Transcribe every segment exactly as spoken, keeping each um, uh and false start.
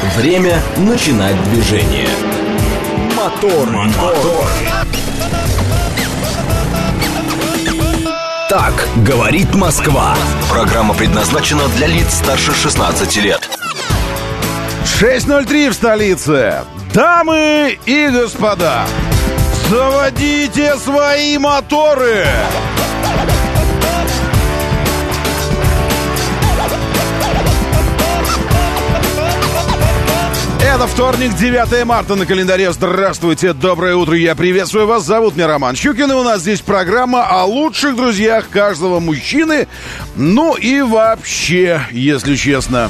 Время начинать движение. Мотор, мотор. Так говорит Москва. Программа предназначена для лиц старше шестнадцати лет. шесть ноль три в столице. Дамы и господа, заводите свои моторы. Это вторник, девятое марта на календаре. Здравствуйте, доброе утро, я приветствую вас. Зовут меня Роман Щукин, и у нас здесь программа о лучших друзьях каждого мужчины. Ну и вообще, если честно.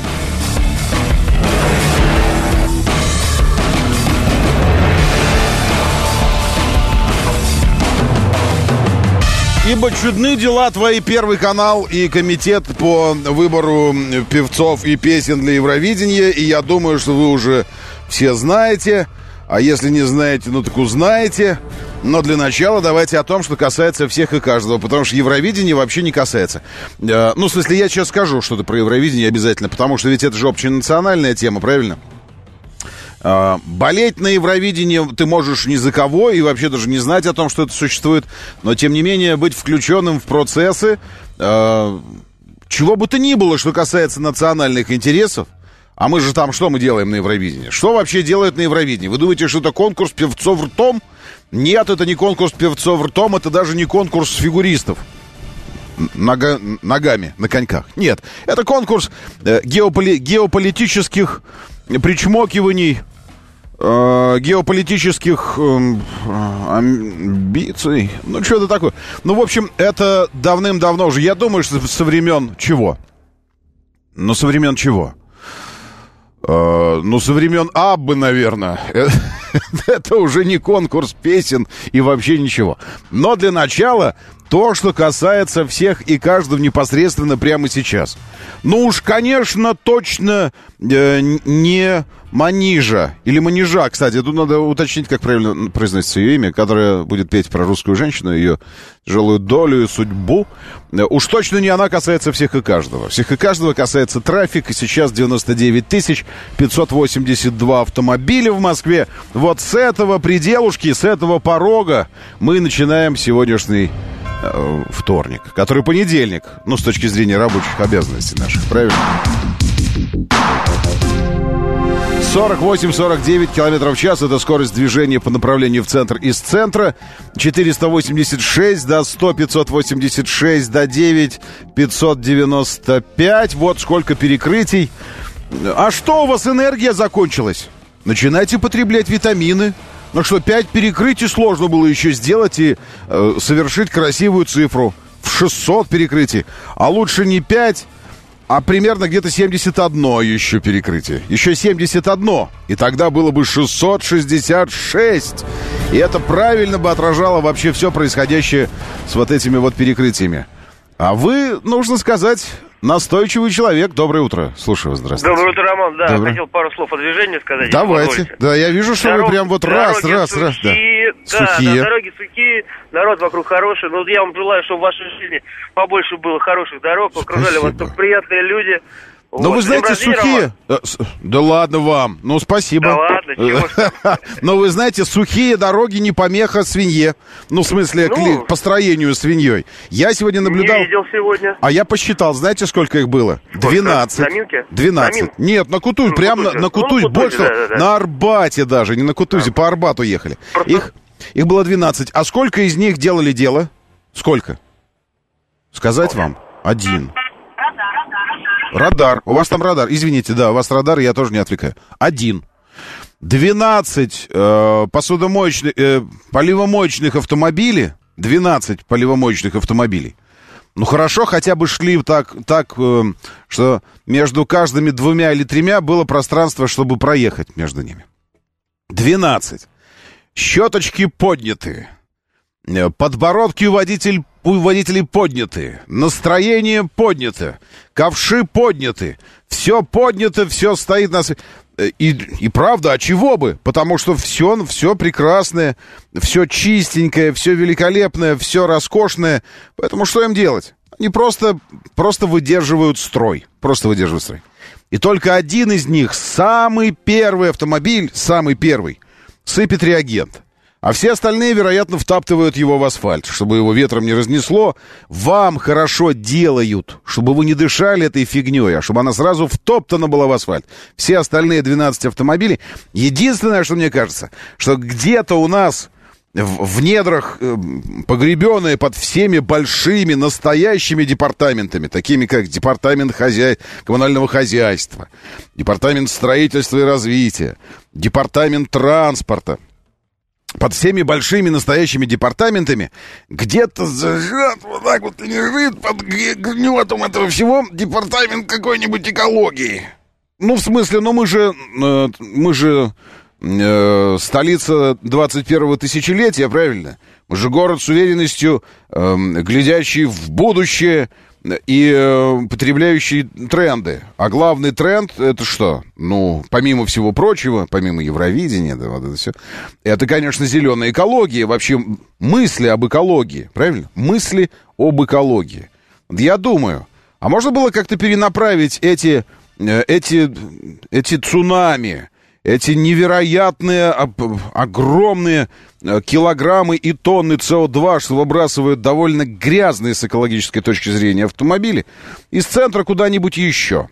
Ибо чудны дела твои, Первый канал и комитет по выбору певцов и песен для Евровидения. И я думаю, что вы уже все знаете. А если не знаете, ну так узнаете. Но для начала давайте о том, что касается всех и каждого. Потому что Евровидение вообще не касается. Ну, в смысле, я сейчас скажу что-то про Евровидение обязательно. Потому что ведь это же общенациональная тема, правильно? Uh, болеть на Евровидении ты можешь ни за кого и вообще даже не знать о том, что это существует, но тем не менее быть включенным в процессы, uh, чего бы то ни было, что касается национальных интересов. А мы же там что мы делаем на Евровидении? Что вообще делают на Евровидении? Вы думаете, что это конкурс певцов ртом? Нет, это не конкурс певцов ртом, это даже не конкурс фигуристов. Нога, ногами на коньках. Нет, это конкурс э, геополи, геополитических причмокиваний, э, геополитических э, амбиций. Ну, что-то такое. Ну, в общем, это давным-давно уже. Я думаю, что со времен чего? Ну, со времен чего? Uh, ну, со времен Аббы, наверное. Это уже не конкурс песен и вообще ничего. Но для начала то, что касается всех и каждого непосредственно прямо сейчас. Ну уж, конечно, точно э, не Манижа. Или Манижа, кстати. Тут надо уточнить, как правильно произносится ее имя, которая будет петь про русскую женщину, ее тяжелую долю и судьбу. Уж точно не она касается всех и каждого. Всех и каждого касается трафик. И сейчас девяносто девять тысяч пятьсот восемьдесят два автомобиля в Москве. Вот с этого пределушки, с этого порога мы начинаем сегодняшний э, вторник, который понедельник. Ну, с точки зрения рабочих обязанностей наших, правильно? сорок восемь сорок девять километров в час. Это скорость движения по направлению в центр из центра. четыреста восемьдесят шесть до сто, пятьсот восемьдесят шесть до девять, пятьсот девяносто пять. Вот сколько перекрытий. А что у вас, энергия закончилась? Начинайте потреблять витамины. Ну что, пять перекрытий сложно было еще сделать и э, совершить красивую цифру. В шестьсот перекрытий. А лучше не пять, а примерно где-то семьдесят одно еще перекрытие. Еще семьдесят одно. И тогда было бы шестьсот шестьдесят шесть. И это правильно бы отражало вообще все происходящее с вот этими вот перекрытиями. А вы, нужно сказать, настойчивый человек. Доброе утро. Слушаю вас, здравствуйте. Доброе утро, Роман. Да, Доброе. Хотел пару слов о движении сказать. Давайте. Да, я вижу, что Дорог, вы прям вот раз, раз, раз. Да. Да, сухие. Да, дороги сухие, народ вокруг хороший. Ну, я вам желаю, чтобы в вашей жизни побольше было хороших дорог, окружали вас только приятные люди. Но вот. Вы знаете, сухие... Да ладно вам. Ну, спасибо. Да ладно, чего. Но вы знаете, сухие дороги не помеха свинье. Ну, в смысле, ну, к построению свиньей. Я сегодня наблюдал... Не видел сегодня. А я посчитал, знаете, сколько их было? двенадцать. Заминки? двенадцать. Нет, на Кутузе, ну, прямо на, на Кутузе. Ну, больше, да, да, да. На Арбате даже, не на Кутузе, а. По Арбату ехали. Просто... Их, их было двенадцать. А сколько из них делали дело? Сколько? Сказать вам? Один. Радар. У вас там радар. Извините, да, у вас радар, я тоже не отвлекаю. Один. двенадцать э, посудомоечных, э, поливомоечных автомобилей. двенадцать поливомоечных автомобилей. Ну, хорошо, хотя бы шли так, так э, что между каждыми двумя или тремя было пространство, чтобы проехать между ними. двенадцать. Щеточки подняты. Подбородки у водитель, у водителей подняты. Настроение поднято. Ковши подняты. Все поднято, все стоит на... И, и правда, а чего бы? Потому что все, все прекрасное, все чистенькое, все великолепное, все роскошное. Поэтому что им делать? Они просто, просто выдерживают строй. Просто выдерживают строй. И только один из них, самый первый автомобиль, самый первый, сыпет реагент. А все остальные, вероятно, втаптывают его в асфальт, чтобы его ветром не разнесло. Вам хорошо делают, чтобы вы не дышали этой фигней, а чтобы она сразу втоптана была в асфальт. Все остальные двенадцать автомобилей. Единственное, что мне кажется, что где-то у нас в, в недрах э, погребенные под всеми большими настоящими департаментами, такими как департамент хозяй... коммунального хозяйства, департамент строительства и развития, департамент транспорта, под всеми большими настоящими департаментами где-то зажат, вот так вот лежит под гнетом этого всего департамент какой-нибудь экологии. Ну, в смысле, ну мы же, э, мы же э, столица двадцать первого тысячелетия, правильно? Мы же город с уверенностью, э, глядящий в будущее и э, потребляющий тренды. А главный тренд — это что? Ну, помимо всего прочего, помимо Евровидения, да, вот это все, это, конечно, зеленая экология. Вообще мысли об экологии, правильно? Мысли об экологии. Я думаю, а можно было как-то перенаправить эти, э, эти, эти цунами, эти невероятные, огромные килограммы и тонны С О два, что выбрасывают довольно грязные с экологической точки зрения автомобили, из центра куда-нибудь еще.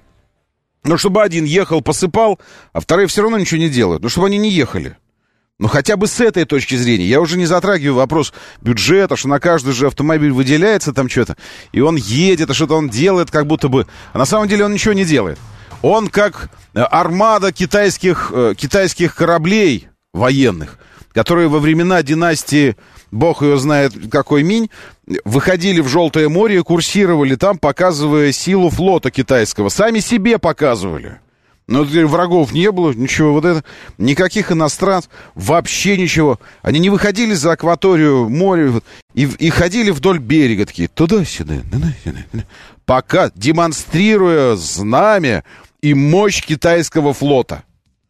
Но чтобы один ехал, посыпал, а вторые все равно ничего не делают. Ну, чтобы они не ехали. Ну, хотя бы с этой точки зрения. Я уже не затрагиваю вопрос бюджета, что на каждый же автомобиль выделяется там что-то, и он едет, а что-то он делает, как будто бы... А на самом деле он ничего не делает. Он как армада китайских, э, китайских кораблей военных, которые во времена династии, бог ее знает какой Минь, выходили в Желтое море и курсировали там, показывая силу флота китайского. Сами себе показывали. Но врагов не было, ничего вот это, никаких иностранцев, вообще ничего. Они не выходили за акваторию моря и, и ходили вдоль берега, такие туда-сюда, туда-сюда, пока демонстрируя знамя и мощь китайского флота.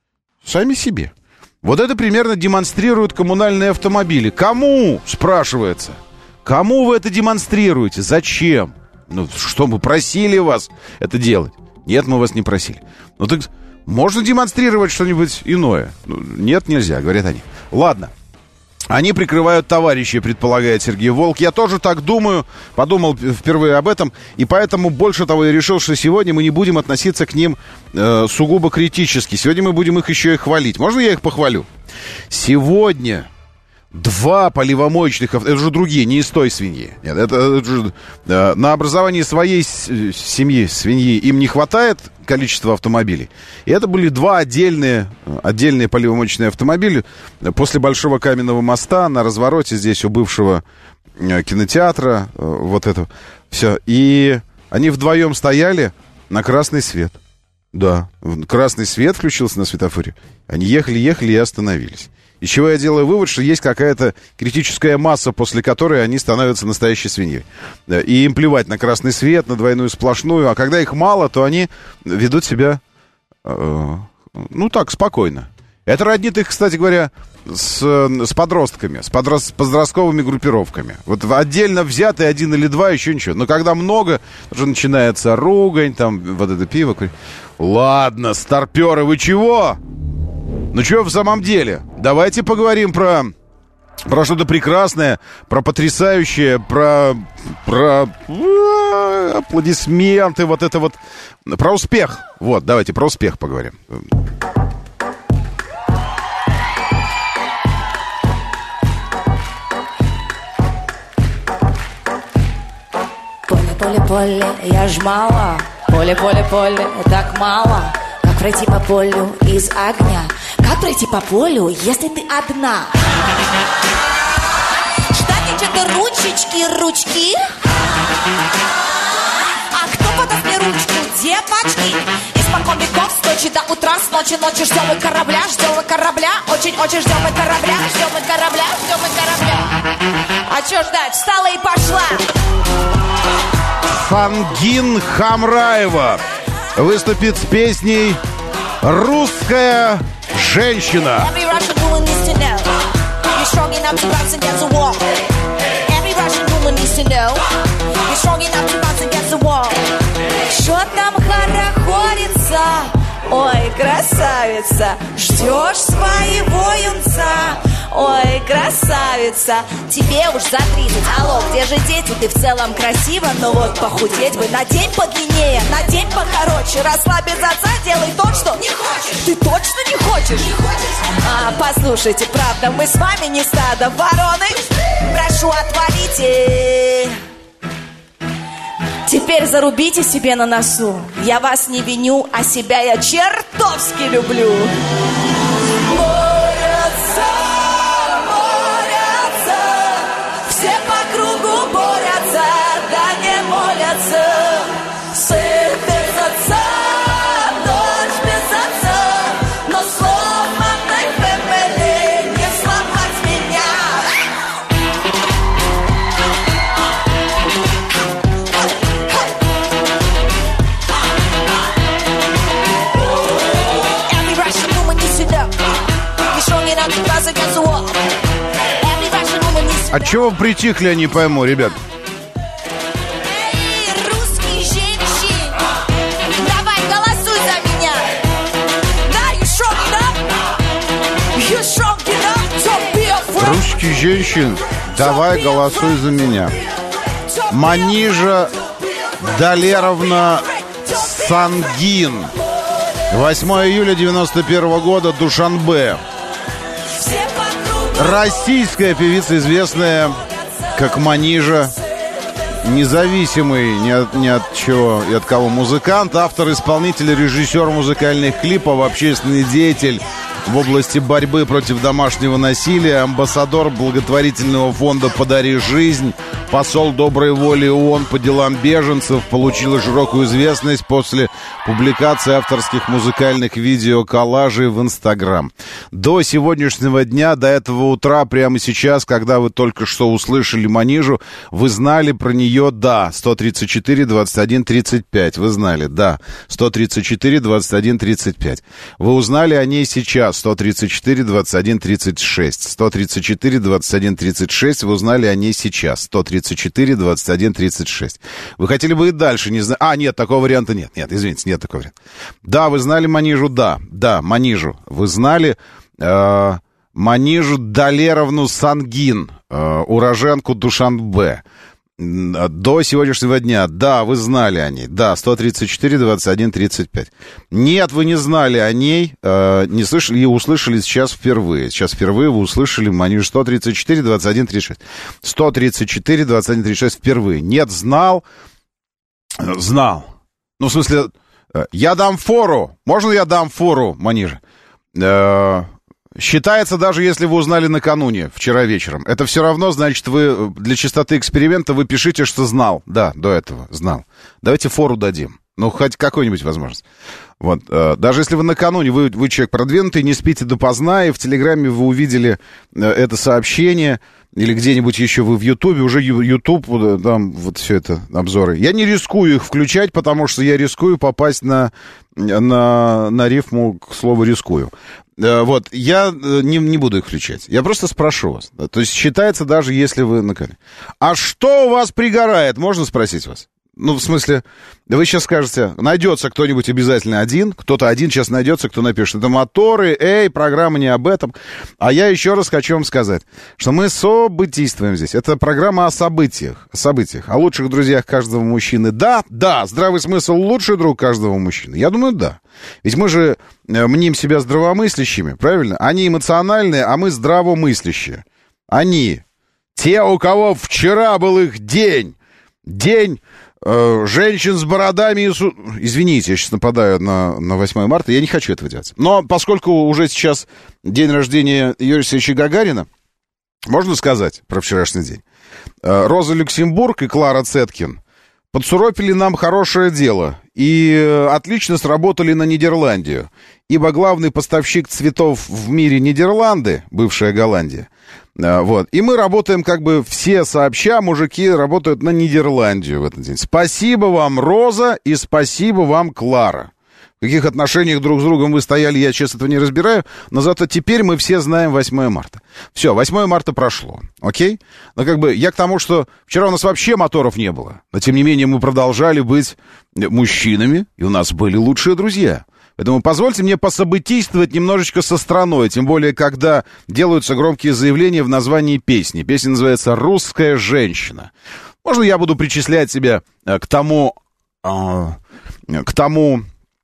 Сами себе. Вот это примерно демонстрируют коммунальные автомобили. Кому, спрашивается? Кому вы это демонстрируете? Зачем? Ну, что, мы просили вас это делать? Нет, мы вас не просили. Ну, так можно демонстрировать что-нибудь иное? Ну, нет, нельзя, говорят они. Ладно. Они прикрывают товарищей, предполагает Сергей Волк. Я тоже так думаю, подумал впервые об этом. И поэтому, больше того, я решил, что сегодня мы не будем относиться к ним э, сугубо критически. Сегодня мы будем их еще и хвалить. Можно я их похвалю? Сегодня два поливомоечных... Это же другие, не из той свиньи. Нет, это, это же, э, на образовании своей семьи, свиньи, им не хватает количества автомобилей. И это были два отдельные, отдельные поливомоечные автомобиля после Большого каменного моста на развороте здесь у бывшего кинотеатра. Вот это все. И они вдвоем стояли на красный свет. Да, красный свет включился на светофоре. Они ехали, ехали и остановились. Из чего я делаю вывод, что есть какая-то критическая масса, после которой они становятся настоящей свиньей. И им плевать на красный свет, на двойную сплошную. А когда их мало, то они ведут себя, э, ну так, спокойно. Это роднит их, кстати говоря, с, с подростками, с подрос, подростковыми группировками. Вот отдельно взятые один или два, еще ничего. Но когда много, уже начинается ругань, там вот это пиво. Ладно, старперы, вы чего? Ну что в самом деле? Давайте поговорим про, про что-то прекрасное, про потрясающее, про, про аплодисменты, вот это вот, про успех. Вот, давайте про успех поговорим. Поле, поле, поле, я ж мало. Поле, поле, поле, так мало. Как пройти по полю из огня? Как пройти по полю, если ты одна? Штаничек, ручечки, ручки. А кто подаст мне ручку? Девочки. Испокон веков, с ночи до утра, с ночи ночи ждем мы корабля, ждем мы корабля. Очень-очень ждем мы корабля, ждем мы корабля, ждем мы корабля. А чё ждать? Встала и пошла. Хангин Хамраева выступит с песней «Русская женщина». Что там хорохорится? юнца. Ой, красавица, ждешь своего юнца. Ой, красавица, тебе уж за тридцать. Алло, где же дети? Ты в целом красива, но вот похудеть бы. Надень подлиннее, надень покороче. Расслабь отца, делай то, что не хочешь. Ты точно не хочешь? Не хочешь? А, послушайте, правда, мы с вами не стадо вороны. Прошу, отвалите. Теперь зарубите себе на носу. Я вас не виню, а себя я чертовски люблю. Борются, борются, все по кругу борются, да не молятся. Сын без отца, дочь без отца, но сломанной фэмили не сломать меня. От чего притихли, я не пойму, ребят. Эй, русские женщины, давай голосуй за меня. Да, you strong enough? You strong enough to be a friend? Русские женщины, давай голосуй за меня. Манижа Далеровна Сангин. восьмое июля девяносто первого года, Душанбе. Российская певица, известная как Манижа, независимый ни от, ни от чего и от кого музыкант, автор, исполнитель, режиссер музыкальных клипов, общественный деятель в области борьбы против домашнего насилия, амбассадор благотворительного фонда «Подари жизнь», посол доброй воли ООН по делам беженцев, получила широкую известность после публикации авторских музыкальных видеоколлажей в Инстаграм. До сегодняшнего дня, до этого утра, прямо сейчас, когда вы только что услышали Манижу, вы знали про нее, да, сто тридцать четыре двадцать один тридцать пять, вы знали, да, сто тридцать четыре двадцать один тридцать пять. Вы узнали о ней сейчас, сто тридцать четыре двадцать один тридцать шесть, сто тридцать четыре двадцать один тридцать шесть, вы узнали о ней сейчас, сто тридцать четыре двадцать один тридцать шесть. Вы хотели бы и дальше не знать? А, нет, такого варианта нет, нет, извините, нет такого варианта. Да, вы знали Манижу, да, да, Манижу. Вы знали э, Манижу Далеровну Сангин, э, уроженку Душанбе. До сегодняшнего дня, да, вы знали о ней, да, сто тридцать четыре двадцать один тридцать пять. Нет, вы не знали о ней, э, не слышали и услышали сейчас впервые. Сейчас впервые вы услышали Манижу. Сто тридцать четыре двадцать один тридцать шесть. сто тридцать четыре двадцать один тридцать шесть впервые. Нет, знал, знал. Ну, в смысле, я дам фору. Можно я дам фору, Манижа? Э, Считается, даже если вы узнали накануне, вчера вечером. Это все равно, значит, вы для чистоты эксперимента вы пишите, что знал. Да, до этого знал. Давайте фору дадим. Ну, хоть какую-нибудь возможность. Вот. Э, даже если вы накануне, вы, вы человек продвинутый, не спите допоздна, и в Телеграме вы увидели э, это сообщение, или где-нибудь еще вы в Ютубе, уже Ютуб, там вот все это, обзоры. Я не рискую их включать, потому что я рискую попасть на, на, на рифму к слову «рискую». Вот, я не, не буду их включать. Я просто спрошу вас. То есть считается, даже если вы на коне. А что у вас пригорает? Можно спросить вас? Ну, в смысле, вы сейчас скажете, найдется кто-нибудь обязательно один, кто-то один сейчас найдется, кто напишет, это моторы, эй, программа не об этом. А я еще раз хочу вам сказать, что мы событийствуем здесь. Это программа о событиях, о событиях, о лучших друзьях каждого мужчины. Да, да, здравый смысл лучший друг каждого мужчины. Я думаю, да. Ведь мы же мним себя здравомыслящими, правильно? Они эмоциональные, а мы здравомыслящие. Они, те, у кого вчера был их день, день... женщин с бородами и... Су... Извините, я сейчас нападаю на, на восьмое марта, я не хочу этого делать. Но поскольку уже сейчас день рождения Юрия Алексеевича Гагарина, можно сказать про вчерашний день. Роза Люксембург и Клара Цеткин подсуропили нам хорошее дело и отлично сработали на Нидерландию, ибо главный поставщик цветов в мире Нидерланды, бывшая Голландия. Вот. И мы работаем как бы все сообща, мужики работают на Нидерландию в этот день. Спасибо вам, Роза, и спасибо вам, Клара. В каких отношениях друг с другом вы стояли, я, честно, этого не разбираю, но зато теперь мы все знаем восьмое марта. Все, восьмое марта прошло, окей? Но как бы я к тому, что вчера у нас вообще моторов не было, но тем не менее мы продолжали быть мужчинами, и у нас были лучшие друзья. Поэтому позвольте мне пособытийствовать немножечко со страной, тем более, когда делаются громкие заявления в названии песни. Песня называется «Русская женщина». Можно я буду причислять себя к тому, к тому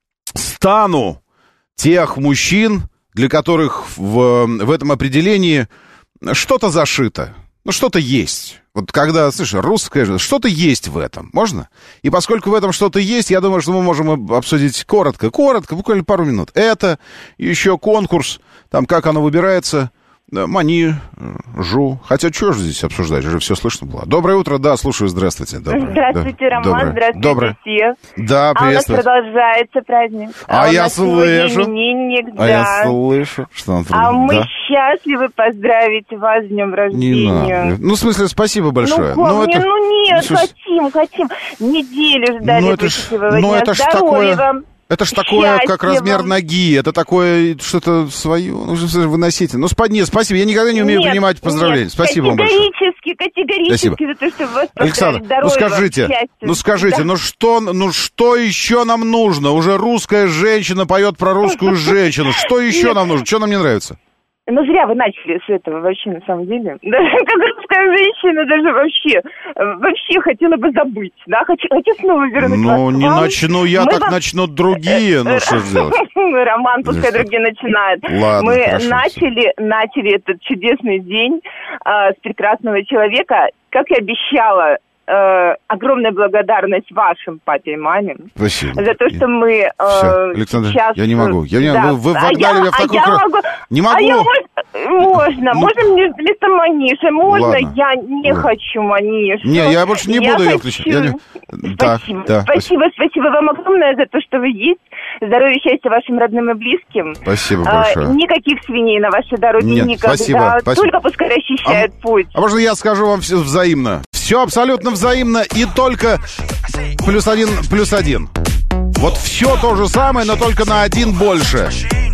стану тех мужчин, для которых в, в этом определении что-то зашито, ну, что-то есть. Вот когда, слышишь, русская женщина, что-то есть в этом, можно? И поскольку в этом что-то есть, я думаю, что мы можем обсудить коротко, коротко, буквально пару минут. Это еще конкурс, там как оно выбирается, Мани, Жу. Хотя, что же здесь обсуждать? Уже все слышно было. Доброе утро, да, слушаю, здравствуйте. Доброе. Здравствуйте, да. Роман, Доброе. здравствуйте Доброе. все. Да, приветствую. А у нас продолжается праздник. А, а я слышу. Именинник, а да. я слышу, что он А мы да. счастливы поздравить вас с днем рождения. Не надо. Ну, в смысле, спасибо большое. Ну, ну, это... это... ну нет, ну, хотим, хотим. Неделю ждали ну, это ж... счастливого ну, дня. это ж Здоровья такое... вам. Это ж такое, Счастья как размер вам. ноги. Это такое, что-то свое. Ну, выносите. Ну, спа... нет, спасибо. Я никогда не умею Нет, принимать поздравления. Нет, спасибо вам большое. Категорически, категорически Спасибо. за то, что вас Александр, поздравить. ну Здоровья скажите, вам, счастья. ну скажите, Да. ну что, ну что еще нам нужно? Уже русская женщина поет про русскую женщину. Что еще нам нужно? Что нам не нравится? Ну, зря вы начали с этого вообще, на самом деле. Даже как русская женщина, даже вообще, вообще хотела бы забыть, да? Хочу, хочу снова вернуть вас Ну, к не вам. начну я, Мы так вам- начнут другие. Ну, что же делать? Роман, пускай что? другие начинают. Ладно, Мы хорошо, начали, начали этот чудесный день а, с прекрасного человека. Как и обещала, э, огромная благодарность вашим папе и маме. Спасибо. За то, что мы э, Всё, Александр, сейчас... я не могу. Я не Да. могу. Вы, вы А вогнали я- меня в а такую... я кра- могу... Не могу. А я мож- можно. Ну, можно мне вместо маниши? Можно? ладно. Я не Ладно. хочу маниши. Не, я больше не буду ее хочу... включать. Я не- Так, Спасибо. да, спасибо, спасибо вам огромное за то, что вы есть. Здоровья и счастья вашим родным и близким. Спасибо А, большое. никаких свиней на вашей дороге Нет, никогда. спасибо, спасибо. Только пускай расчищают путь. А можно я скажу вам все взаимно? Все абсолютно взаимно и только плюс один, плюс один. Вот все то же самое, но только на один больше.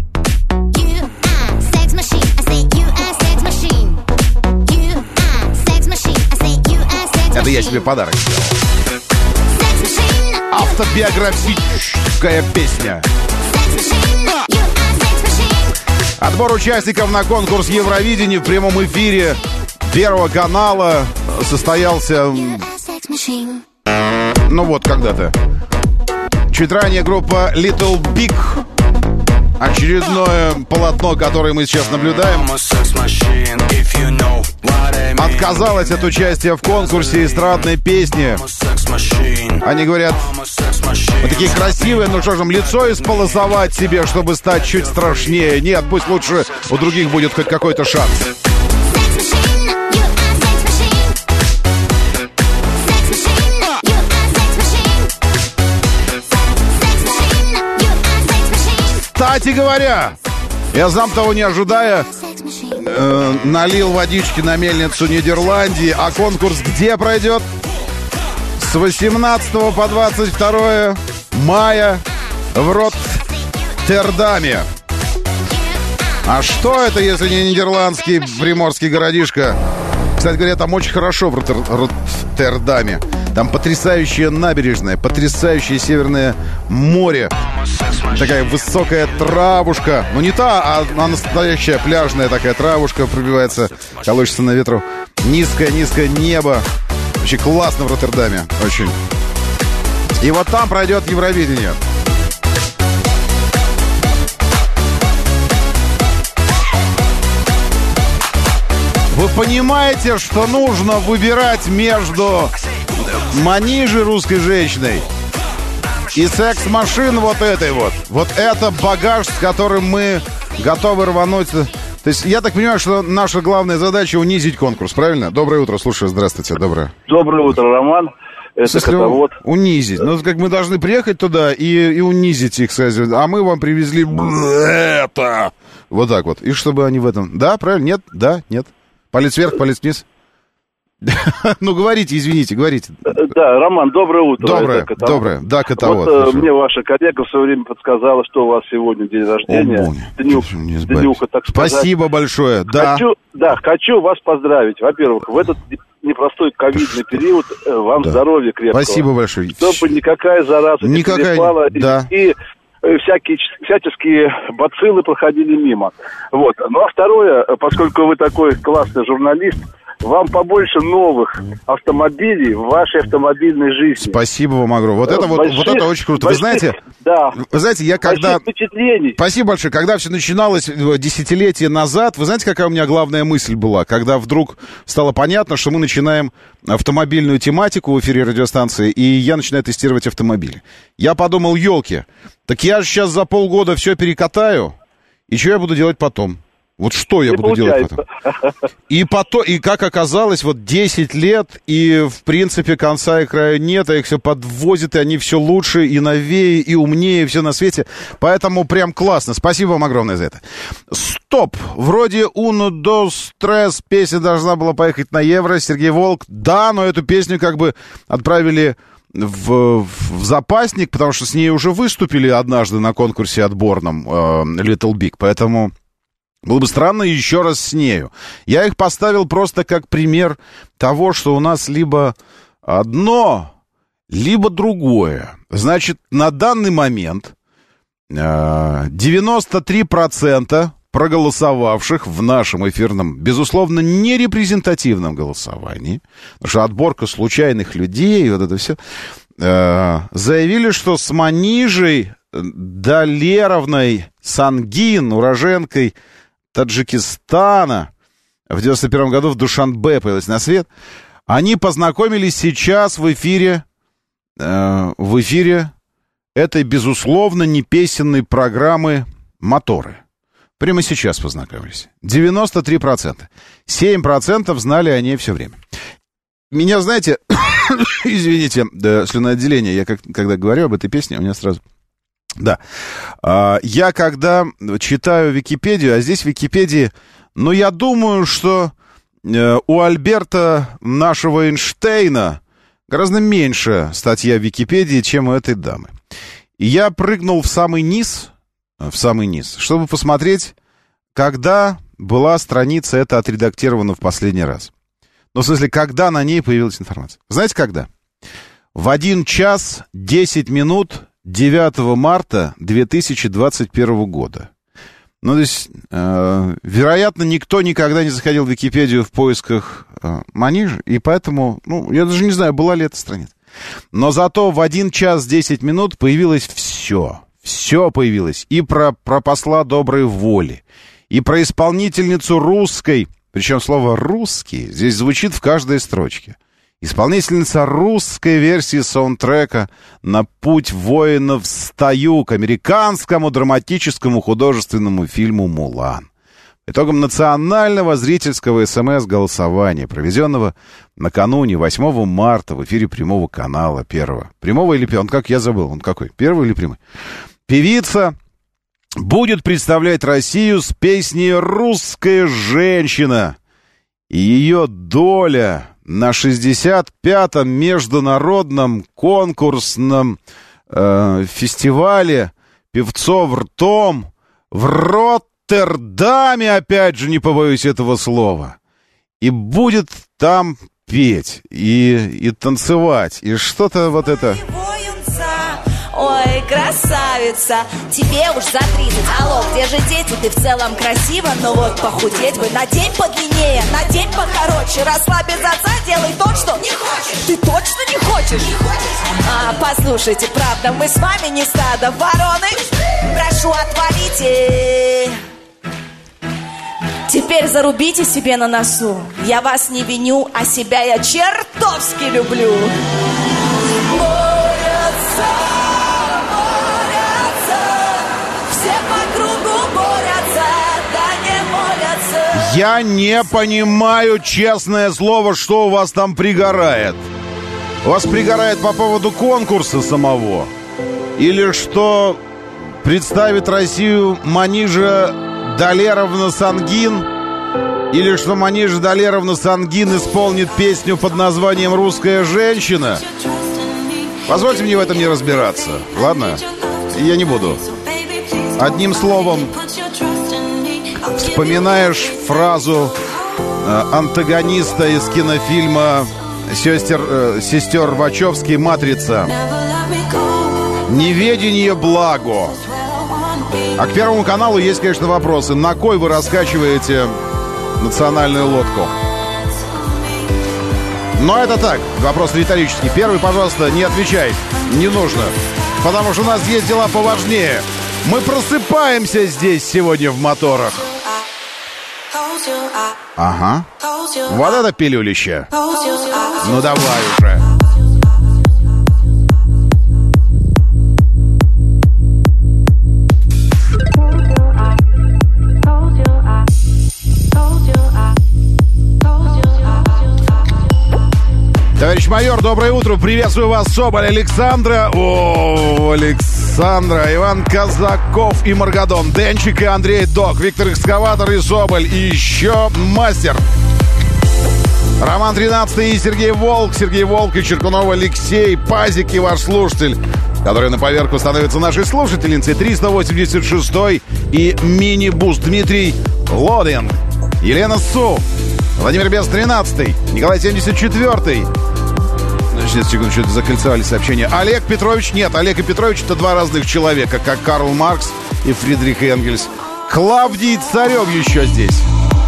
Это я себе подарок сделал. Автобиографическая песня. Отбор участников на конкурс Евровидения в прямом эфире Первого канала состоялся, ну вот, когда-то. Чуть ранее группа Little Big. Очередное полотно, которое мы сейчас наблюдаем, отказалась от участия в конкурсе эстрадной песни. Они говорят, вы такие красивые, ну что же, им лицо исполосовать себе, чтобы стать чуть страшнее. Нет, пусть лучше у других будет хоть какой-то шанс. Кстати говоря, я сам того не ожидая, э, налил водички на мельницу Нидерландии, а конкурс где пройдет? С восемнадцатого по двадцать второе мая в Роттердаме. А что это, если не нидерландский приморский городишко? Кстати говоря, там очень хорошо в Роттер- Роттердаме. Там потрясающая набережная, потрясающее Северное море. Такая высокая травушка. Ну, не та, а, а настоящая пляжная такая травушка пробивается, колышется на ветру. Низкое-низкое небо. Вообще классно в Роттердаме. Очень. И вот там пройдет Евровидение. Вы понимаете, что нужно выбирать между манижей русской женщиной и секс-машин вот этой вот. Вот это багаж, с которым мы готовы рвануть. То есть я так понимаю, что наша главная задача унизить конкурс, правильно? Доброе утро, слушаю, здравствуйте, доброе. Доброе утро, Роман. Это В смысле, Котовод. унизить. Ну, как мы должны приехать туда и, и унизить их, сказать, а мы вам привезли это. Вот так вот. И чтобы они в этом... Да, правильно? Нет? Да? Нет? Палец вверх, палец вниз? Ну, говорите, извините, говорите. Да, Роман, доброе утро. Доброе, доброе. Да, котовод. Вот мне ваша коллега в свое время подсказала, что у вас сегодня день рождения. Днюх, днюха, так сказать. Спасибо большое, да. Хочу, да, хочу вас поздравить. Во-первых, в этот непростой ковидный период вам да. здоровья крепкого. Спасибо большое. Чтобы никакая зараза никакая... не перепала. Да. И, и всякие, всяческие бациллы проходили мимо. Вот. Ну, а второе, поскольку вы такой классный журналист, вам побольше новых автомобилей в вашей автомобильной жизни. Спасибо вам огромное. Вот это, больших, вот, вот это очень круто. Больших, вы знаете, да, вы знаете, я когда... впечатлений. Спасибо большое. Когда все начиналось десятилетия назад, вы знаете, какая у меня главная мысль была? Когда вдруг стало понятно, что мы начинаем автомобильную тематику в эфире радиостанции, и я начинаю тестировать автомобили. Я подумал, елки, так я же сейчас за полгода все перекатаю, и что я буду делать потом? Вот что я не буду получается. делать потом? И потом, и как оказалось, вот десять лет, и в принципе конца и края нет, а их все подвозят, и они все лучше, и новее, и умнее, и все на свете. Поэтому прям классно. Спасибо вам огромное за это. Стоп! Вроде «Uno, dos, tres» песня должна была поехать на Евро. Сергей Волк. Да, но эту песню как бы отправили в, в запасник, потому что с ней уже выступили однажды на конкурсе отборном э, Little Big. Поэтому... было бы странно еще раз с нею. Я их поставил просто как пример того, что у нас либо одно, либо другое. Значит, на данный момент девяносто три процента проголосовавших в нашем эфирном, безусловно, нерепрезентативном голосовании, потому что отборка случайных людей, вот это все, заявили, что с Манижей Далеровной Сангин, уроженкой Таджикистана, в девяносто первом году в Душанбе появилась на свет. Они познакомились сейчас в эфире, э, в эфире этой, безусловно, не песенной программы «Моторы». Прямо сейчас познакомились. девяносто три процента. семь процентов знали о ней все время. Меня, знаете, извините, да, слюноотделение, я как, когда говорю об этой песне, у меня сразу... Да. Я когда читаю Википедию, а здесь в Википедии, ну, я думаю, что у Альберта нашего Эйнштейна гораздо меньше статья в Википедии, чем у этой дамы. И я прыгнул в самый низ, в самый низ, чтобы посмотреть, когда была страница эта отредактирована в последний раз. Ну, в смысле, когда на ней появилась информация. Знаете, когда? В один час десять минут... девятого марта две тысячи двадцать первого года. Ну, то есть, э, вероятно, никто никогда не заходил в Википедию в поисках э, Маниж, и поэтому, ну, я даже не знаю, была ли эта страница. Но зато в один час десять минут появилось все. Все появилось. И про, про посла доброй воли, и про исполнительницу русской, причем слово «русский» здесь звучит в каждой строчке. Исполнительница русской версии саундтрека «На путь воинов встаю» к американскому драматическому художественному фильму «Мулан». Итогом национального зрительского СМС-голосования, проведенного накануне восьмого марта в эфире прямого канала Первого. Прямого или первого? Он как, я забыл, он какой? Первый или прямой? Певица будет представлять Россию с песней «Русская женщина». И ее доля... на шестьдесят пятом международном конкурсном э, фестивале певцов ртом в Роттердаме, опять же, не побоюсь этого слова. И будет там петь и, и танцевать, и что-то вот это... Ой, красавица, тебе уж за тридцать. Алло, где же дети? Ты в целом красива, но вот похудеть бы. Надень подлиннее, надень покороче. Расслабь без отца, делай то, что не хочешь. Ты точно не хочешь? Не хочешь? А, послушайте, правда, мы с вами не стадо вороны. Прошу, отвалите. Теперь зарубите себе на носу. Я вас не виню, а себя я чертовски люблю. Борются. Я не понимаю, честное слово, что у вас там пригорает. У вас пригорает по поводу конкурса самого? Или что представит Россию Манижа Далеровна Сангин? Или что Манижа Долеровна Сангин исполнит песню под названием «Русская женщина». Позвольте мне в этом не разбираться, ладно? Я не буду. Одним словом, вспоминаешь фразу э, антагониста из кинофильма «Сестер, э, сестер Вачовски. Матрица». «Неведение благо». А к Первому каналу есть, конечно, вопросы. На кой вы раскачиваете национальную лодку? Но это так, вопрос риторический. Первый, пожалуйста, не отвечай. Не нужно. Потому что у нас есть дела поважнее. Мы просыпаемся здесь сегодня в моторах. Ага. Вот это пилюлище. Ну давай уже. Товарищ майор, доброе утро. Приветствую вас, Соболь, Александра. О, Александра, Иван Казаков и Маргадон, Денчик и Андрей Док, Виктор Экскаватор и Соболь. И еще мастер. Роман тринадцатый и Сергей Волк. Сергей Волк и Черкунов Алексей. Пазик и ваш слушатель, который на поверку становится нашей слушательницей. триста восемьдесят шестой и мини-буст Дмитрий Лодин. Елена Су. Владимир Бес тринадцатый. Николай семьдесят четвёртый. Сейчас, секунду, что-то закольцевали сообщения. Олег Петрович. Нет, Олег и Петрович — это два разных человека, как Карл Маркс и Фридрих Энгельс. Клавдий Царев еще здесь.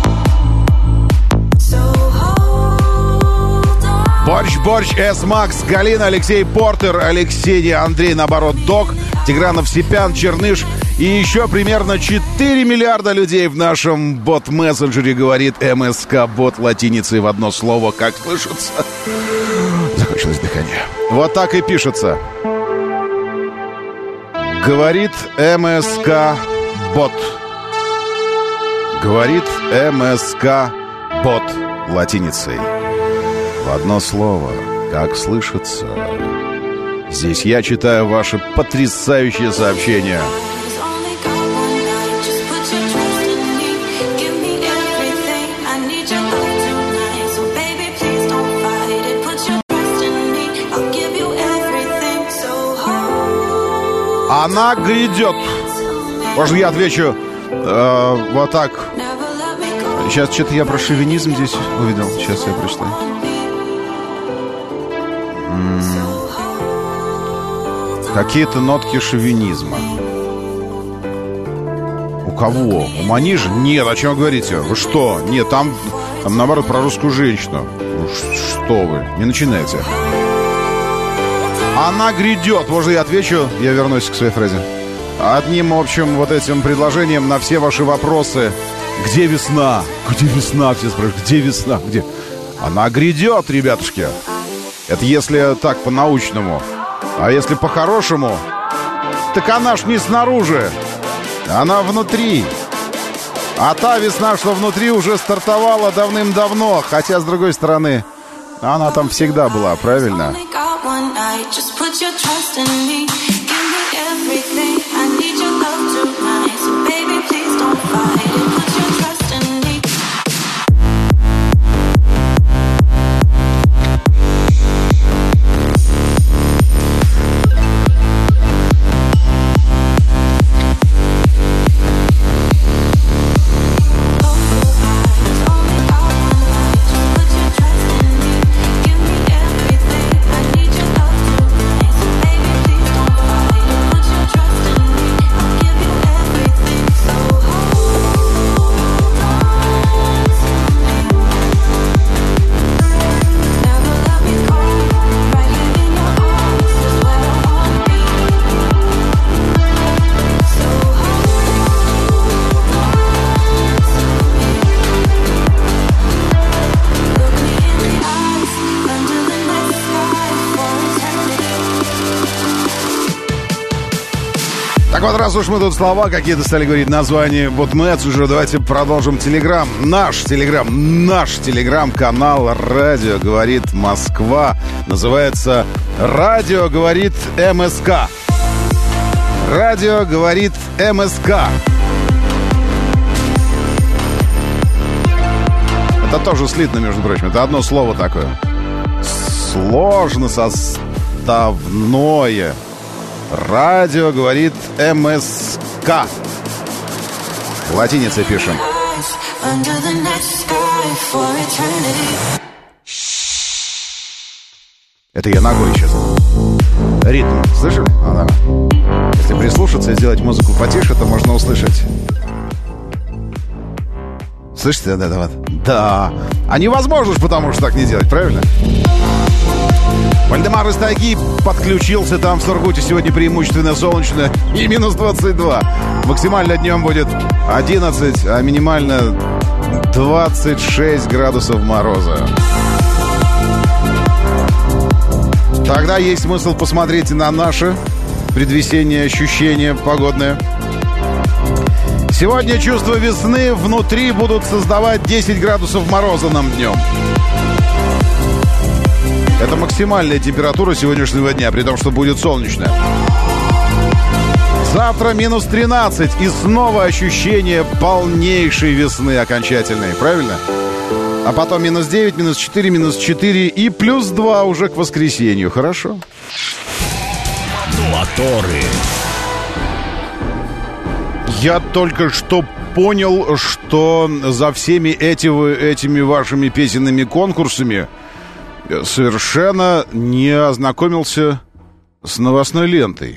Борщ, Борщ, С. Макс, Галина, Алексей Портер, Алексей, Андрей, наоборот, Док, Тигранов, Сипян, Черныш и еще примерно четыре миллиарда людей в нашем бот-мессенджере, говорит МСК-бот латиницей в одно слово, как слышится. Закончилось дыхание. Вот так и пишется. Говорит МСК-бот. Говорит МСК-бот латиницей. В одно слово, как слышится. Здесь я читаю ваши потрясающие сообщения. Она грядет. Может, я отвечу э, вот так. Сейчас что-то я про шовинизм здесь увидел. Сейчас я прочитаю. Какие-то нотки шовинизма. У кого? У Манижа? Нет, о чем вы говорите? Вы что? Нет, там, там наоборот, про русскую женщину. Что вы? Не начинайте. Она грядет. Может, я отвечу? Я вернусь к своей фразе. Одним, в общем, вот этим предложением на все ваши вопросы. Где весна? Где весна? Все спрашивают. Где весна? Где? Она грядет, ребятушки. Это если так, по-научному. А если по-хорошему, так она ж не снаружи, она внутри. А та весна, что внутри, уже стартовала давным-давно. Хотя, с другой стороны, она там всегда была, правильно? Так вот, раз уж мы тут слова какие-то стали говорить, название ботмэтс уже, давайте продолжим телеграм. Наш телеграм, наш телеграм-канал «Радио говорит Москва». Называется «Радио говорит МСК». «Радио говорит МСК». Это тоже слитно, между прочим. Это одно слово такое. Сложно составное. Радио говорит МСК. Латиницей пишем. Это я ногой сейчас. Ритм, слышали? А, да. Если прислушаться и сделать музыку потише, то можно услышать. Слышите? Да, да, вот. Да. А невозможно же, потому что так не делать, правильно? Вальдемар из тайги подключился. Там в Сургуте сегодня преимущественно солнечно и минус двадцать два. Максимально днем будет одиннадцать, а минимально двадцать шесть градусов мороза. Тогда есть смысл посмотреть на наше предвесеннее ощущение погодное. Сегодня чувство весны внутри будут создавать десять градусов мороза нам днем. Это максимальная температура сегодняшнего дня, при том, что будет солнечно. Завтра минус тринадцать, и снова ощущение полнейшей весны окончательной, правильно? А потом минус девять, минус четыре, минус четыре и плюс два уже к воскресенью, хорошо? Моторы. Я только что понял, что за всеми эти, этими вашими песенными конкурсами совершенно не ознакомился с новостной лентой,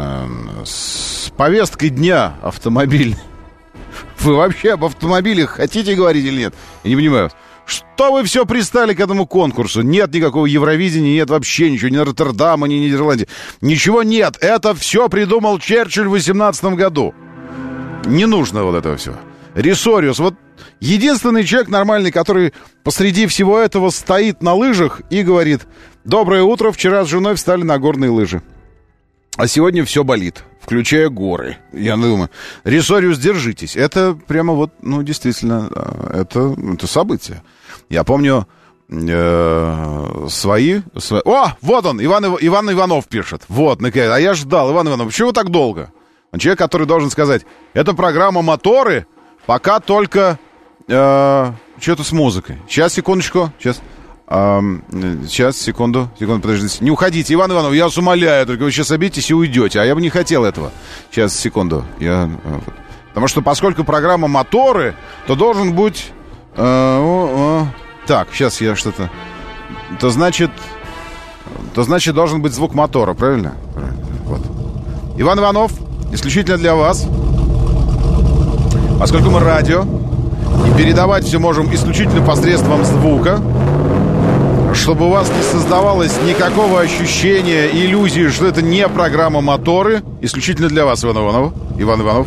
с повесткой дня автомобильной. Вы вообще об автомобилях хотите говорить или нет? Я не понимаю. Что вы все пристали к этому конкурсу? Нет никакого Евровидения, нет вообще ничего, ни Роттердама, ни Нидерландии. Ничего нет. Это все придумал Черчилль в восемнадцатом году. Не нужно вот этого всего. Ресориус, вот единственный человек нормальный, который посреди всего этого стоит на лыжах и говорит: доброе утро, вчера с женой встали на горные лыжи, а сегодня все болит, включая горы. Я думаю, Ресориус, держитесь. Это прямо вот, ну, действительно, это, это событие. Я помню э, свои, свои... О, вот он, Иван, Иван Иванов пишет. Вот, наконец. А я ждал, Иван Иванов, почему так долго? Он человек, который должен сказать: это программа «Моторы», пока только э, что-то с музыкой. Сейчас, секундочку, сейчас. Э, сейчас, секунду, секунду, подождите. Не уходите, Иван Иванов, я вас умоляю, только вы сейчас обидитесь и уйдете. А я бы не хотел этого. Сейчас, секунду. Я, э, потому что поскольку программа «Моторы», то должен быть... Э, о, о, так, сейчас я что-то... То значит... То значит, должен быть звук мотора, правильно? Правильно. Вот. Иван Иванов, исключительно для вас. Поскольку мы радио, и передавать все можем исключительно посредством звука, чтобы у вас не создавалось никакого ощущения, иллюзии, что это не программа «Моторы», исключительно для вас, Иван Иванов. Иван Иванов.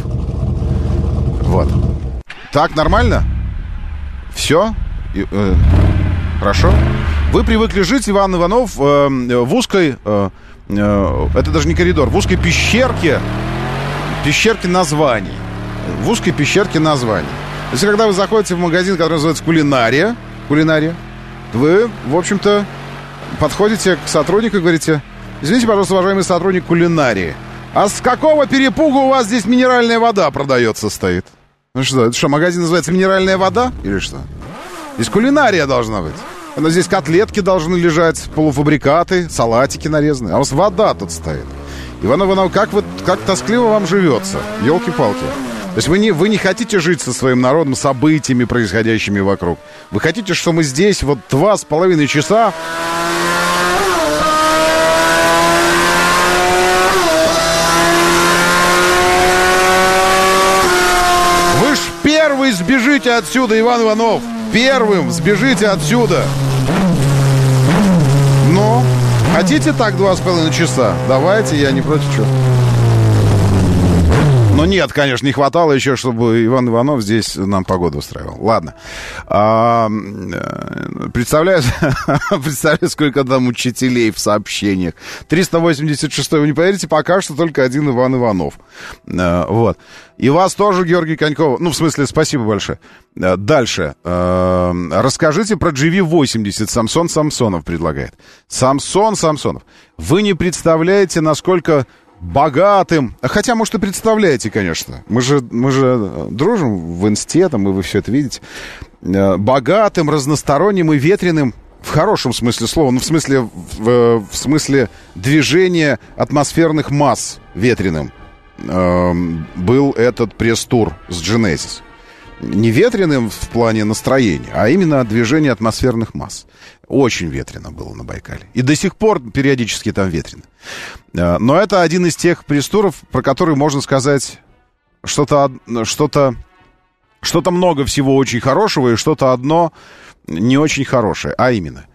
Вот. Так, нормально? Все? И, э, хорошо. Вы привыкли жить, Иван Иванов, э, в узкой... Э, э, это даже не коридор, в узкой пещерке, пещерке названий. В узкой пещерке названий. То есть, когда вы заходите в магазин, который называется «Кулинария», кулинария, вы, в общем-то, подходите к сотруднику и говорите: извините, пожалуйста, уважаемый сотрудник кулинарии, а с какого перепугу у вас здесь минеральная вода продается стоит? Ну что, это что, магазин называется «Минеральная вода» или что? Здесь кулинария должна быть. Но здесь котлетки должны лежать, полуфабрикаты, салатики нарезанные, а у вас вода тут стоит. Иван Иванов, как, вы, как тоскливо вам живется, елки-палки. То есть вы не, вы не хотите жить со своим народом, событиями, происходящими вокруг. Вы хотите, что мы здесь вот два с половиной часа... Вы ж первый сбежите отсюда, Иван Иванов. Первым сбежите отсюда. Ну, хотите так два с половиной часа? Давайте, я не против, чего. Но нет, конечно, не хватало еще, чтобы Иван Иванов здесь нам погоду устраивал. Ладно. А, представляю, представляю, сколько там учителей в сообщениях. триста восемьдесят шесть, вы не поверите, пока что только один Иван Иванов. А, вот. И вас тоже, Георгий Коньков. Ну, в смысле, спасибо большое. Дальше. А, расскажите про джи ви восемьдесят. Самсон Самсонов предлагает. Самсон Самсонов. Вы не представляете, насколько... богатым. Хотя, может, и представляете, конечно. Мы же, мы же дружим в инсте, там, и вы все это видите. э, богатым, разносторонним и ветреным, в хорошем смысле слова, ну, в смысле, в, в смысле движения атмосферных масс ветреным э, был этот пресс-тур с Genesis. Не ветреным в плане настроения, а именно движение атмосферных масс. Очень ветрено было на Байкале. И до сих пор периодически там ветрено. Но это один из тех пресс-туров, про который можно сказать что-то, что-то, что-то много всего очень хорошего и что-то одно не очень хорошее. А именно,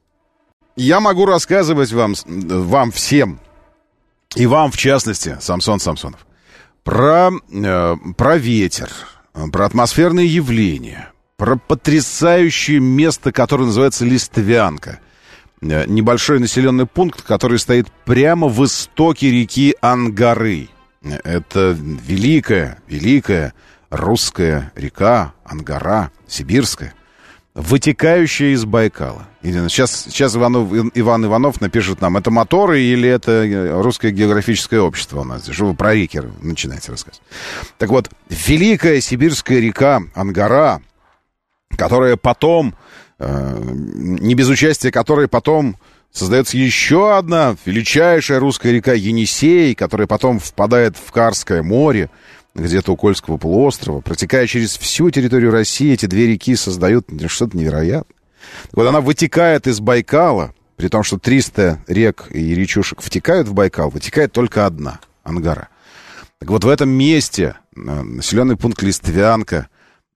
я могу рассказывать вам, вам всем, и вам в частности, Самсон Самсонов, про, про ветер, про атмосферные явления, про потрясающее место, которое называется Листвянка. Небольшой населенный пункт, который стоит прямо в истоке реки Ангары. Это великая, великая русская река Ангара, сибирская, вытекающая из Байкала. Сейчас, сейчас Иванов, Иван Иванов напишет нам, это моторы или это русское географическое общество у нас? Что вы про реки начинаете рассказывать? Так вот, великая сибирская река Ангара, которая потом, э, не без участия которой потом создается еще одна величайшая русская река Енисей, которая потом впадает в Карское море, где-то у Кольского полуострова, протекая через всю территорию России, эти две реки создают что-то невероятное. Вот она вытекает из Байкала, при том, что триста рек и речушек втекают в Байкал, вытекает только одна, Ангара. Так вот в этом месте населенный пункт Листвянка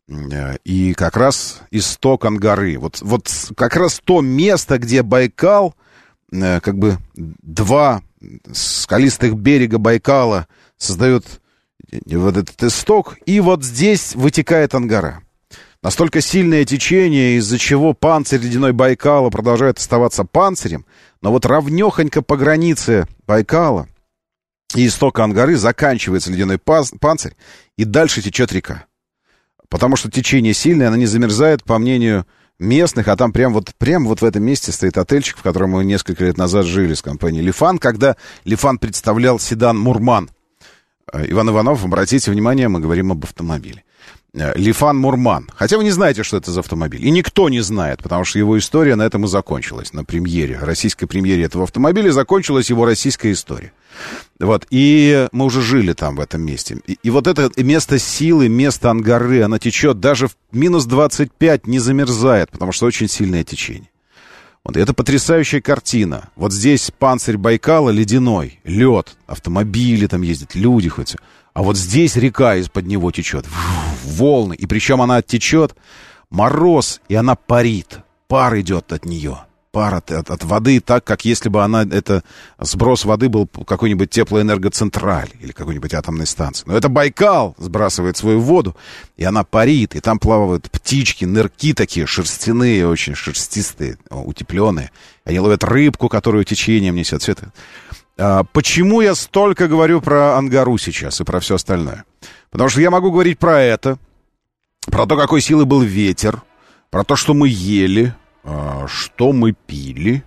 и как раз исток Ангары. Вот, вот как раз то место, где Байкал, как бы два скалистых берега Байкала создают вот этот исток, и вот здесь вытекает Ангара. Настолько сильное течение, из-за чего панцирь ледяной Байкала продолжает оставаться панцирем, но вот равнёхонько по границе Байкала и истока Ангары заканчивается ледяной панцирь, и дальше течет река. Потому что течение сильное, она не замерзает, по мнению местных, а там прям вот, прям вот в этом месте стоит отельчик, в котором мы несколько лет назад жили с компанией «Лифан», когда «Лифан» представлял седан «Мурман». Иван Иванов, обратите внимание, мы говорим об автомобиле. Лифан Мурман. Хотя вы не знаете, что это за автомобиль. И никто не знает, потому что его история на этом и закончилась. На премьере, российской премьере этого автомобиля закончилась его российская история. Вот. И мы уже жили там, в этом месте. И, и вот это место силы, место Ангары, оно течет даже в минус двадцать пять, не замерзает, потому что очень сильное течение. Вот. И это потрясающая картина. Вот здесь панцирь Байкала ледяной, лед, автомобили там ездят, люди хоть. А вот здесь река из-под него течет, волны, и причем она течет, мороз, и она парит, пар идет от нее, пар от, от, от воды, так, как если бы она, это сброс воды был какой-нибудь теплоэнергоцентраль или какой-нибудь атомной станции. Но это Байкал сбрасывает свою воду, и она парит, и там плавают птички, нырки такие шерстяные, очень шерстистые, утепленные. Они ловят рыбку, которую течением несет, все это. Почему я столько говорю про Ангару сейчас и про все остальное? Потому что я могу говорить про это, про то, какой силы был ветер, про то, что мы ели, что мы пили,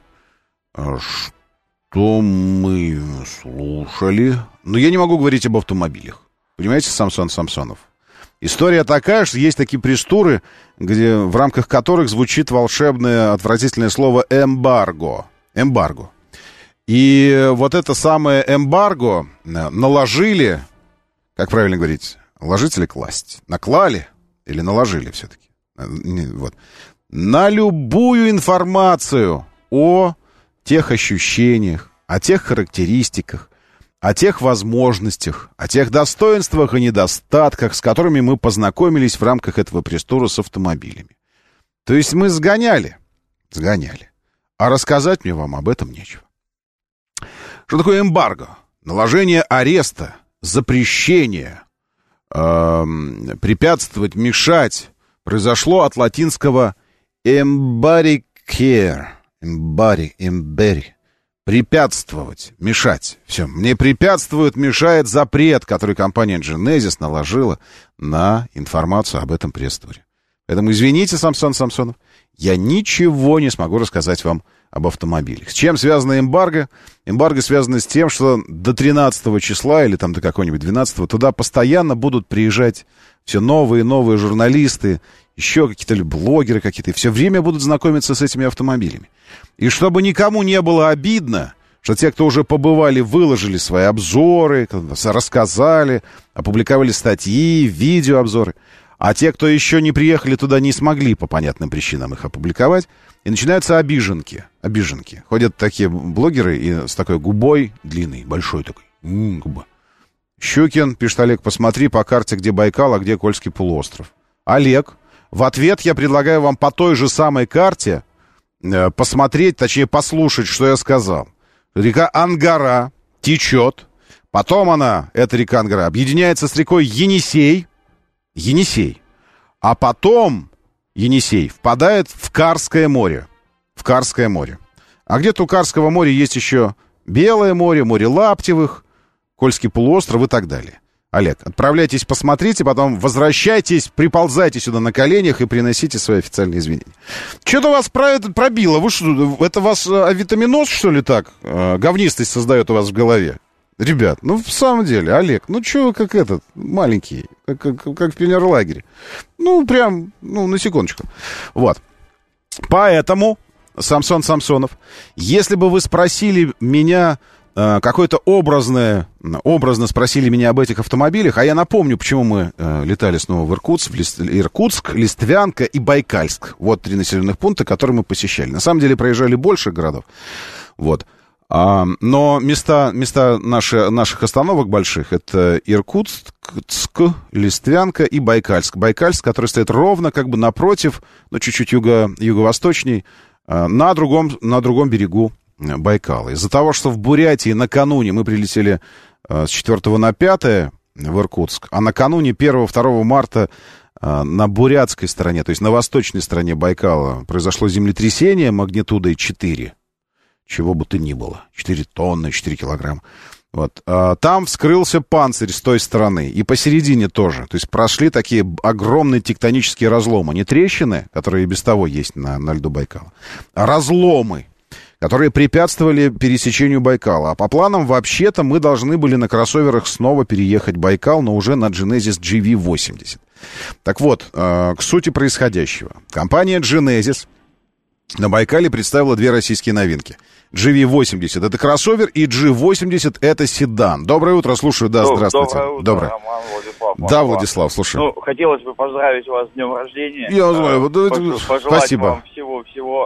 что мы слушали. Но я не могу говорить об автомобилях. Понимаете, Самсон Самсонов? История такая, что есть такие пресс-туры, где, в рамках которых звучит волшебное, отвратительное слово «эмбарго». Эмбарго. И вот это самое эмбарго наложили, как правильно говорить, ложить или класть? Наклали или наложили все-таки? Вот. На любую информацию о тех ощущениях, о тех характеристиках, о тех возможностях, о тех достоинствах и недостатках, с которыми мы познакомились в рамках этого пресс-тура с автомобилями. То есть мы сгоняли, сгоняли, а рассказать мне вам об этом нечего. Что такое эмбарго? Наложение ареста, запрещение, эм, препятствовать, мешать, произошло от латинского embaricare, эмбари, эмбери, препятствовать, мешать. Все, мне препятствует, мешает запрет, который компания Genesis наложила на информацию об этом пресс-туре. Поэтому извините, Самсон Самсонов, я ничего не смогу рассказать вам об автомобилях. С чем связано эмбарго? Эмбарго связано с тем, что до тринадцатого числа или там до какого-нибудь двенадцатого туда постоянно будут приезжать все новые и новые журналисты еще какие-то блогеры какие-то, все время будут знакомиться с этими автомобилями. И чтобы никому не было обидно, что те, кто уже побывали, выложили свои обзоры, рассказали, опубликовали статьи, видеообзоры, а те, кто еще не приехали туда, не смогли по понятным причинам их опубликовать, и начинаются обиженки. Обиженки. Ходят такие блогеры и с такой губой длинной, большой такой. М-м, губа. Щукин, пишет Олег, посмотри по карте, где Байкал, а где Кольский полуостров. Олег, в ответ я предлагаю вам по той же самой карте э, посмотреть, точнее послушать, что я сказал. Река Ангара течет, потом она, эта река Ангара, объединяется с рекой Енисей, Енисей, а потом Енисей впадает в Карское море, в Карское море. А где-то у Карского моря есть еще Белое море, море Лаптевых, Кольский полуостров и так далее. Олег, отправляйтесь, посмотрите, потом возвращайтесь, приползайте сюда на коленях и приносите свои официальные извинения. Что-то вас про это пробило. Вы что, это вас авитаминоз, что ли, так? Говнистость создает у вас в голове? Ребят, ну, в самом деле, Олег, ну, что вы как этот, маленький, как, как, как в пионерлагере. Ну, прям, ну, на секундочку. Вот. Поэтому, Самсон Самсонов, если бы вы спросили меня... какое-то образное, образно спросили меня об этих автомобилях, а я напомню, почему мы э, летали снова в Иркутск, в Лист, Иркутск, Листвянка и Байкальск. Вот три населенных пункта, которые мы посещали. На самом деле проезжали больше городов. Вот. А, но места, места наши, наших остановок больших — это Иркутск, Листвянка и Байкальск. Байкальск, который стоит ровно как бы напротив, но чуть-чуть юго, юго-восточней, э, на другом, на другом берегу Байкала. Из-за того, что в Бурятии накануне мы прилетели э, с четвёртого на пятое в Иркутск, а накануне первого-второго марта э, на бурятской стороне, то есть на восточной стороне Байкала, произошло землетрясение магнитудой четыре, чего бы то ни было, четыре тонны, четыре килограмма. Вот. А там вскрылся панцирь с той стороны, и посередине тоже. То есть прошли такие огромные тектонические разломы. Не трещины, которые и без того есть на, на льду Байкала, а разломы, которые препятствовали пересечению Байкала. А по планам, вообще-то, мы должны были на кроссоверах снова переехать Байкал, но уже на Genesis джи ви восемьдесят. Так вот, э, к сути происходящего. Компания Genesis на Байкале представила две российские новинки. джи ви восемьдесят — это кроссовер, и джи восемьдесят — это седан. Доброе утро, слушаю. Да, здравствуйте. Доброе утро, Доброе. Роман, Владислав. Да, Владислав, слушаю. Ну, хотелось бы поздравить вас с днем рождения. Я знаю. Вот, Пож- пожелать спасибо. вам всего-всего,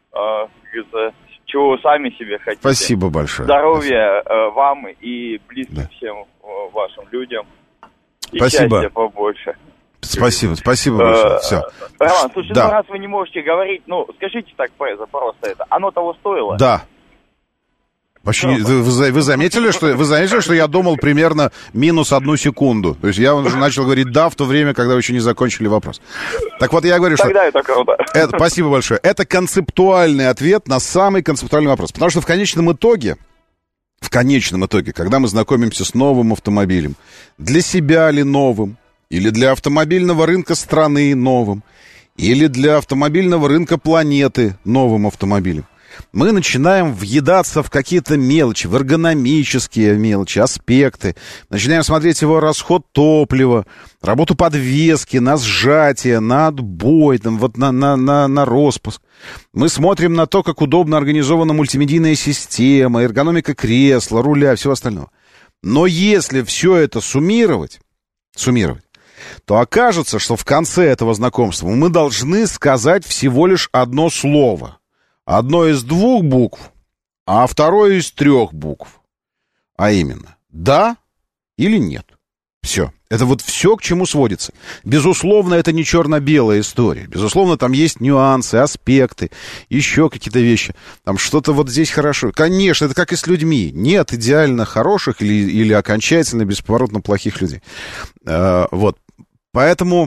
э, чего вы сами себе хотите. Спасибо большое. Здоровья э, вам и близким Да. всем э, вашим людям. И Спасибо. счастья побольше. Спасибо, спасибо большое. Все. Роман, слушай, Да. ну раз вы не можете говорить, ну, скажите так просто это, оно того стоило? Да. Вообще, вы, вы, вы заметили, что вы заметили, что я думал примерно минус одну секунду. То есть я уже начал говорить «да» в то время, когда вы еще не закончили вопрос. Так вот, я говорю, что... Тогда это круто. Это, спасибо большое. Это концептуальный ответ на самый концептуальный вопрос. Потому что в конечном итоге, в конечном итоге, когда мы знакомимся с новым автомобилем, для себя ли новым, или для автомобильного рынка страны новым, или для автомобильного рынка планеты новым автомобилем, мы начинаем въедаться в какие-то мелочи, в эргономические мелочи, аспекты. Начинаем смотреть его расход топлива, работу подвески, на сжатие, на отбой, там, вот на, на, на, на распуск. Мы смотрим на то, как удобно организована мультимедийная система, эргономика кресла, руля, всего остального. Но если все это суммировать, суммировать, то окажется, что в конце этого знакомства мы должны сказать всего лишь одно слово. Одно из двух букв, а второе из трех букв. А именно, да или нет. Все. Это вот все, к чему сводится. Безусловно, это не черно-белая история. Безусловно, там есть нюансы, аспекты, еще какие-то вещи. Там что-то вот здесь хорошо. Конечно, это как и с людьми. Нет идеально хороших или, или окончательно бесповоротно плохих людей. А, вот. Поэтому...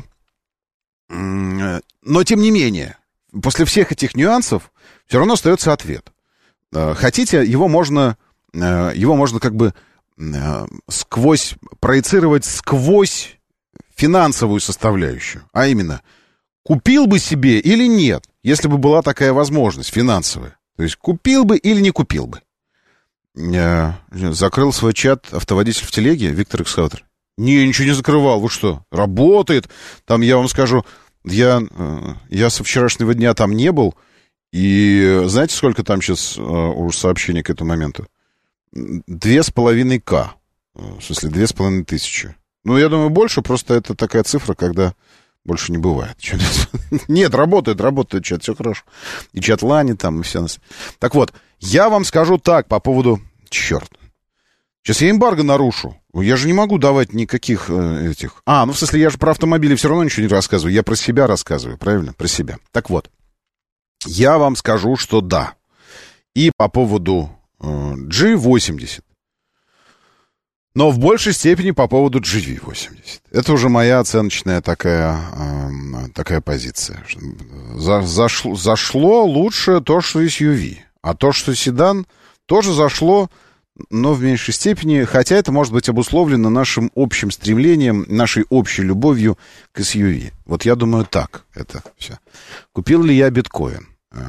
Но, тем не менее, после всех этих нюансов все равно остается ответ. Хотите, его можно, его можно как бы сквозь, проецировать сквозь финансовую составляющую. А именно, купил бы себе или нет, если бы была такая возможность финансовая. То есть, купил бы или не купил бы. Закрыл свой чат автоводитель в телеге, Виктор Экскаватор. Не, ничего не закрывал, вы что? Работает. Там, я вам скажу, Я, я со вчерашнего дня там не был, и знаете, сколько там сейчас уже сообщений к этому моменту? Две с половиной К. В смысле, две с половиной тысячи. Ну, я думаю, больше, просто это такая цифра, когда больше не бывает. Нет, работает, работает чат, все хорошо. И чат Лани там, и все. Так вот, я вам скажу так по поводу... Черт. Сейчас я эмбарго нарушу. Я же не могу давать никаких э, этих... А, ну, в смысле, я же про автомобили все равно ничего не рассказываю. Я про себя рассказываю, правильно? Про себя. Так вот, я вам скажу, что да. И по поводу э, джи восемьдесят. Но в большей степени по поводу джи ви восемьдесят. Это уже моя оценочная такая, э, такая позиция. За, зашло, зашло лучше то, что эс ю ви. А то, что седан, тоже зашло... но в меньшей степени, хотя это может быть обусловлено нашим общим стремлением, нашей общей любовью к эс ю ви. Вот я думаю, так это все. Купил ли я биткоин?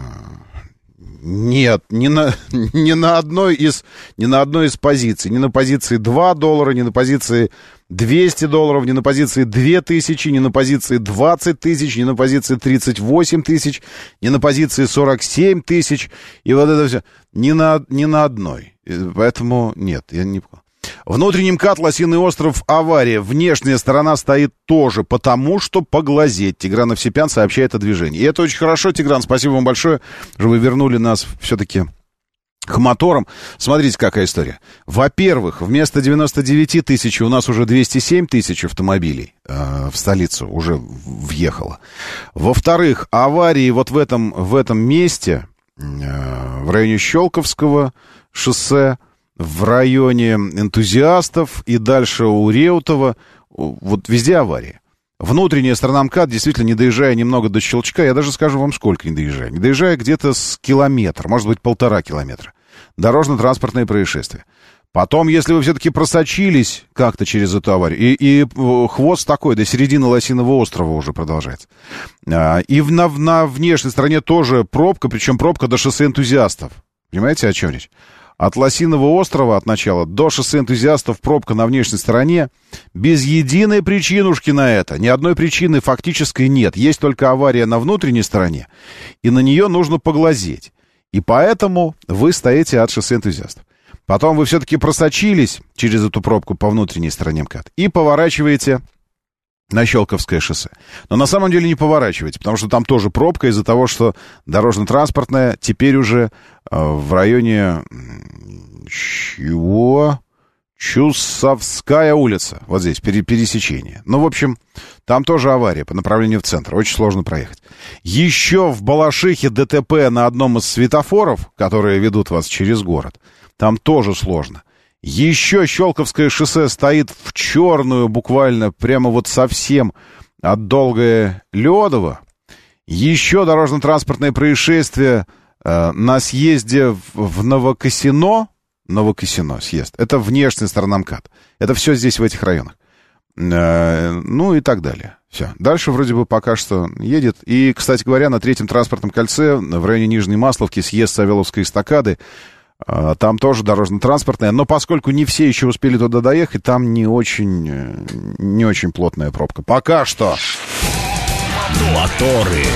Нет, ни на, ни на одной из, ни на одной из позиций. Ни на позиции два доллара, ни на позиции двести долларов, ни на позиции две тысячи, ни на позиции двадцать тысяч, ни на позиции тридцать восемь тысяч, ни на позиции сорок семь тысяч. И вот это все. Ни на, ни на одной. Поэтому нет, я не... Внутренний МКАД «Лосиный остров» авария. Внешняя сторона стоит тоже, потому что поглазеть. Тигран Овсепян сообщает о движении. И это очень хорошо, Тигран, спасибо вам большое, что вы вернули нас все-таки к моторам. Смотрите, какая история. Во-первых, вместо девяносто девять тысяч у нас уже двести семь тысяч автомобилей э, в столицу уже въехало. Во-вторых, аварии вот в этом, в этом месте, э, в районе Щелковского шоссе, в районе Энтузиастов и дальше у Реутова, вот везде аварии. Внутренняя сторона МКАД, действительно, не доезжая немного до Щелчка, я даже скажу вам, сколько не доезжая. Не доезжая где-то с километра, может быть, полтора километра. Дорожно-транспортные происшествия. Потом, если вы все-таки просочились как-то через эту аварию, и, и хвост такой, до середины Лосиного острова уже продолжается. И на, на внешней стороне тоже пробка, причем пробка до шоссе Энтузиастов. Понимаете, о чем речь? От Лосиного острова, от начала, до шоссе Энтузиастов пробка на внешней стороне. Без единой причинушки на это. Ни одной причины фактической нет. Есть только авария на внутренней стороне, и на нее нужно поглазеть. И поэтому вы стоите от шоссе Энтузиастов. Потом вы все-таки просочились через эту пробку по внутренней стороне МКАД и поворачиваете на Щелковское шоссе. Но на самом деле не поворачивайте, потому что там тоже пробка из-за того, что дорожно-транспортная теперь уже э, в районе чего? Чусовская улица. Вот здесь, пере- пересечение. Ну, в общем, там тоже авария по направлению в центр. Очень сложно проехать. Еще в Балашихе ДТП на одном из светофоров, которые ведут вас через город. Там тоже сложно. Еще Щелковское шоссе стоит в черную буквально, прямо вот совсем от Долгое Ледово. Еще дорожно-транспортное происшествие э, на съезде в, в Новокосино. Новокосино съезд. Это внешняя сторона МКАД. Это все здесь, в этих районах. Э, ну и так далее. Все. Дальше вроде бы пока что едет. И, кстати говоря, на третьем транспортном кольце в районе Нижней Масловки съезд Савеловской эстакады. Там тоже дорожно-транспортная, но поскольку не все еще успели туда доехать, там не очень, не очень плотная пробка. Пока что. Моторы.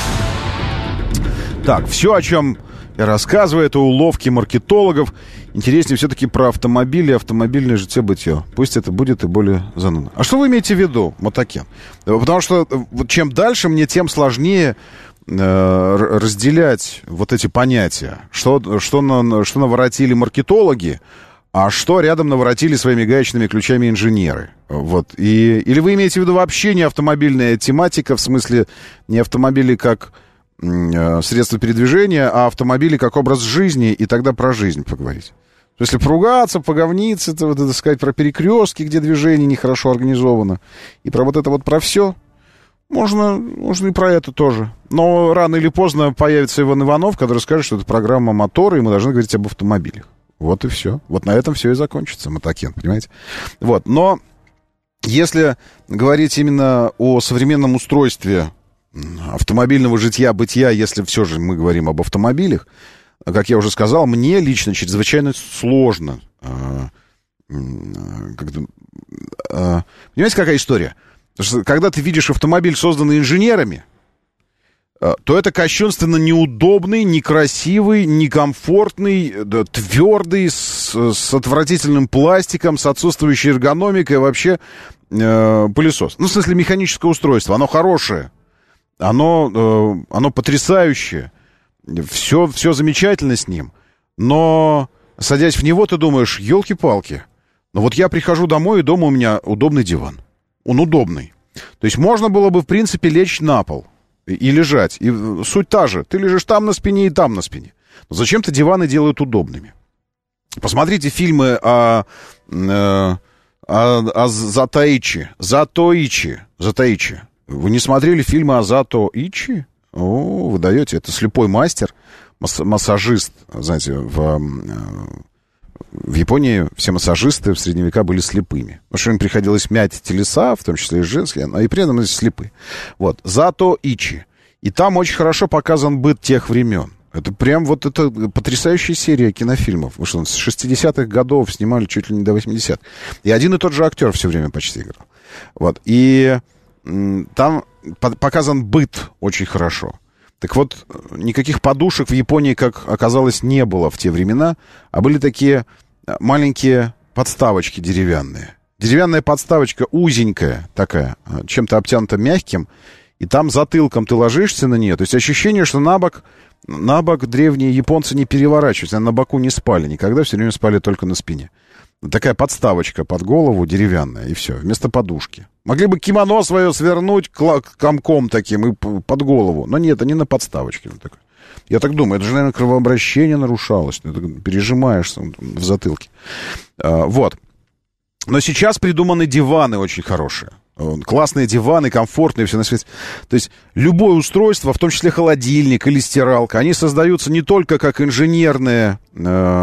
Так, все, о чем я рассказываю, это уловки маркетологов. Интереснее все-таки про автомобили, автомобильное житье-бытие. Пусть это будет и более занудно. А что вы имеете в виду, Мотокен? Потому что вот чем дальше мне, тем сложнее разделять вот эти понятия. Что, что, на, что наворотили маркетологи, а что рядом наворотили своими гаечными ключами инженеры. Вот. И, или вы имеете в виду вообще не автомобильная тематика, в смысле не автомобили как э, средство передвижения, а автомобили как образ жизни, и тогда про жизнь поговорить. Если поругаться, поговниться, это, вот, это сказать про перекрестки, где движение нехорошо организовано, и про вот это вот про все... Можно, можно и про это тоже. Но рано или поздно появится Иван Иванов, который скажет, что это программа «Моторы», и мы должны говорить об автомобилях. Вот и все. Вот на этом все и закончится, Мотокен, понимаете? Вот. Но если говорить именно о современном устройстве автомобильного житья-бытия, если все же мы говорим об автомобилях, как я уже сказал, мне лично чрезвычайно сложно. Понимаете, какая история? Потому что когда ты видишь автомобиль, созданный инженерами, то это кощунственно неудобный, некрасивый, некомфортный, да, твердый, с, с отвратительным пластиком, с отсутствующей эргономикой, вообще э, пылесос. Ну, в смысле, механическое устройство. Оно хорошее, оно, э, оно потрясающее, все, все замечательно с ним. Но, садясь в него, ты думаешь, елки-палки, но вот я прихожу домой, и дома у меня удобный диван. Он удобный. То есть можно было бы, в принципе, лечь на пол и лежать. И суть та же. Ты лежишь там на спине и там на спине. Но зачем-то диваны делают удобными. Посмотрите фильмы о, о, о Затоичи. Затоичи. Затоичи. Вы не смотрели фильмы о Затоичи? О, вы даете. Это слепой мастер, масс, массажист. Знаете, в, в Японии все массажисты в средние века были слепыми. Потому что им приходилось мять телеса, в том числе и женские, и при этом слепы. Вот. Затоичи. И там очень хорошо показан быт тех времен. Это прям вот это потрясающая серия кинофильмов. Вы что, с шестидесятых годов снимали чуть ли не до восьмидесятых. И один и тот же актер все время почти играл. Вот. И м, там показан быт очень хорошо. Так вот, никаких подушек в Японии, как оказалось, не было в те времена, а были такие маленькие подставочки деревянные. Деревянная подставочка узенькая такая, чем-то обтянута мягким, и там затылком ты ложишься на нее. То есть ощущение, что на бок, на бок древние японцы не переворачиваются, они на боку не спали никогда, все время спали только на спине. Такая подставочка под голову деревянная, и все, вместо подушки. Могли бы кимоно свое свернуть комком таким и под голову, но нет, они на подставочке. Я так думаю, это же, наверное, кровообращение нарушалось, ты пережимаешься в затылке. Вот. Но сейчас придуманы диваны очень хорошие. Классные диваны, комфортные, все на свете. То есть любое устройство, в том числе холодильник или стиралка, они создаются не только как инженерное, э,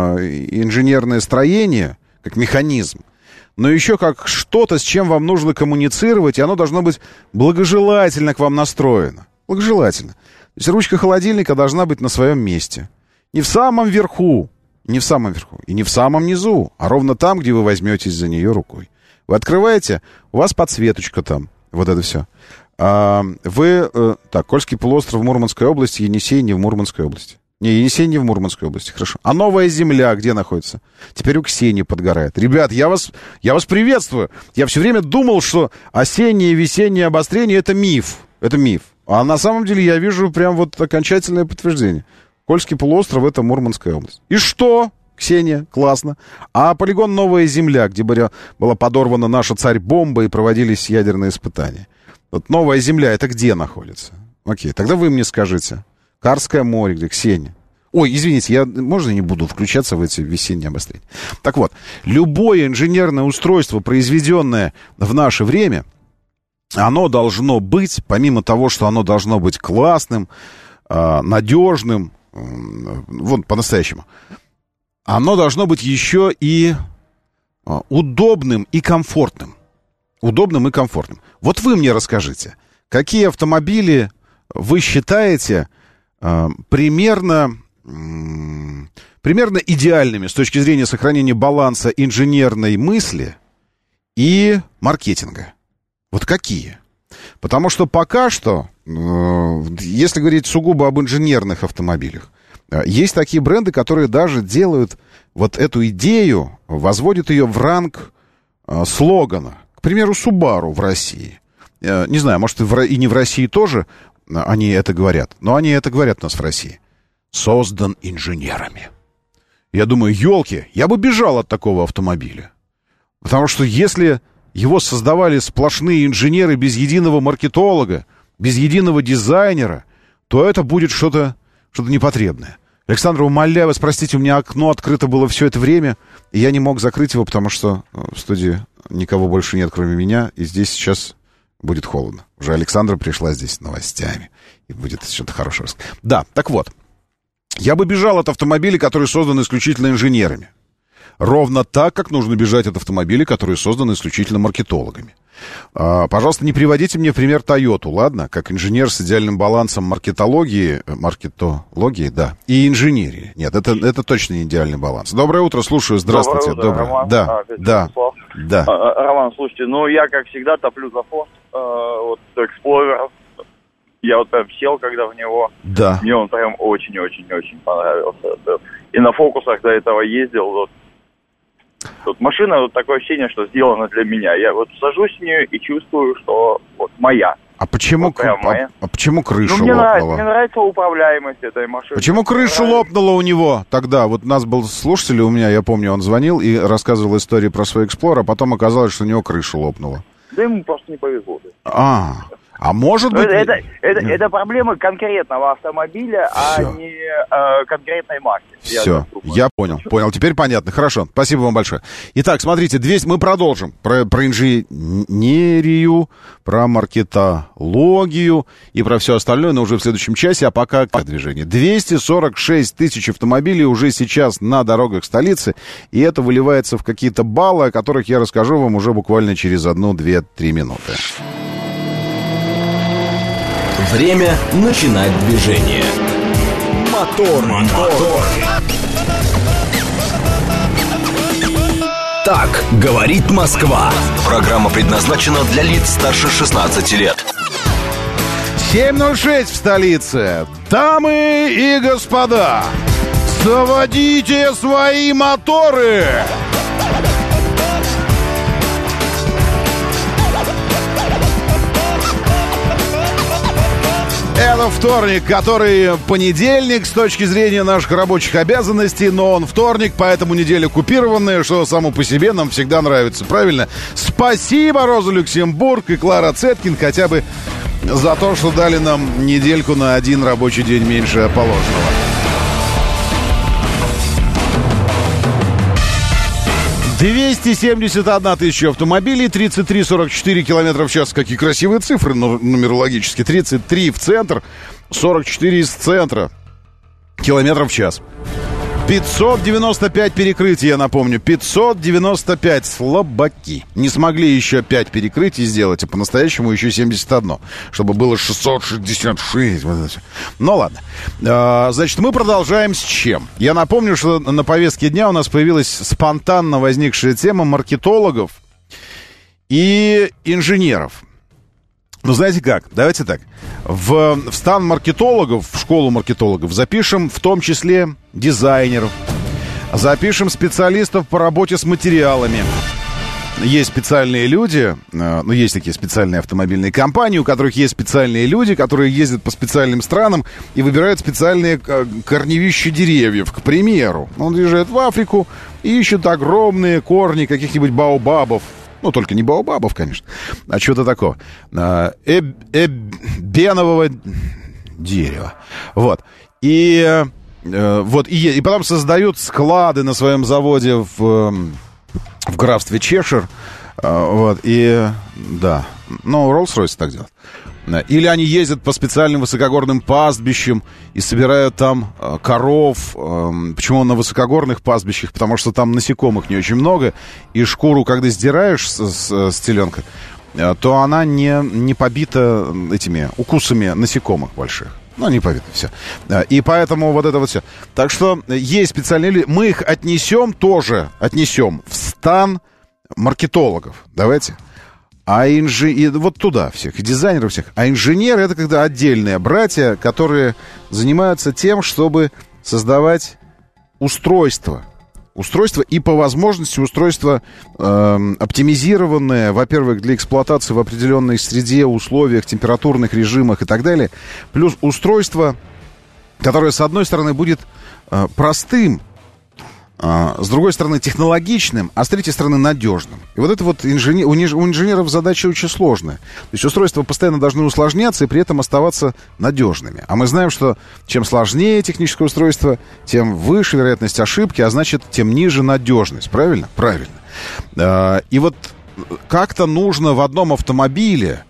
инженерное строение, как механизм, но еще как что-то, с чем вам нужно коммуницировать, и оно должно быть благожелательно к вам настроено. Благожелательно. То есть ручка холодильника должна быть на своем месте. Не в самом верху, не в самом верху, и не в самом низу, а ровно там, где вы возьметесь за нее рукой. Вы открываете, у вас подсветочка там, вот это все. А, вы, э, так, Кольский полуостров в Мурманской области, Енисей не в Мурманской области. Не, Енисей не в Мурманской области, хорошо. А Новая Земля где находится? Теперь у Ксении подгорает. Ребят, я вас, я вас приветствую. Я все время думал, что осеннее и весеннее обострение — это миф. Это миф. А на самом деле я вижу прям вот окончательное подтверждение. Кольский полуостров — это Мурманская область. И что? Ксения, классно. А полигон Новая Земля, где была подорвана наша царь-бомба и проводились ядерные испытания. Вот Новая Земля, это где находится? Окей, тогда вы мне скажите. Карское море, где Ксения? Ой, извините, я, можно не буду включаться в эти весенние обострения? Так вот, любое инженерное устройство, произведенное в наше время, оно должно быть, помимо того, что оно должно быть классным, надежным, вот по-настоящему, оно должно быть еще и удобным и комфортным. Удобным и комфортным. Вот вы мне расскажите, какие автомобили вы считаете э, примерно, э, примерно идеальными с точки зрения сохранения баланса инженерной мысли и маркетинга? Вот какие? Потому что пока что, э, если говорить сугубо об инженерных автомобилях, есть такие бренды, которые даже делают вот эту идею, возводят ее в ранг э, слогана. К примеру, Subaru в России. Э, не знаю, может, и, в, и не в России тоже они это говорят, но они это говорят у нас в России. Создан инженерами. Я думаю, елки, я бы бежал от такого автомобиля. Потому что если его создавали сплошные инженеры без единого маркетолога, без единого дизайнера, то это будет что-то, что-то непотребное. Александр, умоляю вас, простите, у меня окно открыто было все это время, и я не мог закрыть его, потому что в студии никого больше нет, кроме меня, и здесь сейчас будет холодно. Уже Александра пришла здесь с новостями, и будет что-то хорошее. Да, так вот, я бы бежал от автомобилей, которые созданы исключительно инженерами. Ровно так, как нужно бежать от автомобилей, которые созданы исключительно маркетологами. А, пожалуйста, не приводите мне в пример Тойоту, ладно? Как инженер с идеальным балансом маркетологии, маркетологии, да, и инженерии. Нет, это, это точно не идеальный баланс. Доброе утро, слушаю, здравствуйте. Доброе утро, Доброе. Роман. Да, А, да, да. А, Роман, слушайте, ну я, как всегда, топлю за Ford, э, вот Explorer. Я вот прям сел, когда в него. Да. Мне он прям очень-очень-очень понравился. И на фокусах до этого ездил. Вот. Вот машина, вот такое ощущение, что сделана для меня. Я вот сажусь в нее и чувствую, что вот моя. А почему, вот прям а, моя. а почему крыша ну, мне лопнула? Нравится, мне нравится управляемость этой машины. Почему крыша лопнула у него тогда? Вот у нас был слушатель у меня, я помню, он звонил и рассказывал историю про свой Explorer, а потом оказалось, что у него крыша лопнула. Да ему просто не повезло. А, а может быть... Это, это, это, это проблема конкретного автомобиля, Все. а не э, конкретной марки. Все, я, я понял, понял. Теперь понятно. Хорошо, спасибо вам большое. Итак, смотрите, двести мы продолжим про, про инженерию, про маркетологию и про все остальное, но уже в следующем часе, а пока как движение. двести сорок шесть тысяч автомобилей уже сейчас на дорогах столицы, и это выливается в какие-то баллы, о которых я расскажу вам уже буквально через одну, две, три минуты. Время начинать движение. Мотор, мотор. Так говорит Москва. Программа предназначена для лиц старше шестнадцати лет. семь ноль шесть в столице. Дамы и господа, заводите свои моторы! Это вторник, который понедельник с точки зрения наших рабочих обязанностей, но он вторник, поэтому неделя купированная, что само по себе нам всегда нравится, правильно? Спасибо, Роза Люксембург и Клара Цеткин, хотя бы за то, что дали нам недельку на один рабочий день меньше положенного. двести семьдесят одна тысяча автомобилей, тридцать три сорок четыре километра в час. Какие красивые цифры нумерологически. тридцать три в центр, сорок четыре из центра километров в час. пятьсот девяносто пять перекрытий, я напомню. пятьсот девяносто пять. Слабаки. Не смогли еще пять перекрытий сделать, а по-настоящему еще семьдесят одно. Чтобы было шестьсот шестьдесят шесть. Ну ладно. А, значит, мы продолжаем с чем? Я напомню, что на повестке дня у нас появилась спонтанно возникшая тема маркетологов и инженеров. Ну, знаете как? Давайте так. В, в стан маркетологов, в школу маркетологов запишем в том числе дизайнеров, запишем специалистов по работе с материалами. Есть специальные люди, ну, есть такие специальные автомобильные компании, у которых есть специальные люди, которые ездят по специальным странам и выбирают специальные корневища деревьев, к примеру. Он приезжает в Африку и ищет огромные корни каких-нибудь баобабов. Ну, только не баобабов, конечно, а чего-то такого. Эб, эбенового дерева. Вот. И, вот, и, и потом создают склады на своем заводе в, в графстве Чешир. Вот. И, да. Ну, Rolls-Royce так делает. Или они ездят по специальным высокогорным пастбищам и собирают там э, коров. Э, почему на высокогорных пастбищах? Потому что там насекомых не очень много. И шкуру, когда сдираешь с, с, с теленка, э, то она не, не побита этими укусами насекомых больших. Ну, не побита, все. И поэтому вот это вот все. Так что есть специальные люди. Мы их отнесем тоже, отнесем в стан маркетологов. Давайте. А инжи... и вот туда всех, и дизайнеров всех. А инженеры — это когда отдельные братья, которые занимаются тем, чтобы создавать устройство. Устройство и, по возможности, устройство э, оптимизированное, во-первых, для эксплуатации в определенной среде, условиях, температурных режимах и так далее. Плюс устройство, которое, с одной стороны, будет э, простым, с другой стороны, технологичным, а с третьей стороны, надежным. И вот это вот инженер, у инженеров задача очень сложная. То есть устройства постоянно должны усложняться и при этом оставаться надежными. А мы знаем, что чем сложнее техническое устройство, тем выше вероятность ошибки, а значит, тем ниже надежность. Правильно? Правильно. И вот как-то нужно в одном автомобиле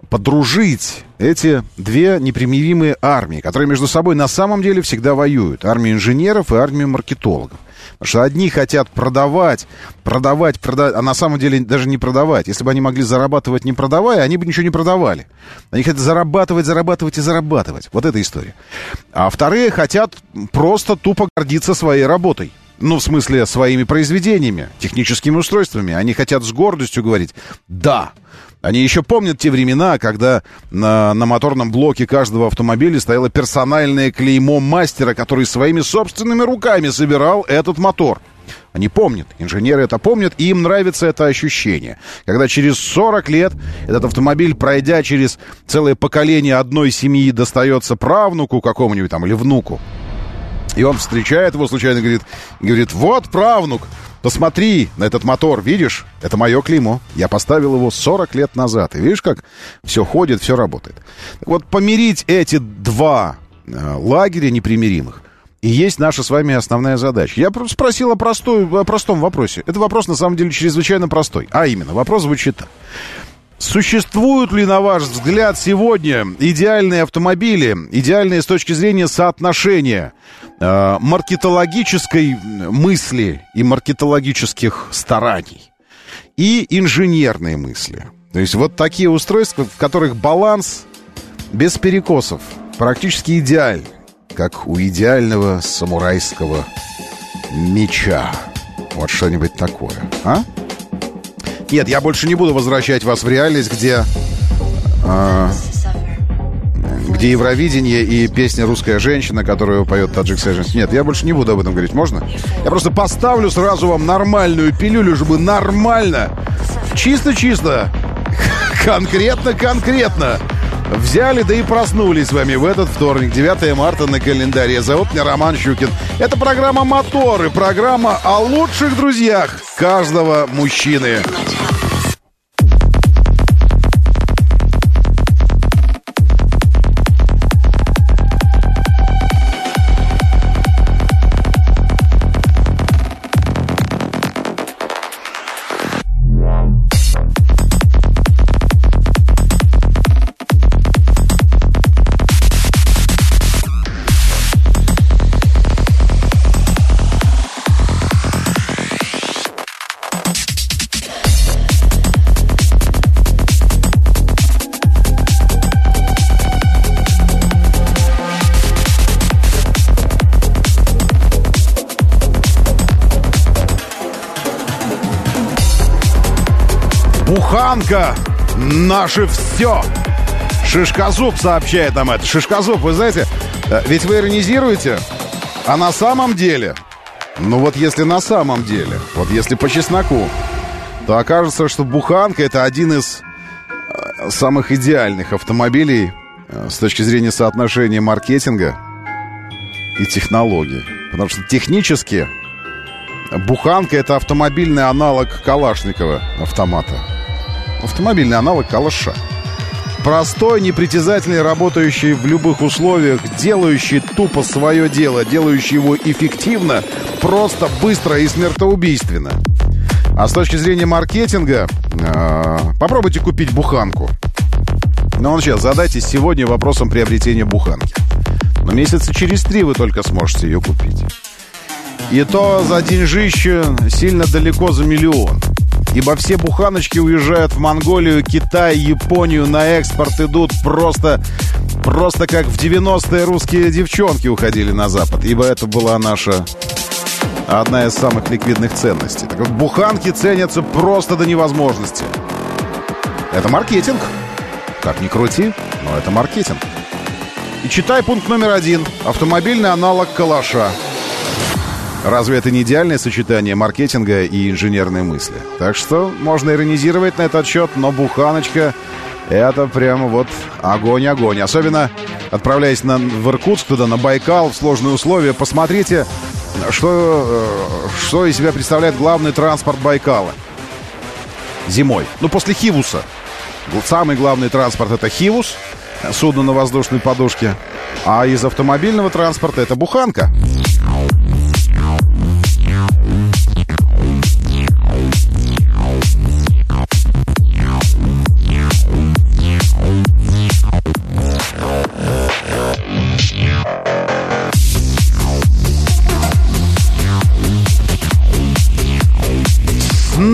подружить эти две непримиримые армии, которые между собой на самом деле всегда воюют. Армию инженеров и армию маркетологов. Потому что одни хотят продавать, продавать, продавать, а на самом деле даже не продавать. Если бы они могли зарабатывать не продавая, они бы ничего не продавали. Они хотят зарабатывать, зарабатывать и зарабатывать. Вот эта история. А вторые хотят просто тупо гордиться своей работой. Ну, в смысле, своими произведениями, техническими устройствами. Они хотят с гордостью говорить «да». Они еще помнят те времена, когда на, на моторном блоке каждого автомобиля стояло персональное клеймо мастера, который своими собственными руками собирал этот мотор. Они помнят, инженеры это помнят, и им нравится это ощущение. Когда через сорок лет этот автомобиль, пройдя через целое поколение одной семьи, достается правнуку какому-нибудь там или внуку, и он встречает его случайно и говорит, говорит, вот правнук, посмотри на этот мотор, видишь? Это мое клеймо. Я поставил его сорок лет назад. И видишь, как все ходит, все работает. Так вот, помирить эти два э, лагеря непримиримых и есть наша с вами основная задача. Я спросил о, простой, о простом вопросе. Это вопрос, на самом деле, чрезвычайно простой. А именно, вопрос звучит так. Существуют ли, на ваш взгляд, сегодня идеальные автомобили, идеальные с точки зрения соотношения э, маркетологической мысли и маркетологических стараний и инженерные мысли? То есть вот такие устройства, в которых баланс без перекосов практически идеальный, как у идеального самурайского меча. Вот что-нибудь такое, а? Нет, я больше не буду возвращать вас в реальность, где, э, где Евровидение и песня «Русская женщина», которую поет таджикская женщина. Нет, я больше не буду об этом говорить. Можно? Я просто поставлю сразу вам нормальную пилюлю, чтобы нормально, чисто-чисто, конкретно-конкретно взяли, да и проснулись с вами в этот вторник, девятое марта на календаре. Зовут меня Роман Щукин. Это программа «Моторы», программа о лучших друзьях каждого мужчины. Буханка — наше все. Шишкозуб сообщает нам это. Шишкозуб, вы знаете, ведь вы иронизируете, а на самом деле, ну вот если на самом деле, вот если по чесноку, то окажется, что буханка — это один из самых идеальных автомобилей с точки зрения соотношения маркетинга и технологий. Потому что технически буханка — это автомобильный аналог Калашникова автомата. Автомобильный аналог калаша. Простой, непритязательный, работающий в любых условиях, делающий тупо свое дело, делающий его эффективно, просто, быстро и смертоубийственно. А с точки зрения маркетинга, э, попробуйте купить буханку. Ну, вот сейчас задайтесь сегодня вопросом приобретения буханки. Но месяца через три вы только сможете ее купить. И то за деньжище сильно далеко за миллион. Ибо все буханочки уезжают в Монголию, Китай, Японию, на экспорт идут просто, просто как в девяностые русские девчонки уходили на Запад. Ибо это была наша одна из самых ликвидных ценностей. Так вот, буханки ценятся просто до невозможности. Это маркетинг. Как ни крути, но это маркетинг. И читай пункт номер один. Автомобильный аналог калаша. Разве это не идеальное сочетание маркетинга и инженерной мысли? Так что можно иронизировать на этот счет, но буханочка — это прямо вот огонь-огонь. Особенно отправляясь на, в Иркутск, туда, на Байкал, в сложные условия, посмотрите, что, что из себя представляет главный транспорт Байкала зимой. Ну, после Хивуса. Самый главный транспорт — это Хивус, судно на воздушной подушке. А из автомобильного транспорта — это буханка.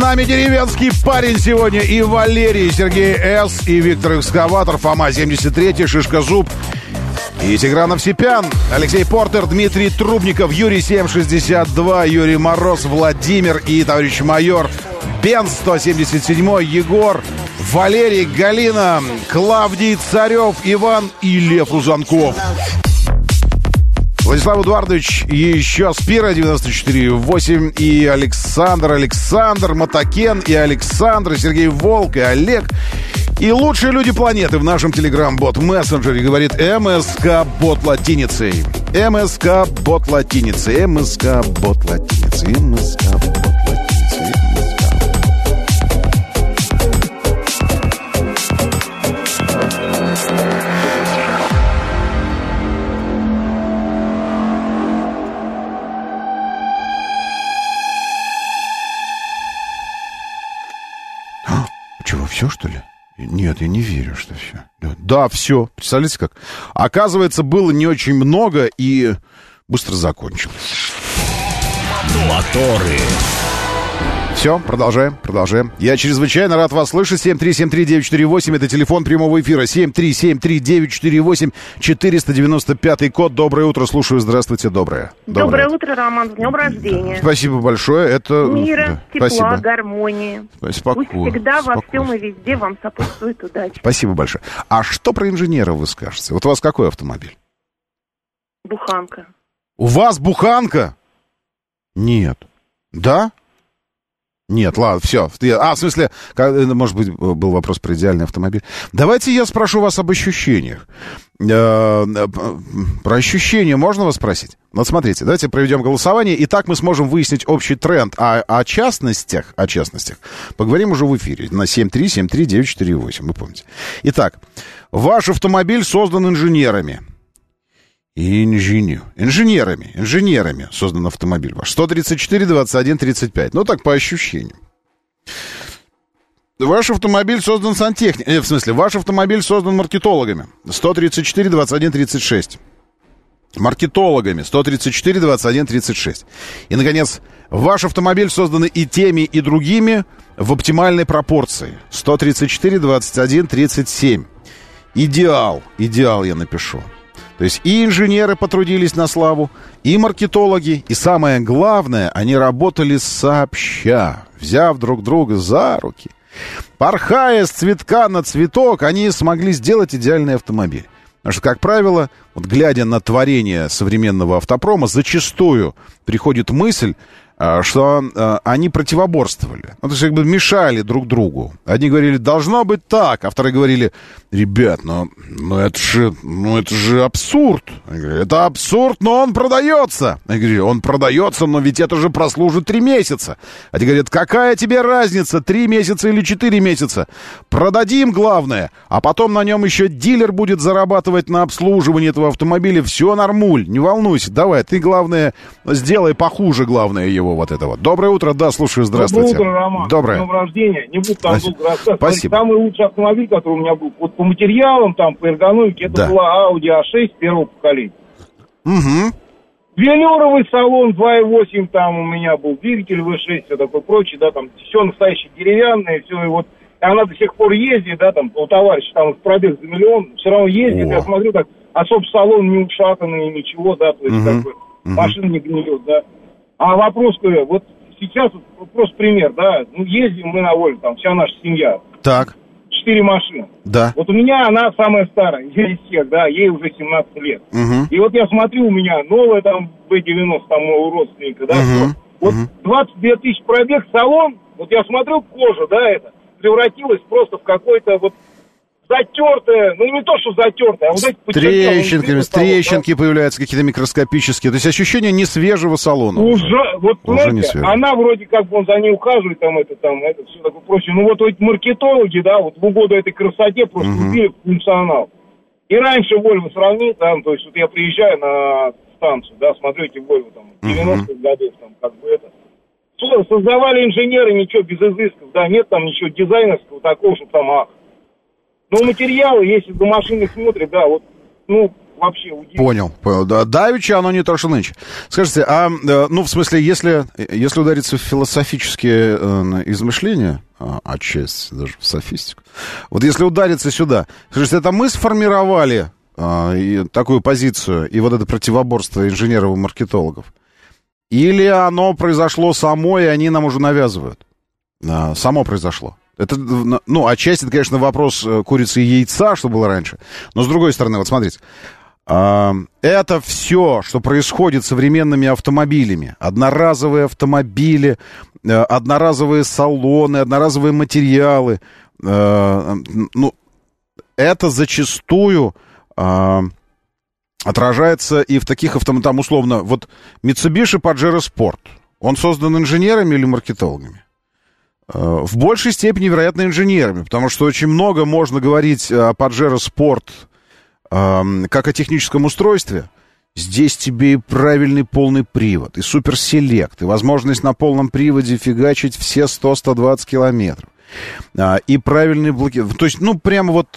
нами деревенский парень сегодня. И Валерий, Сергей С, и Виктор Экскаватор, Фома семьдесят три, Шишка Зуб, и Тигран Овсепян, Алексей Портер, Дмитрий Трубников, Юрий семь шестьдесят два, Юрий Мороз, Владимир и товарищ майор Бен сто семьдесят семь, Егор, Валерий, Галина, Клавдий Царев, Иван и Лев Рузанков. Владислав Эдуардович, еще Спира девяносто четыре восемь, и Александр, Александр, Мотокен, и Александр, и Сергей Волк, и Олег. И лучшие люди планеты в нашем телеграм-бот-мессенджере, говорит МСК-бот латиницей. МСК-бот латиницей. МСК-бот латиницей. МСК-бот латиницей. Чего, все, что ли? Нет, я не верю, что все. Да, все. Представляете, как? Оказывается, было не очень много и быстро закончилось. Моторы. Все, продолжаем, продолжаем. Я чрезвычайно рад вас слышать. семь три семь три девять четыре восемь, это телефон прямого эфира. семь три семь три девять четыре восемь, четыреста девяносто пятый код. Доброе утро, слушаю. Здравствуйте, доброе. Доброе, доброе утро, Роман, с днем рождения. Спасибо большое. Это... Мира, да, тепла, спасибо. Гармонии. Спокойно. Пусть всегда Спокойно. во всем и везде вам сопутствует удача. Спасибо большое. А что про инженеров вы скажете? Вот у вас какой автомобиль? Буханка. У вас буханка? Нет. Да? Нет, ладно, все. А, в смысле, может быть, был вопрос про идеальный автомобиль. Давайте я спрошу вас об ощущениях. Про ощущения можно вас спросить? Вот смотрите, давайте проведем голосование, и так мы сможем выяснить общий тренд. А о частностях, о частностях поговорим уже в эфире на семь три семь три девять четыре восемь, вы помните. Итак, ваш автомобиль создан инженерами. Инженер. Инженерами. Инженерами создан автомобиль ваш. сто тридцать четыре двадцать один тридцать пять. Ну, так, по ощущениям. Ваш автомобиль создан сантехниками. Э, в смысле, ваш автомобиль создан маркетологами. сто тридцать четыре двадцать один тридцать шесть. Маркетологами. сто тридцать четыре двадцать один тридцать шесть. И, наконец, ваш автомобиль создан и теми, и другими в оптимальной пропорции. сто тридцать четыре двадцать один тридцать семь. Идеал. Идеал я напишу. То есть и инженеры потрудились на славу, и маркетологи, и самое главное, они работали сообща, взяв друг друга за руки. Порхая с цветка на цветок, они смогли сделать идеальный автомобиль. Потому что, как правило, вот глядя на творение современного автопрома, зачастую приходит мысль, что э, они противоборствовали. Ну, то есть, как бы мешали друг другу. Одни говорили, должно быть так, а вторые говорили, ребят, ну, ну, это, же, ну это же абсурд. Они говорили, это абсурд, но он продается. Они говорили, он продается, но ведь это же прослужит три месяца. Они говорят, какая тебе разница, три месяца или четыре месяца? Продадим, главное, а потом на нем еще дилер будет зарабатывать на обслуживании этого автомобиля. Все нормуль, не волнуйся, давай, ты, главное, сделай похуже, главное, его. Вот это вот. Доброе утро, да, слушаю, здравствуйте. Доброе утро, Роман. Доброе. С днем рождения. Не буду там долго рассказывать. Спасибо. Самый лучший автомобиль, который у меня был, вот по материалам, там, по эргономике, это да. была Audi а шесть первого поколения. Угу. Велюровый салон, два и восемь, там у меня был двигатель вэ шесть, все такое прочее, да, там все настоящее деревянное, все, и вот, и она до сих пор ездит, да, там, у товарища, там, пробег за миллион, все равно ездит, О. я смотрю, так, особо салон не ушатанный, ничего, да, то есть, угу. как бы, угу. машина не гниет, да. А вопрос, вот, сейчас вот, просто пример, да, ну, ездим мы на Вольво, там, вся наша семья. Так. Четыре машины. Да. Вот у меня она самая старая из всех, да, ей уже семнадцать лет. Угу. И вот я смотрю, у меня новая там бэ девяносто, там, у родственника, да, угу. вот угу. двадцать две тысячи пробег, салон, вот я смотрю, кожа, да, это, превратилась просто в какой-то вот затертое, ну не то, что затертое, а вот эти трещинками, трещинки да? появляются какие-то микроскопические, то есть ощущение не свежего салона. Уже, уже. Вот, уже знаете, не свежего. Она вроде как бы он за ней ухаживает, там это, там, это, все такое прочее. Ну вот эти маркетологи, да, вот в угоду этой красоте просто угу. убили функционал. И раньше Вольво сравнить, там, то есть вот я приезжаю на станцию, да, смотрю эти Вольво там девяностых угу. годов, там, как бы это. Создавали инженеры, ничего без изысков, да, нет там ничего дизайнерского такого, что там, ах. Но материалы, если до машины смотрят, да, вот, ну, вообще удивительно. Понял, понял. Да, давеча оно не то, что нынче. Скажите, а, ну, в смысле, если, если удариться в философические э, измышления, а, отчасти даже в софистику, вот если удариться сюда, скажите, это мы сформировали э, и, такую позицию и вот это противоборство инженеров и маркетологов? Или оно произошло само, и они нам уже навязывают? А, само произошло. Это, ну, отчасти, это, конечно, вопрос курицы и яйца, что было раньше. Но, с другой стороны, вот смотрите. Это все, что происходит с современными автомобилями. Одноразовые автомобили, одноразовые салоны, одноразовые материалы. Ну, это зачастую отражается и в таких автомобилях, там, условно, вот Mitsubishi Pajero Sport. Он создан инженерами или маркетологами? В большей степени, вероятно, инженерами, потому что очень много можно говорить о Pajero Sport э, как о техническом устройстве. Здесь тебе и правильный полный привод, и суперселект, и возможность на полном приводе фигачить все сто - сто двадцать километров, э, и правильный блокировка. То есть, ну, прямо вот...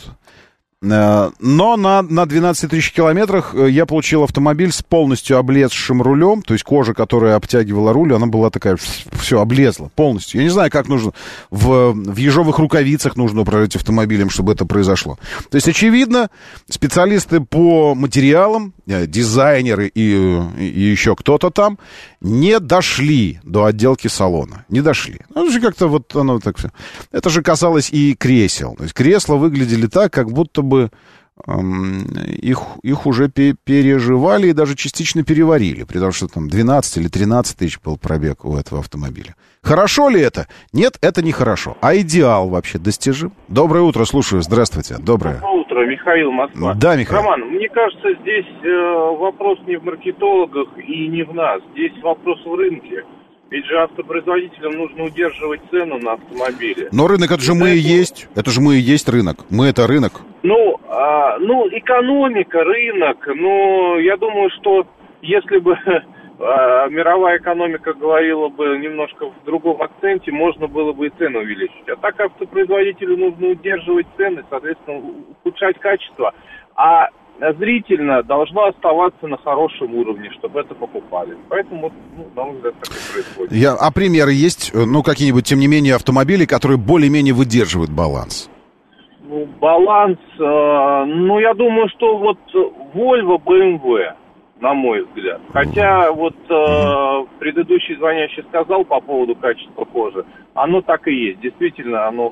Э, но на, на двенадцати тысяч километрах я получил автомобиль с полностью облезшим рулем, то есть кожа, которая обтягивала руль, она была такая, все, облезла полностью. Я не знаю, как нужно, в, в ежовых рукавицах нужно управлять автомобилем, чтобы это произошло. То есть, очевидно, специалисты по материалам, дизайнеры и, и еще кто-то там не дошли до отделки салона. Не дошли. Ну, это же как-то вот оно так все. Это же касалось и кресел. То есть кресла выглядели так, как будто бы эм, их, их уже пе- переживали и даже частично переварили. При том, что там двенадцать или тринадцать тысяч был пробег у этого автомобиля. Хорошо ли это? Нет, это не хорошо. А идеал вообще достижим? Доброе утро, слушаю. Здравствуйте. Доброе. Доброе утро, Михаил, Москва. Да, Михаил. Роман, мне кажется, здесь э, вопрос не в маркетологах и не в нас. Здесь вопрос в рынке. Ведь же автопроизводителям нужно удерживать цену на автомобили. Но рынок, это же мы и есть. Это же мы и есть рынок. Мы это рынок. Ну, а, ну, экономика, рынок. Но я думаю, что если бы а, мировая экономика говорила бы немножко в другом акценте, можно было бы и цену увеличить. А так автопроизводителю нужно удерживать цены, соответственно, ухудшать качество. А зрительно должно оставаться на хорошем уровне, чтобы это покупали. Поэтому, ну, на мой взгляд, так и происходит. Я, а примеры есть, ну, какие-нибудь, тем не менее, автомобили, которые более-менее выдерживают баланс? Ну, баланс, э, ну, я думаю, что вот Volvo, бэ эм вэ, на мой взгляд. Хотя вот э, предыдущий звонящий сказал по поводу качества кожи, оно так и есть. Действительно, оно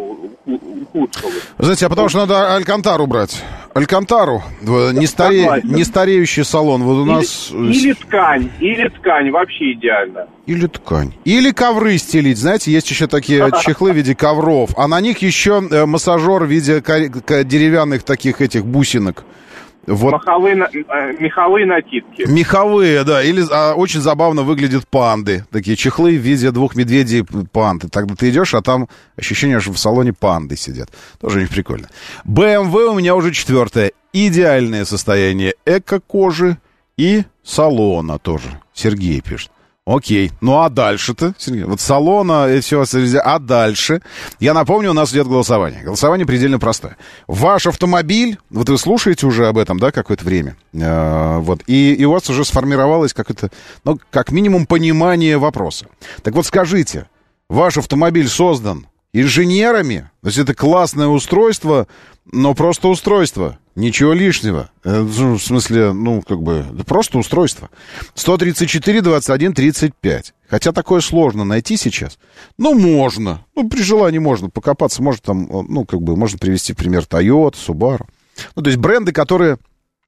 ухудшилось. Знаете, а потому что надо Алькантару брать. Алькантару, не, старе... не стареющий салон. Вот у или, нас... или ткань, или ткань, вообще идеально. Или ткань. Или ковры стелить. Знаете, есть еще такие чехлы в виде ковров, а на них еще массажер в виде деревянных таких этих бусинок. Вот. Меховые, меховые накидки. Меховые, да. Или а, очень забавно выглядят панды. Такие чехлы в виде двух медведей панды. Тогда ты идешь, а там ощущение, что в салоне панды сидят. Тоже не прикольно. бэ эм вэ у меня уже четвертое. Идеальное состояние эко-кожи и салона тоже. Сергей пишет. Окей. Ну, а дальше-то, Сергей? Вот салона и все, а дальше? Я напомню, у нас идет голосование. Голосование предельно простое. Ваш автомобиль, вот вы слушаете уже об этом, да, какое-то время, э, вот, и, и у вас уже сформировалось какое-то, ну, как минимум, понимание вопроса. Так вот, скажите, ваш автомобиль создан инженерами? То есть это классное устройство, но просто устройство. Ничего лишнего. В смысле, ну, как бы, просто устройство. сто тридцать четыре двадцать один тридцать пять. Хотя такое сложно найти сейчас. Ну, можно. Ну, при желании можно покопаться. Может, там, ну, как бы, можно привести в пример Toyota, Subaru. Ну, то есть бренды, которые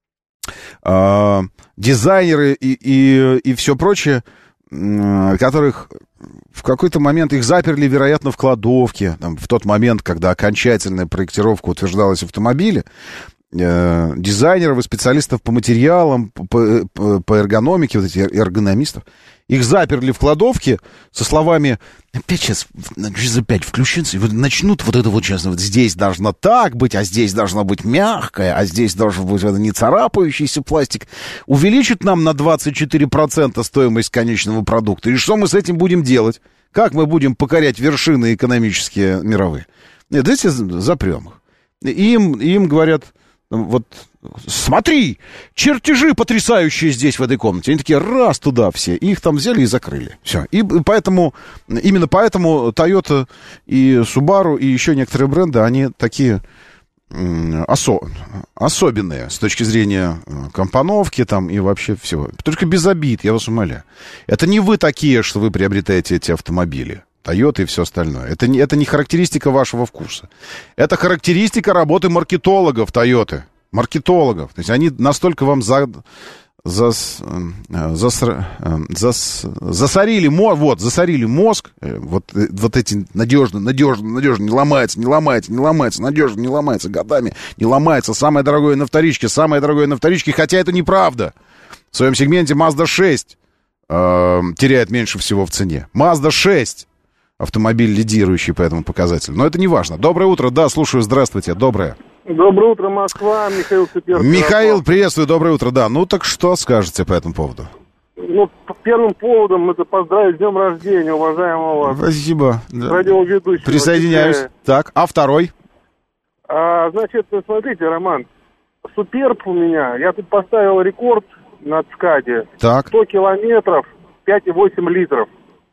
э, дизайнеры и, и, и все прочее, э, которых в какой-то момент их заперли, вероятно, в кладовке. Там, в тот момент, когда окончательная проектировка утверждалась в автомобиле, э, дизайнеров и специалистов по материалам, по, по, по эргономике, вот эти эргономистов, их заперли в кладовке со словами: опять сейчас, через опять включится, и вот начнут вот это вот сейчас, вот здесь должно так быть, а здесь должно быть мягкое, а здесь должен быть не царапающийся пластик. Увеличит нам на двадцать четыре процента стоимость конечного продукта. И что мы с этим будем делать? Как мы будем покорять вершины экономические мировые? Нет, давайте запрем их. Им, им говорят: вот смотри, чертежи потрясающие здесь, в этой комнате. Они такие, раз туда все, и их там взяли и закрыли. Все. И поэтому, именно поэтому Toyota и Subaru, и еще некоторые бренды, они такие осо- особенные с точки зрения компоновки там и вообще всего. Только без обид, я вас умоляю. Это не вы такие, что вы приобретаете эти автомобили. Toyota и все остальное. Это не, это не характеристика вашего вкуса. Это характеристика работы маркетологов Toyota. Маркетологов. То есть они настолько вам за, за, за, за, засорили, вот, засорили мозг. Вот, вот эти надежно, надежно, надежно, не ломается, не ломается, не ломается, надежно, не ломается, годами не ломается. Самое дорогое на вторичке, самое дорогое на вторичке, хотя это неправда. В своем сегменте Mazda шесть э, теряет меньше всего в цене. Mazda шесть. Автомобиль, лидирующий по этому показателю. Но это не важно. Доброе утро. Да, слушаю. Здравствуйте. Доброе. Доброе утро, Москва. Михаил Цыперский. Михаил, приветствую. Доброе утро. Да, ну так что скажете по этому поводу? Ну, первым поводом это поздравить с днем рождения, уважаемого Спасибо. радиоведущего. Присоединяюсь. Китая. Так, а второй? А, значит, смотрите, Роман, Суперб у меня. Я тут поставил рекорд на ЦКАДе. Так. сто километров, пять и восемь литров.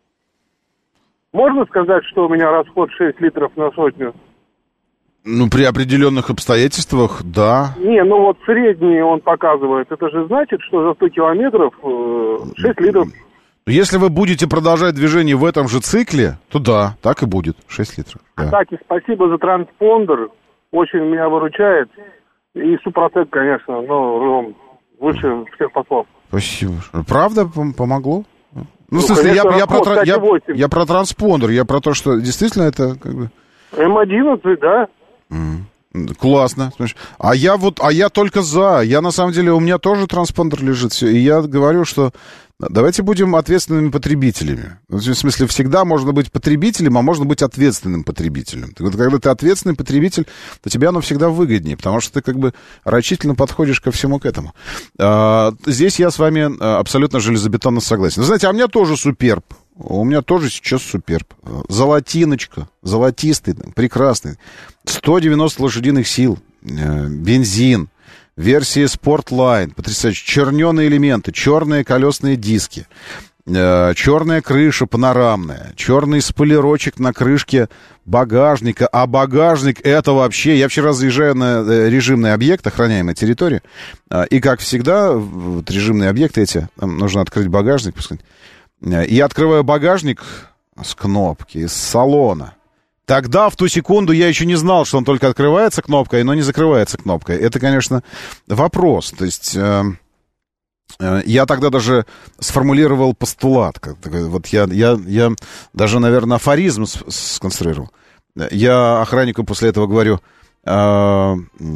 Можно сказать, что у меня расход шесть литров на сотню? Ну, при определенных обстоятельствах, да. Не, ну вот средний он показывает. Это же значит, что за сто километров шесть литров. Если вы будете продолжать движение в этом же цикле, то да, так и будет, шесть литров. Да. Кстати, спасибо за транспондер. Очень меня выручает. И Супротек, конечно, ну, выше всех послов. Спасибо. Правда помогло? Ну, Ну, в смысле, конечно, я, я, про, расход, я, восемь. я про транспондер, я про то, что действительно это как бы... эм одиннадцать, да? Mm. Классно. А я вот, а я только за. Я на самом деле, у меня тоже транспондер лежит все. И я говорю, что давайте будем ответственными потребителями. В смысле, всегда можно быть потребителем, а можно быть ответственным потребителем. Так вот, когда ты ответственный потребитель, то тебе оно всегда выгоднее, потому что ты как бы рачительно подходишь ко всему к этому. А, здесь я с вами абсолютно железобетонно согласен. Вы знаете, а у меня тоже Суперб. У меня тоже сейчас Суперб. Золотиночка, золотистый, прекрасный. сто девяносто лошадиных сил, бензин. Версия Sportline, потрясающе. Черненые элементы, черные колесные диски, э, черная крыша панорамная, черный спойлерочек на крышке багажника. А багажник это вообще... Я вчера заезжаю на режимный объект, охраняемой территории, э, и, как всегда, вот режимные объекты эти, там нужно открыть багажник, пускай. Я открываю багажник с кнопки, из салона. Тогда, в ту секунду, я еще не знал, что он только открывается кнопкой, но не закрывается кнопкой. Это, конечно, вопрос. То есть, э, э, я тогда даже сформулировал постулат. Как, вот я, я, я даже, наверное, афоризм сконструировал. Я охраннику после этого говорю, э,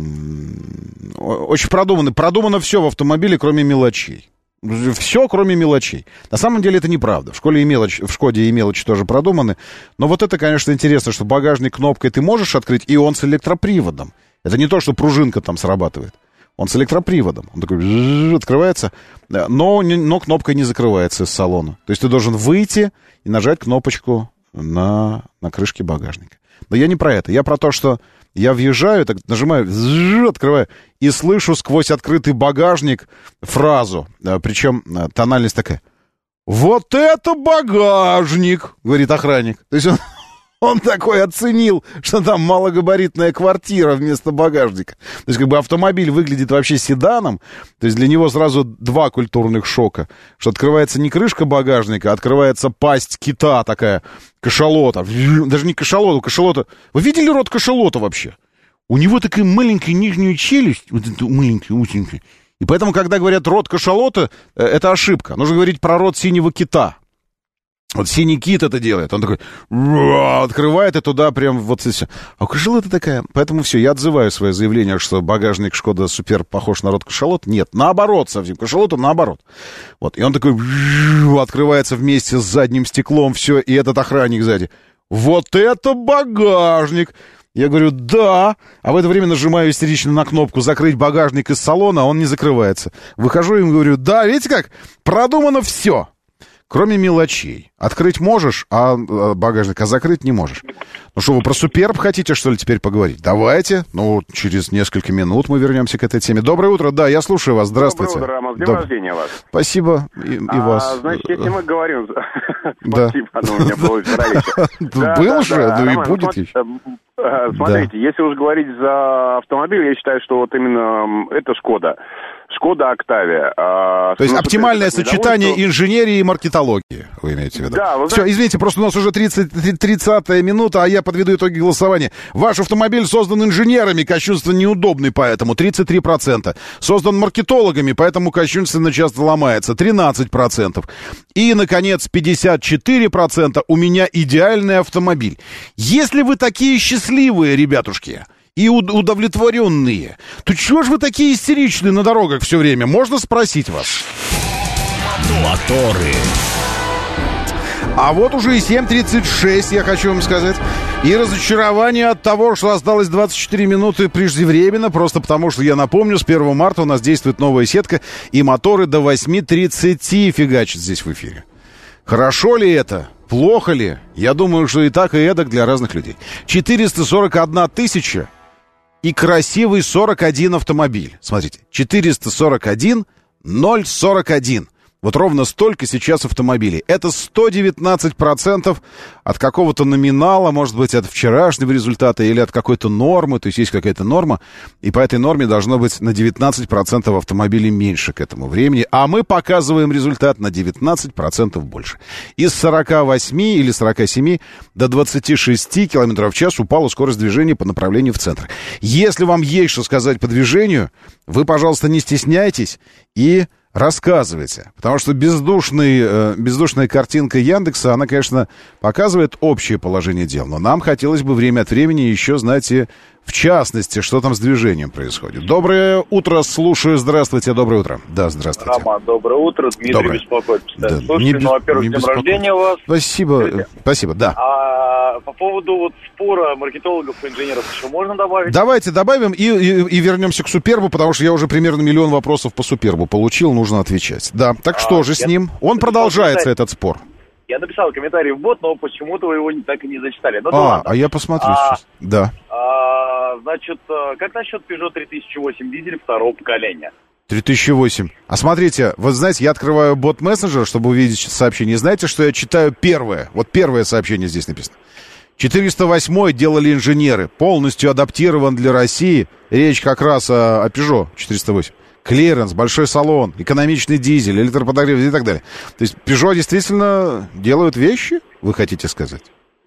очень продумано. Продумано все в автомобиле, кроме мелочей. Все, кроме мелочей. На самом деле это неправда. В школе и мелочь, в Шкоде и мелочи тоже продуманы. Но вот это, конечно, интересно, что багажник кнопкой ты можешь открыть, и он с электроприводом. Это не то, что пружинка там срабатывает. Он с электроприводом. Он такой открывается, но, но кнопка не закрывается из салона. То есть ты должен выйти и нажать кнопочку на, на крышке багажника. Но я не про это. Я про то, что я въезжаю, так нажимаю, открываю, и слышу сквозь открытый багажник фразу, причем тональность такая: «Вот это багажник!» — говорит охранник. То есть он, он такой оценил, что там малогабаритная квартира вместо багажника. То есть как бы автомобиль выглядит вообще седаном, то есть для него сразу два культурных шока, что открывается не крышка багажника, а открывается пасть кита такая, кашалота. Даже не кашалота, кашалота. Вы видели рот кашалота вообще? У него такая маленькая нижняя челюсть, вот эта маленькая, узенькая. И поэтому, когда говорят рот кашалота, это ошибка. Нужно говорить про рот синего кита. Вот синий кит это делает. Он такой открывает, и туда прям вот все. А у кашалота такая. Поэтому все, я отзываю свое заявление, что багажник Шкода Суперб похож на рот кашалота. Нет, наоборот совсем. Кашалота наоборот. Вот. И он такой открывается вместе с задним стеклом, все, и этот охранник сзади. Вот это багажник! Я говорю, да. А в это время нажимаю истерично на кнопку «Закрыть багажник из салона», а он не закрывается. Выхожу и им говорю, да, видите как? Продумано все. кроме мелочей. Открыть можешь, а багажник, а закрыть не можешь. Ну что, вы про Суперб хотите, что ли, теперь поговорить? Давайте. Ну, через несколько минут мы вернемся к этой теме. Доброе утро, да, я слушаю вас. Здравствуйте. Доброе утро, Роман. С днем Доб... рождения вас. Спасибо, и, и а, вас. Значит, если мы говорим... Да. Спасибо, оно у меня было здоровечко. Был же, ну и будет еще. Смотрите, если уж говорить за автомобиль, я считаю, что вот именно это Шкода. Шкода Октавия. То есть оптимальное сочетание инженерии и маркетологии, вы имеете в виду? Да. Вы Все, знаете... извините, просто у нас уже тридцатая минута, а я подведу итоги голосования. Ваш автомобиль создан инженерами, кощунственно неудобный, поэтому тридцать три процента. Создан маркетологами, поэтому кощунственно часто ломается, тринадцать процентов. И, наконец, пятьдесят четыре процента у меня идеальный автомобиль. Если вы такие счастливые, ребятушки, и удовлетворенные, то чего ж вы такие истеричные на дорогах все время? Можно спросить вас? Моторы. А вот уже и семь тридцать шесть, я хочу вам сказать. И разочарование от того, что осталось двадцать четыре минуты преждевременно, просто потому что, я напомню, с первого марта у нас действует новая сетка, и моторы до восемь тридцать фигачат здесь в эфире. Хорошо ли это? Плохо ли? Я думаю, что и так, и эдак для разных людей. четыреста сорок одна тысяча и красивый сорок один автомобиль. Смотрите, четыреста сорок один ноль сорок один. Вот ровно столько сейчас автомобилей. Это сто девятнадцать процентов от какого-то номинала, может быть, от вчерашнего результата или от какой-то нормы. То есть есть какая-то норма, и по этой норме должно быть на девятнадцать процентов автомобилей меньше к этому времени. А мы показываем результат на девятнадцать процентов больше. Из сорока восьми или сорока семи до двадцати шести километров в час упала скорость движения по направлению в центр. Если вам есть что сказать по движению, вы, пожалуйста, не стесняйтесь и... рассказывайте, потому что бездушный, э, бездушная картинка Яндекса, она, конечно, показывает общее положение дел, но нам хотелось бы время от времени еще, знаете, в частности, что там с движением происходит. Доброе утро, слушаю, здравствуйте, доброе утро. Да, здравствуйте. Роман, доброе утро, Дмитрий доброе. Беспокоит. Да. Слушайте, не, ну, во-первых, не с днем рождения у вас. Спасибо, Скажите, спасибо, да. А по поводу вот спора маркетологов и инженеров еще можно добавить? Давайте добавим и, и, и вернемся к Супербу, потому что я уже примерно миллион вопросов по Супербу получил, нужно отвечать. Да, так что а, же с ним? Он продолжается, этот спор. Я написал комментарий в бот, но почему-то вы его не, так и не зачитали. Ну, а, да ладно. а я посмотрю а, сейчас. Да. А, значит, как насчет Peugeot три тысячи восемь дизель второго поколения? три тысячи восемь. А смотрите, вот знаете, я открываю бот-мессенджер, чтобы увидеть сообщение. Знаете, что я читаю первое? Вот первое сообщение здесь написано. четыреста восемь делали инженеры. Полностью адаптирован для России. Речь как раз о, о Peugeot четыреста восемь. Клиренс, большой салон, экономичный дизель, электроподогрев и так далее. То есть Peugeot действительно делают вещи, вы хотите сказать?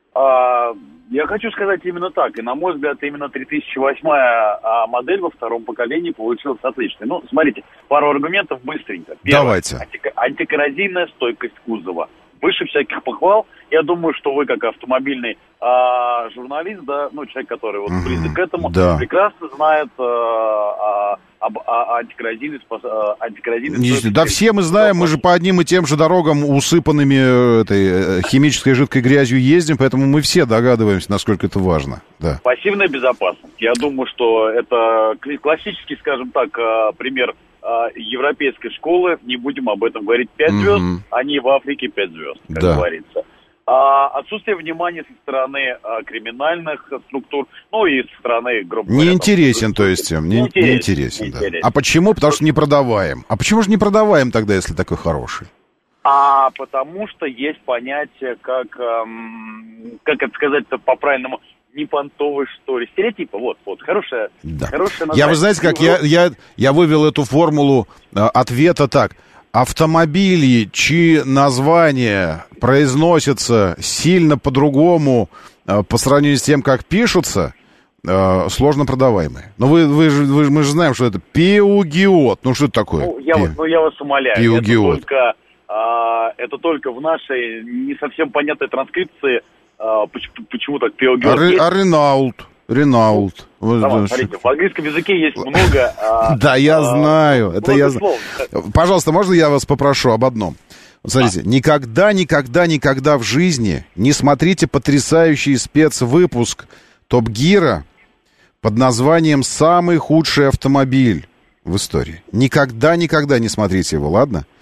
А, я хочу сказать именно так. И, на мой взгляд, именно три тысячи восьмая модель во втором поколении получилась отличной. Ну, смотрите, пару аргументов быстренько. Первое. Давайте. Антик- антикоррозийная стойкость кузова. Выше всяких похвал. Я думаю, что вы, как автомобильный а, журналист, да, ну, человек, который вот mm-hmm. близок к этому, да. прекрасно знает а, а, об а, антикоррозийной стойкости. Да все мы знаем, мы же по одним и тем же дорогам, усыпанными этой химической жидкой грязью ездим, поэтому мы все догадываемся, насколько это важно. Да. Пассивная безопасность. Я думаю, что это классический, скажем так, пример европейской школы, не будем об этом говорить, пять звезд, mm-hmm. они в Африке пять звезд, как да. говорится. А, отсутствие внимания со стороны а, криминальных структур, ну и со стороны, грубо говоря... Не интересен, то есть, им, не, не интересен, не интересен, не да. интересен. А почему? Потому что не продаваем. А почему же не продаваем тогда, если такой хороший? А потому что есть понятие, как, эм, как это сказать-то по-правильному, непонтовый, что ли, стереотипа, вот, вот, хорошая, да. хорошая Я, вы знаете, как я, я, я вывел эту формулу э, ответа так. Автомобили, чьи названия произносятся сильно по-другому э, по сравнению с тем, как пишутся, э, сложно продаваемые. Но вы, вы, вы, мы же знаем, что это Пеугиот. Ну, что это такое? Ну, я, Пе... ну, я вас умоляю. Пеугиот. Это только, э, это только в нашей не совсем понятной транскрипции. Uh, почему, почему так Пеугиот? А, есть... а Ренаулт? Ренаулт. Ну, давай, смотрите, в английском языке есть много... Да, я знаю. Это я знаю. Пожалуйста, можно я вас попрошу об одном? Смотрите, никогда, никогда, никогда в жизни не смотрите потрясающий спецвыпуск Топ Гира под названием «Самый худший автомобиль в истории». Никогда, никогда не смотрите его, ладно?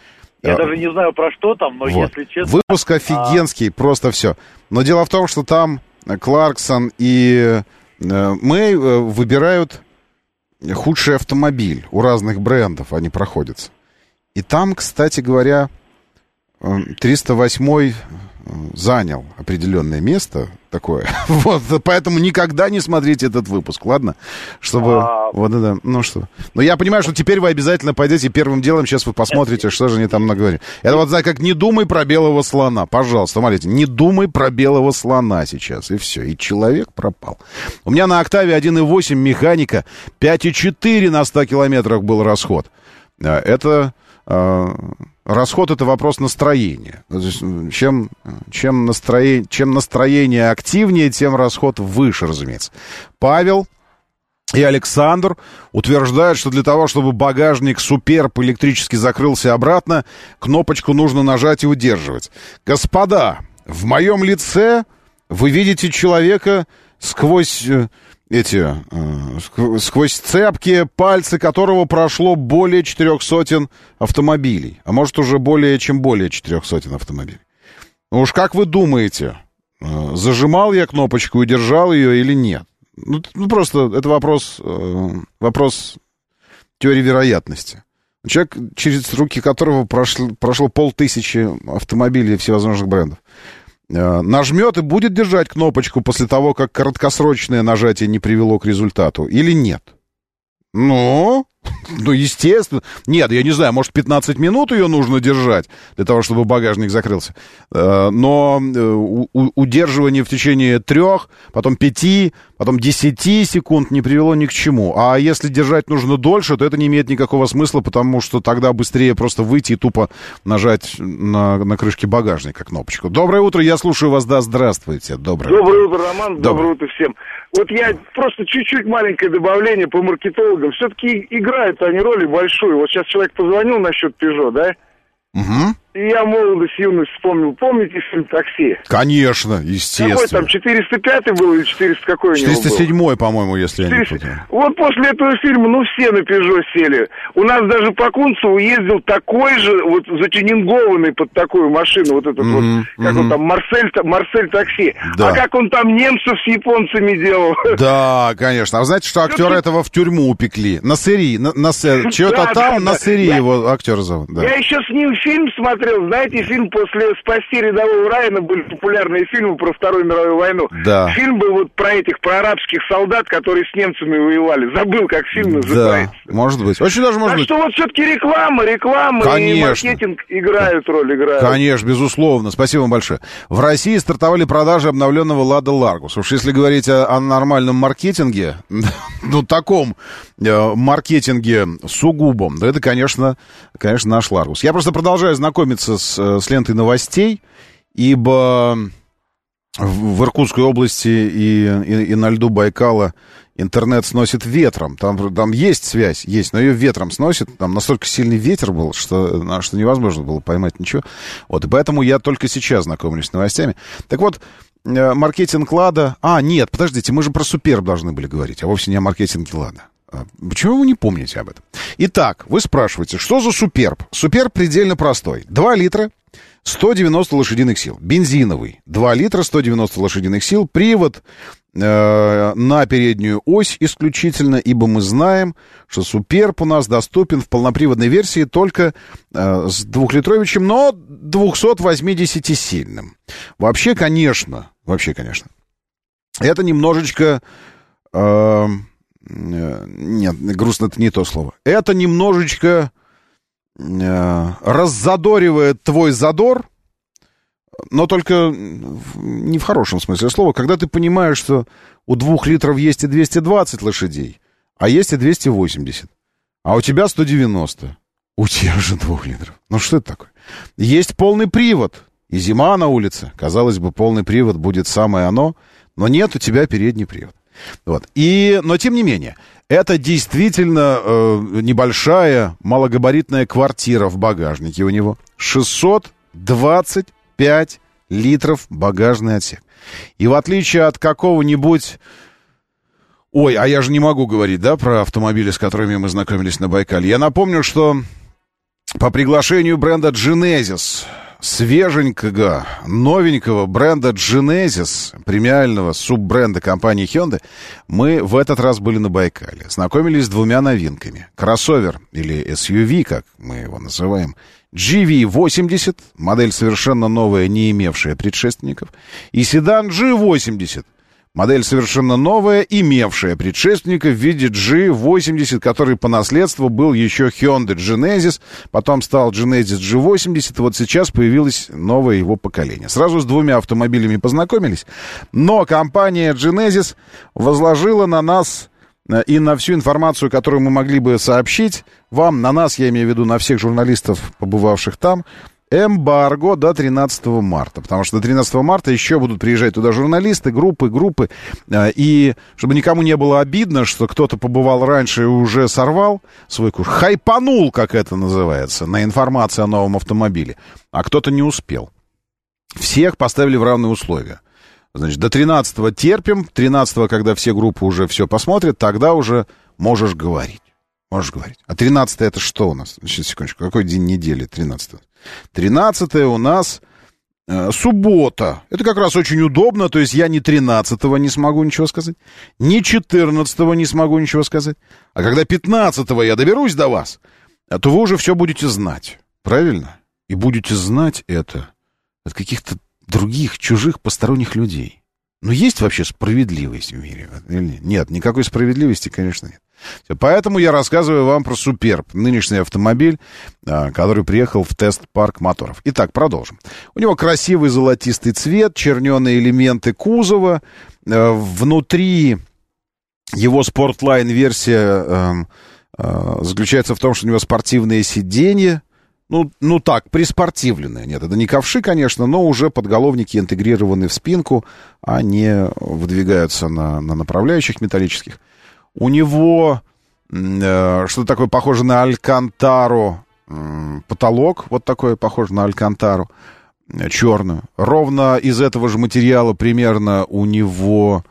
Я а, даже не знаю, про что там, но вот. Если честно... Выпуск офигенский, а... просто все. Но дело в том, что там Кларксон и э, Мэй выбирают худший автомобиль. У разных брендов они проходятся. И там, кстати говоря, триста восьмой занял определенное место такое. Вот, поэтому никогда не смотрите этот выпуск, ладно? Чтобы... А... Вот это, ну что. Но я понимаю, что теперь вы обязательно пойдете первым делом, сейчас вы посмотрите, что же они там наговорили. Это вот, знаете, как не думай про белого слона. Пожалуйста, смотрите, не думай про белого слона сейчас, и все. И человек пропал. У меня на Октаве один и восемь механика, пять и четыре на сто километрах был расход. Это... Расход — это вопрос настроения. Чем, чем, настроение, чем настроение активнее, тем расход выше, разумеется. Павел и Александр утверждают, что для того, чтобы багажник Суперб электрически закрылся обратно, кнопочку нужно нажать и удерживать. Господа, в моем лице вы видите человека сквозь... Эти, э, сквозь цепки, пальцы которого прошло более четырех сотен автомобилей. А может, уже более, чем более четырех сотен автомобилей. Ну уж как вы думаете, э, зажимал я кнопочку и держал ее или нет? Ну, ну просто это вопрос, э, вопрос теории вероятности. Человек, через руки которого прошло, прошло полтысячи автомобилей всевозможных брендов, нажмет и будет держать кнопочку после того, как краткосрочное нажатие не привело к результату, или нет? Ну, ну, естественно. Нет, я не знаю, может, пятнадцать минут ее нужно держать для того, чтобы багажник закрылся. Но удерживание в течение трех, потом пяти, потом десяти секунд не привело ни к чему. А если держать нужно дольше, то это не имеет никакого смысла, потому что тогда быстрее просто выйти и тупо нажать на, на крышке багажника кнопочку. Доброе утро, я слушаю вас, да, здравствуйте. Доброе, Доброе утро, Роман, доброе, доброе утро всем. Вот я просто чуть-чуть маленькое добавление по маркетологам. Все-таки играют они роли большую. Вот сейчас человек позвонил насчет Peugeot, да? Угу. И я молодость, юность вспомнил. Помните фильм «Такси»? Конечно, естественно. Какой там, четыреста пятый был или четыреста какой у него был? четыреста седьмой, по-моему, если я не путаю. Вот после этого фильма, ну, все на Peugeot сели. У нас даже по Кунцеву ездил такой же, вот затюнингованный под такую машину, вот этот mm-hmm. вот, как mm-hmm. он там, Марсель, Марсель такси. Да. А как он там немцев с японцами делал? Да, конечно. А вы знаете, что актера этого в тюрьму упекли? На сыри, на, на чего-то там, на сыри его актер зовут. Я еще с ним фильм смотрел. Знаете, фильм после «Спасти рядового Райана» были популярные фильмы про Вторую мировую войну. Да. Фильм был вот про этих, про арабских солдат, которые с немцами воевали. Забыл, как фильм называется. Да, может быть. Очень даже может так быть. Так что вот все-таки реклама, реклама Конечно. И маркетинг играют роль, играют. Конечно, безусловно. Спасибо вам большое. В России стартовали продажи обновленного «Лада Ларгус». Уж если говорить о, о нормальном маркетинге, ну, таком э, маркетинге сугубом, да это, конечно, конечно, наш Ларгус. Я просто продолжаю знакомиться С, с лентой новостей, ибо в, в Иркутской области и, и, и на льду Байкала интернет сносит ветром. Там, там есть связь, есть, но ее ветром сносит. Там настолько сильный ветер был, что, что невозможно было поймать ничего. Вот, и поэтому я только сейчас знакомлюсь с новостями. Так вот, маркетинг «Лада». А, нет, подождите, мы же про «Суперб» должны были говорить, а вовсе не о маркетинге «Лада». Почему вы не помните об этом? Итак, вы спрашиваете, что за «Суперб»? «Суперб» предельно простой. два литра, сто девяносто лошадиных сил. Бензиновый. два литра, сто девяносто лошадиных сил. Привод э, на переднюю ось исключительно, ибо мы знаем, что «Суперб» у нас доступен в полноприводной версии только э, с двухлитровичем, но двухсотвосьмидесятисильным. Вообще, конечно, вообще, конечно, это немножечко... Э, Нет, грустно — это не то слово. Это немножечко э, раззадоривает твой задор, но только не в хорошем смысле слова. Когда ты понимаешь, что у двух литров есть и двести двадцать лошадей, а есть и двести восемьдесят, а у тебя сто девяносто. У тебя же двух литров. Ну что это такое? Есть полный привод, и зима на улице. Казалось бы, полный привод будет самое оно, но нет, у тебя передний привод. Вот. И, но тем не менее, это действительно э, небольшая малогабаритная квартира в багажнике у него. шестьсот двадцать пять литров багажный отсек. И в отличие от какого-нибудь... Ой, а я же не могу говорить, да, про автомобили, с которыми мы знакомились на Байкале. Я напомню, что по приглашению бренда Genesis, свеженького, новенького бренда Genesis, премиального суббренда компании Hyundai, мы в этот раз были на Байкале. Знакомились с двумя новинками. Кроссовер, или эс ю ви, как мы его называем, джи ви восемьдесят, модель совершенно новая, не имевшая предшественников, и седан джи восемьдесят, модель совершенно новая, имевшая предшественника в виде джи восемьдесят, который по наследству был еще Hyundai Genesis, потом стал Genesis джи восемьдесят, и вот сейчас появилось новое его поколение. Сразу с двумя автомобилями познакомились, но компания Genesis возложила на нас и на всю информацию, которую мы могли бы сообщить вам, на нас, я имею в виду, на всех журналистов, побывавших там, эмбарго до тринадцатого марта, потому что до тринадцатого марта еще будут приезжать туда журналисты, группы, группы, и чтобы никому не было обидно, что кто-то побывал раньше и уже сорвал свой курс, хайпанул, как это называется, на информацию о новом автомобиле, а кто-то не успел. Всех поставили в равные условия. Значит, до тринадцатого терпим, тринадцатого, когда все группы уже все посмотрят, тогда уже можешь говорить. Можешь говорить. А тринадцатое это что у нас? Сейчас, секундочку, какой день недели тринадцатого? тринадцатое у нас э, суббота. Это как раз очень удобно, то есть я ни тринадцатого не смогу ничего сказать, ни четырнадцатого не смогу ничего сказать. А когда пятнадцатого я доберусь до вас, то вы уже все будете знать. Правильно? И будете знать это от каких-то других, чужих, посторонних людей. Но есть вообще справедливость в мире? Нет, никакой справедливости, конечно, нет. Поэтому я рассказываю вам про Суперб, нынешний автомобиль, который приехал в тест-парк моторов. Итак, продолжим. У него красивый золотистый цвет, черненые элементы кузова. Внутри его спортлайн-версия заключается в том, что у него спортивные сиденья. Ну, ну так, приспортивленные. Нет, это не ковши, конечно, но уже подголовники интегрированы в спинку, а не выдвигаются на, на направляющих металлических. У него э, что-то такое похоже на алькантару, э, потолок, вот такое похоже на алькантару, э, черную. Ровно из этого же материала примерно у него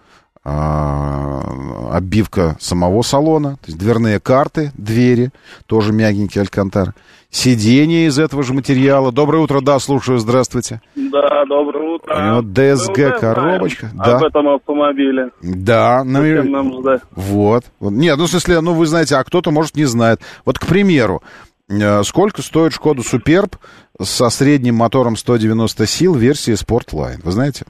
э, обивка самого салона, то есть дверные карты, двери, тоже мягенький алькантар. Сиденье из этого же материала. Доброе утро, да, слушаю, здравствуйте. Да, доброе утро. У него ди эс джи коробочка. Да. Об этом автомобиле. Да. Ну, нам ждать. Вот. Нет, ну, в смысле, ну, вы знаете, а кто-то, может, не знает. Вот, к примеру, сколько стоит Шкода Суперб со средним мотором сто девяносто сил версии Sportline? Вы знаете?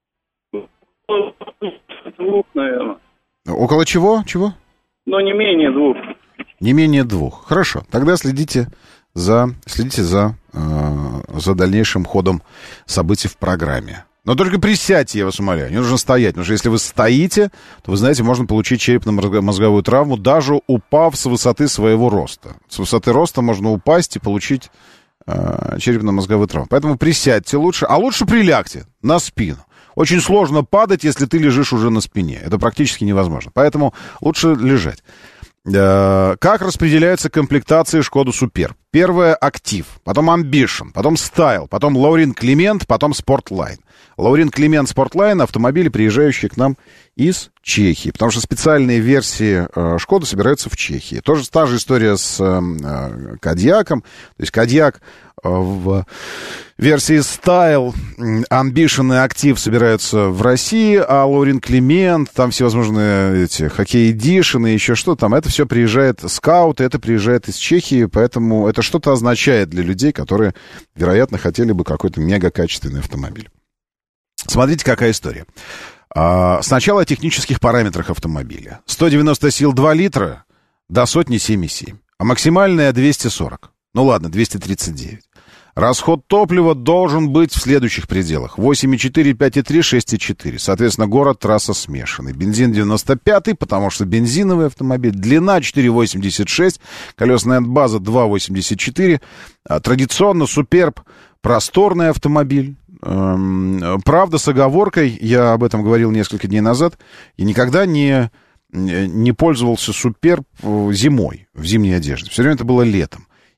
Двух, наверное. Около чего? Чего? Ну, не менее двух. Не менее двух. Хорошо. Тогда следите за, следите за, э, за дальнейшим ходом событий в программе. Но только присядьте, я вас умоляю. Не нужно стоять, потому что если вы стоите, то, вы знаете, можно получить черепно-мозговую травму, даже упав с высоты своего роста. С высоты роста можно упасть и получить э, черепно-мозговую травму. Поэтому присядьте лучше, а лучше прилягте на спину. Очень сложно падать, если ты лежишь уже на спине. Это практически невозможно. Поэтому лучше лежать. Как распределяются комплектации Шкода Суперб? Первое — Актив, потом Ambition, потом Style, потом Лаурин Климент, потом Sportline. Лаурин Климент, Sportline — автомобили, приезжающие к нам из Чехии, потому что специальные версии э, Шкоды собираются в Чехии. Тоже та же история с э, Кодиаком. То есть Кодиак э, в версии Style, Ambition и Актив собираются в России, а Лаурин Климент, там всевозможные эти Хоккей Эдишн и еще что там, это все приезжает, Скаут, это приезжает из Чехии, поэтому это что-то означает для людей, которые, вероятно, хотели бы какой-то мега-качественный автомобиль. Смотрите, какая история. Сначала о технических параметрах автомобиля. сто девяносто сил два литра, до сотни семь и семь. А максимальная двести сорок. Ну ладно, двести тридцать девять. Расход топлива должен быть в следующих пределах. восемь и четыре, пять и три, шесть и четыре. Соответственно, город, трасса смешанный. Бензин девяносто пятый, потому что бензиновый автомобиль. Длина четыре восемьдесят шесть. Колесная база два восемьдесят четыре. Традиционно Суперб просторный автомобиль. Правда, с оговоркой, я об этом говорил несколько дней назад, я никогда не, не пользовался Суперб зимой, в зимней одежде. Все время это было летом.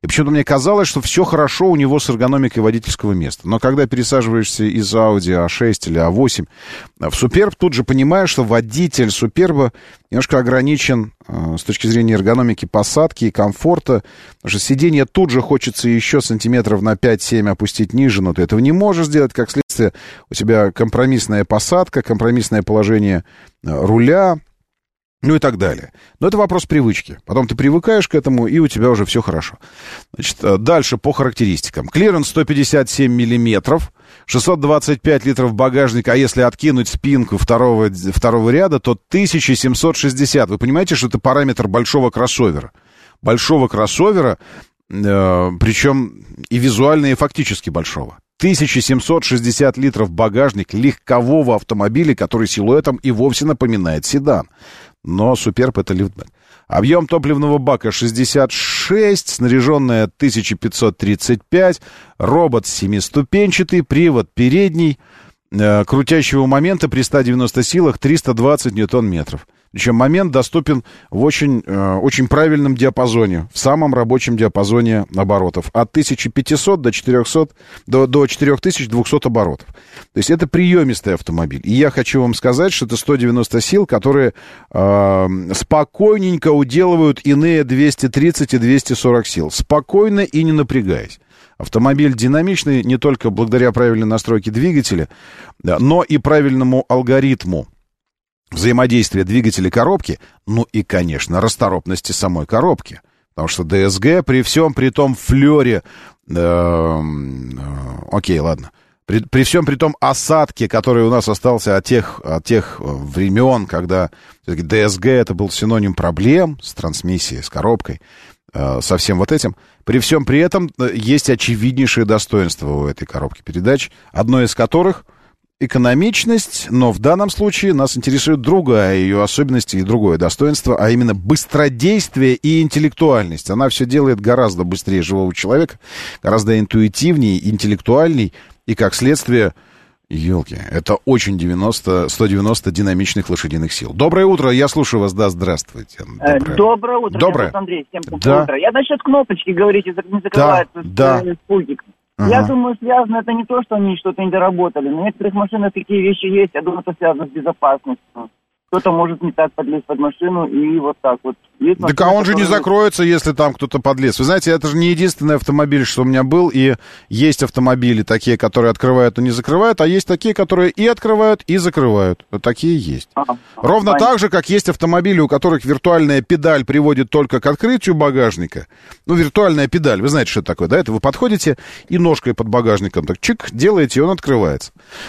И почему-то мне казалось, что все хорошо у него с эргономикой водительского места. Но когда пересаживаешься из Audi а шесть или а восемь в Superb, тут же понимаешь, что водитель Superb немножко ограничен э, с точки зрения эргономики посадки и комфорта. Потому что сиденье тут же хочется еще сантиметров на пять-семь опустить ниже, но ты этого не можешь сделать. Как следствие, у тебя компромиссная посадка, компромиссное положение э, руля, ну и так далее. Но это вопрос привычки. Потом ты привыкаешь к этому, и у тебя уже все хорошо. Значит, дальше по характеристикам. Клиренс сто пятьдесят семь миллиметров, шестьсот двадцать пять литров багажника, а если откинуть спинку второго, второго ряда, то тысяча семьсот шестьдесят. Вы понимаете, что это параметр большого кроссовера? Большого кроссовера, э, причем и визуально, и фактически большого. тысяча семьсот шестьдесят литров багажник легкового автомобиля, который силуэтом и вовсе напоминает седан. Но Superb — это лифтбэк. Объем топливного бака шестьдесят шесть, снаряженная тысяча пятьсот тридцать пять, робот семиступенчатый, привод передний, э, крутящего момента при ста девяноста силах триста двадцать ньютон-метров. Причем момент доступен в очень, э, очень правильном диапазоне, в самом рабочем диапазоне оборотов. От тысячи пятисот до четырехсот, до, до четыре тысячи двухсот оборотов. То есть это приемистый автомобиль. И я хочу вам сказать, что это сто девяносто сил, которые э, спокойненько уделывают иные двести тридцать и двести сорок сил. Спокойно и не напрягаясь. Автомобиль динамичный не только благодаря правильной настройке двигателя, да, но и правильному алгоритму взаимодействия двигателя и коробки, ну и, конечно, расторопности самой коробки. Потому что ди эс джи при всем при том флёре, э, э, окей, ладно, при, при всем при том осадке, который у нас остался от тех, от тех времен, когда ди эс джи это был синоним проблем с трансмиссией, с коробкой, э, со всем вот этим, при всем при этом есть очевиднейшие достоинства у этой коробки передач, одно из которых экономичность, но в данном случае нас интересует другая ее особенность и другое достоинство, а именно быстродействие и интеллектуальность. Она все делает гораздо быстрее живого человека, гораздо интуитивнее, интеллектуальней, и, как следствие, елки, это очень девяносто, сто девяносто динамичных лошадиных сил. Доброе утро, я слушаю вас, да, здравствуйте. Доброе, Доброе утро, Доброе. Андрей, всем доброе да. утро. Я насчет кнопочки, говорите, не закрывается да, да. спутник. Ага. Я думаю, связано это не то, что они что-то не доработали. На некоторых машинах такие вещи есть. Я думаю, это связано с безопасностью. Кто-то может не так подлезть под машину и вот так вот. Есть так а он же не закроется, если там кто-то подлез. Вы знаете, это же не единственный автомобиль, что у меня был. И есть автомобили такие, которые открывают, но не закрывают. А есть такие, которые и открывают, и закрывают. Вот такие есть. А, Ровно понятно. Так же, как есть автомобили, у которых виртуальная педаль приводит только к открытию багажника. Ну, виртуальная педаль, вы знаете, что это такое, да? Это вы подходите и ножкой под багажником так чик, делаете, и он открывается.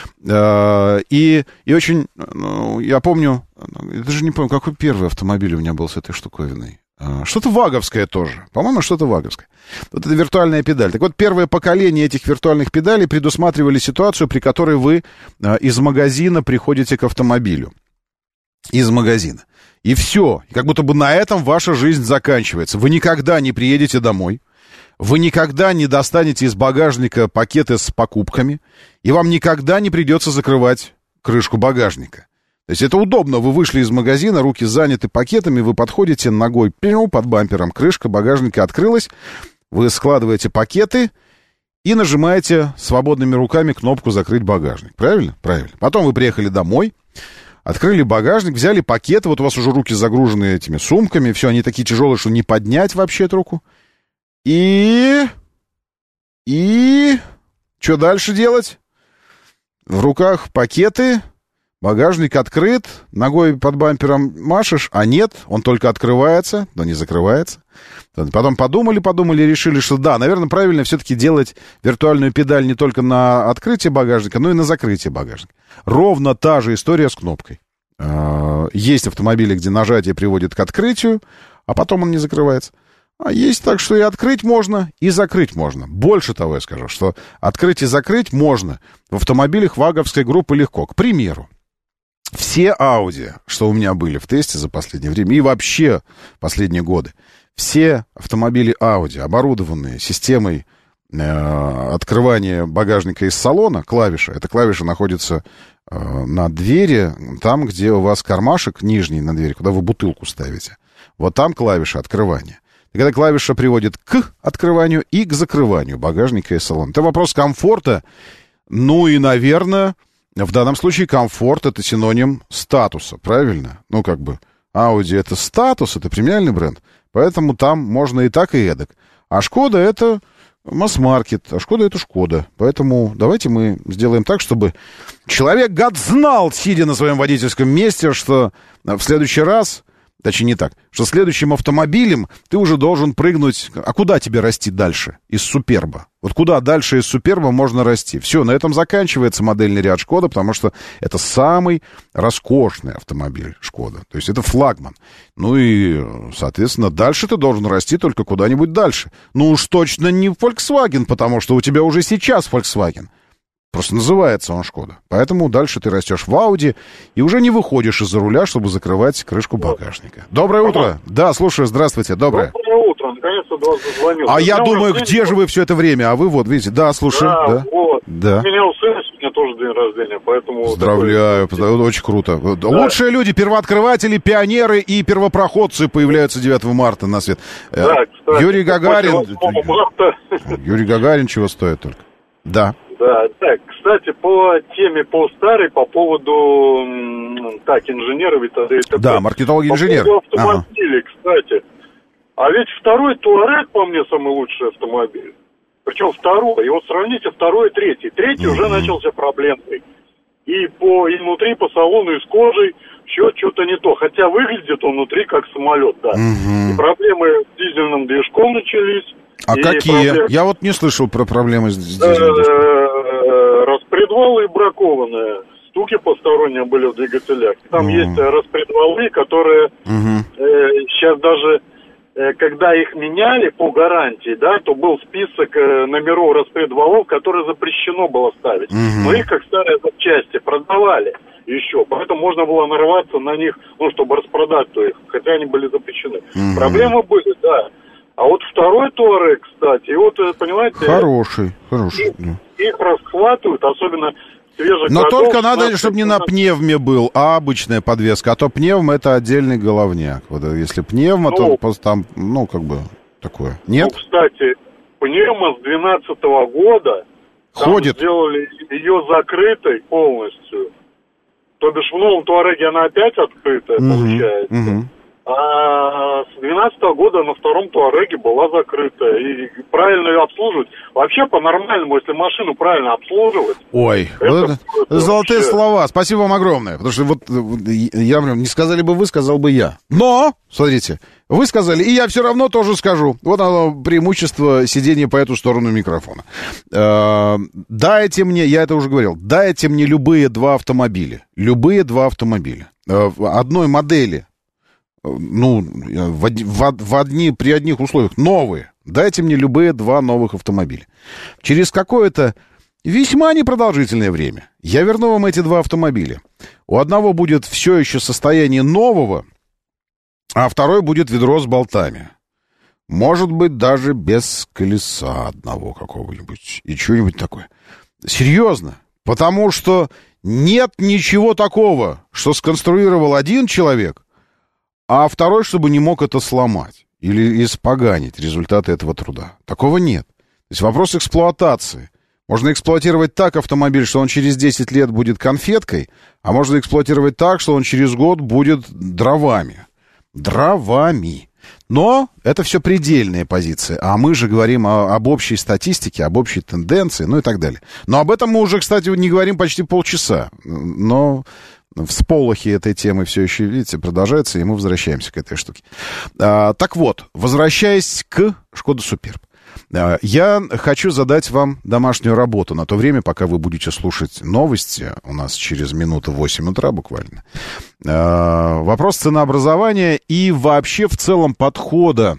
И, и очень, ну, я помню, я даже не помню, какой первый автомобиль у меня был с этой штуковиной. Что-то ваговское тоже. По-моему, что-то ваговское. Вот это виртуальная педаль. Так вот, первое поколение этих виртуальных педалей предусматривали ситуацию, при которой вы из магазина приходите к автомобилю. Из магазина. И все. И как будто бы на этом ваша жизнь заканчивается. Вы никогда не приедете домой. Вы никогда не достанете из багажника пакеты с покупками. И вам никогда не придется закрывать крышку багажника. То есть это удобно. Вы вышли из магазина, руки заняты пакетами, вы подходите ногой пью, под бампером, крышка багажника открылась, вы складываете пакеты и нажимаете свободными руками кнопку «Закрыть багажник». Правильно? Правильно. Потом вы приехали домой, открыли багажник, взяли пакеты, вот у вас уже руки загружены этими сумками, все, они такие тяжелые, что не поднять вообще эту руку. И... И... Что дальше делать? В руках пакеты... Багажник открыт, ногой под бампером машешь, а нет, он только открывается, но не закрывается. Потом подумали, подумали, решили, что да, наверное, правильно все-таки делать виртуальную педаль не только на открытие багажника, но и на закрытие багажника. Ровно та же история с кнопкой. Есть автомобили, где нажатие приводит к открытию, а потом он не закрывается. А есть так, что и открыть можно, и закрыть можно. Больше того я скажу, что открыть и закрыть можно в автомобилях ваговской группы легко. К примеру, все Audi, что у меня были в тесте за последнее время, и вообще последние годы, все автомобили Audi, оборудованные системой э, открывания багажника из салона, клавиша, эта клавиша находится э, на двери, там, где у вас кармашек нижний на двери, куда вы бутылку ставите. Вот там клавиша открывания. И когда клавиша приводит к открыванию и к закрыванию багажника и салона. Это вопрос комфорта. Ну и, наверное, в данном случае комфорт — это синоним статуса, правильно? Ну, как бы, Audi — это статус, это премиальный бренд, поэтому там можно и так, и эдак. А Шкода — это масс-маркет, а Шкода — это Шкода. Поэтому давайте мы сделаем так, чтобы человек, гад, знал, сидя на своем водительском месте, что в следующий раз... Точнее, не так, что следующим автомобилем ты уже должен прыгнуть... А куда тебе расти дальше из Суперба? Вот куда дальше из Суперба можно расти? Все, на этом заканчивается модельный ряд Шкода, потому что это самый роскошный автомобиль Шкода. То есть это флагман. Ну и, соответственно, дальше ты должен расти только куда-нибудь дальше. Ну уж точно не Volkswagen, потому что у тебя уже сейчас Volkswagen. Просто называется он Шкода. Поэтому дальше ты растешь в Ауди и уже не выходишь из-за руля, чтобы закрывать крышку багажника. Доброе утро. Да, слушаю, здравствуйте. Доброе. Доброе утро. Наконец-то до вас дозвонился. А я думаю, рождения... где же вы все это время? А вы вот, видите, да, слушаю. Да, да. вот. Да. У меня у сына сегодня тоже день рождения, поэтому... Поздравляю, такой... очень круто. Да. Лучшие люди, первооткрыватели, пионеры и первопроходцы появляются девятого марта на свет. Да, кстати. Юрий Гагарин... Юрий Гагарин чего стоит только. Да. Да, так, кстати, по теме, по старой, по поводу, так, инженеров и т.д. и т.п. Да, маркетологи-инженеры. По поводу автомобилей, ага. Кстати. А ведь второй Туарек, по мне, самый лучший автомобиль. Причем второй. И вот сравните второй и третий. Третий mm-hmm. уже начался проблемный. И по и внутри, по салону, и с кожей все что-то не то. Хотя выглядит он внутри как самолет, да. Mm-hmm. И проблемы с дизельным движком начались. А и какие? проблем... Я вот не слышал про проблемы с дизельным движком. Распредвалы бракованные, стуки посторонние были в двигателях. Там mm. есть распредвалы, которые mm-hmm. э, сейчас даже, э, когда их меняли по гарантии, да, то был список э, номеров распредвалов, которые запрещено было ставить. Mm-hmm. Но их, как старые запчасти, продавали еще. Поэтому можно было нарываться на них, ну, чтобы распродать то их, хотя они были запрещены. Mm-hmm. Проблемы были, да. А вот второй Туарек, кстати, и вот, понимаете... Хороший, хороший. Их, их расхватывают, особенно свежих Но годов, только надо, чтобы не на пневме был, а обычная подвеска. А то пневма — это отдельный головняк. Вот если пневма, ну, то там, ну, как бы, такое. Нет? Ну, кстати, пневма с двенадцатого года ходит. Сделали ее закрытой полностью. То бишь в новом Туареге она опять открытая, угу, получается. Угу. А с двенадцатого года на втором Туареге была закрыта. И правильно ее обслуживать. Вообще, по-нормальному, если машину правильно обслуживать... Ой, это, вот это, это золотые вообще... слова. Спасибо вам огромное. Потому что вот я не сказали бы вы, сказал бы я. Но, смотрите, вы сказали, и я все равно тоже скажу. Вот оно, преимущество сидения по эту сторону микрофона. Э, дайте мне, я это уже говорил, дайте мне любые два автомобиля. Любые два автомобиля. Э, одной модели. Ну, в, в, в одни, при одних условиях новые. Дайте мне любые два новых автомобиля. Через какое-то весьма непродолжительное время я верну вам эти два автомобиля. У одного будет все еще состояние нового, а второй будет ведро с болтами. Может быть, даже без колеса одного какого-нибудь. И что-нибудь такое. Серьезно. Потому что нет ничего такого, что сконструировал один человек, а второй, чтобы не мог это сломать или испоганить результаты этого труда. Такого нет. То есть вопрос эксплуатации. Можно эксплуатировать так автомобиль, что он через десять лет будет конфеткой, а можно эксплуатировать так, что он через год будет дровами. Дровами. Но это все предельные позиции. А мы же говорим о, об общей статистике, об общей тенденции, ну и так далее. Но об этом мы уже, кстати, не говорим почти полчаса. Но... всполохи этой темы все еще, видите, продолжаются, и мы возвращаемся к этой штуке. А, так вот, возвращаясь к Шкода Суперб. А, я хочу задать вам домашнюю работу на то время, пока вы будете слушать новости. У нас через минуту восемь утра буквально. А, вопрос ценообразования и вообще в целом подхода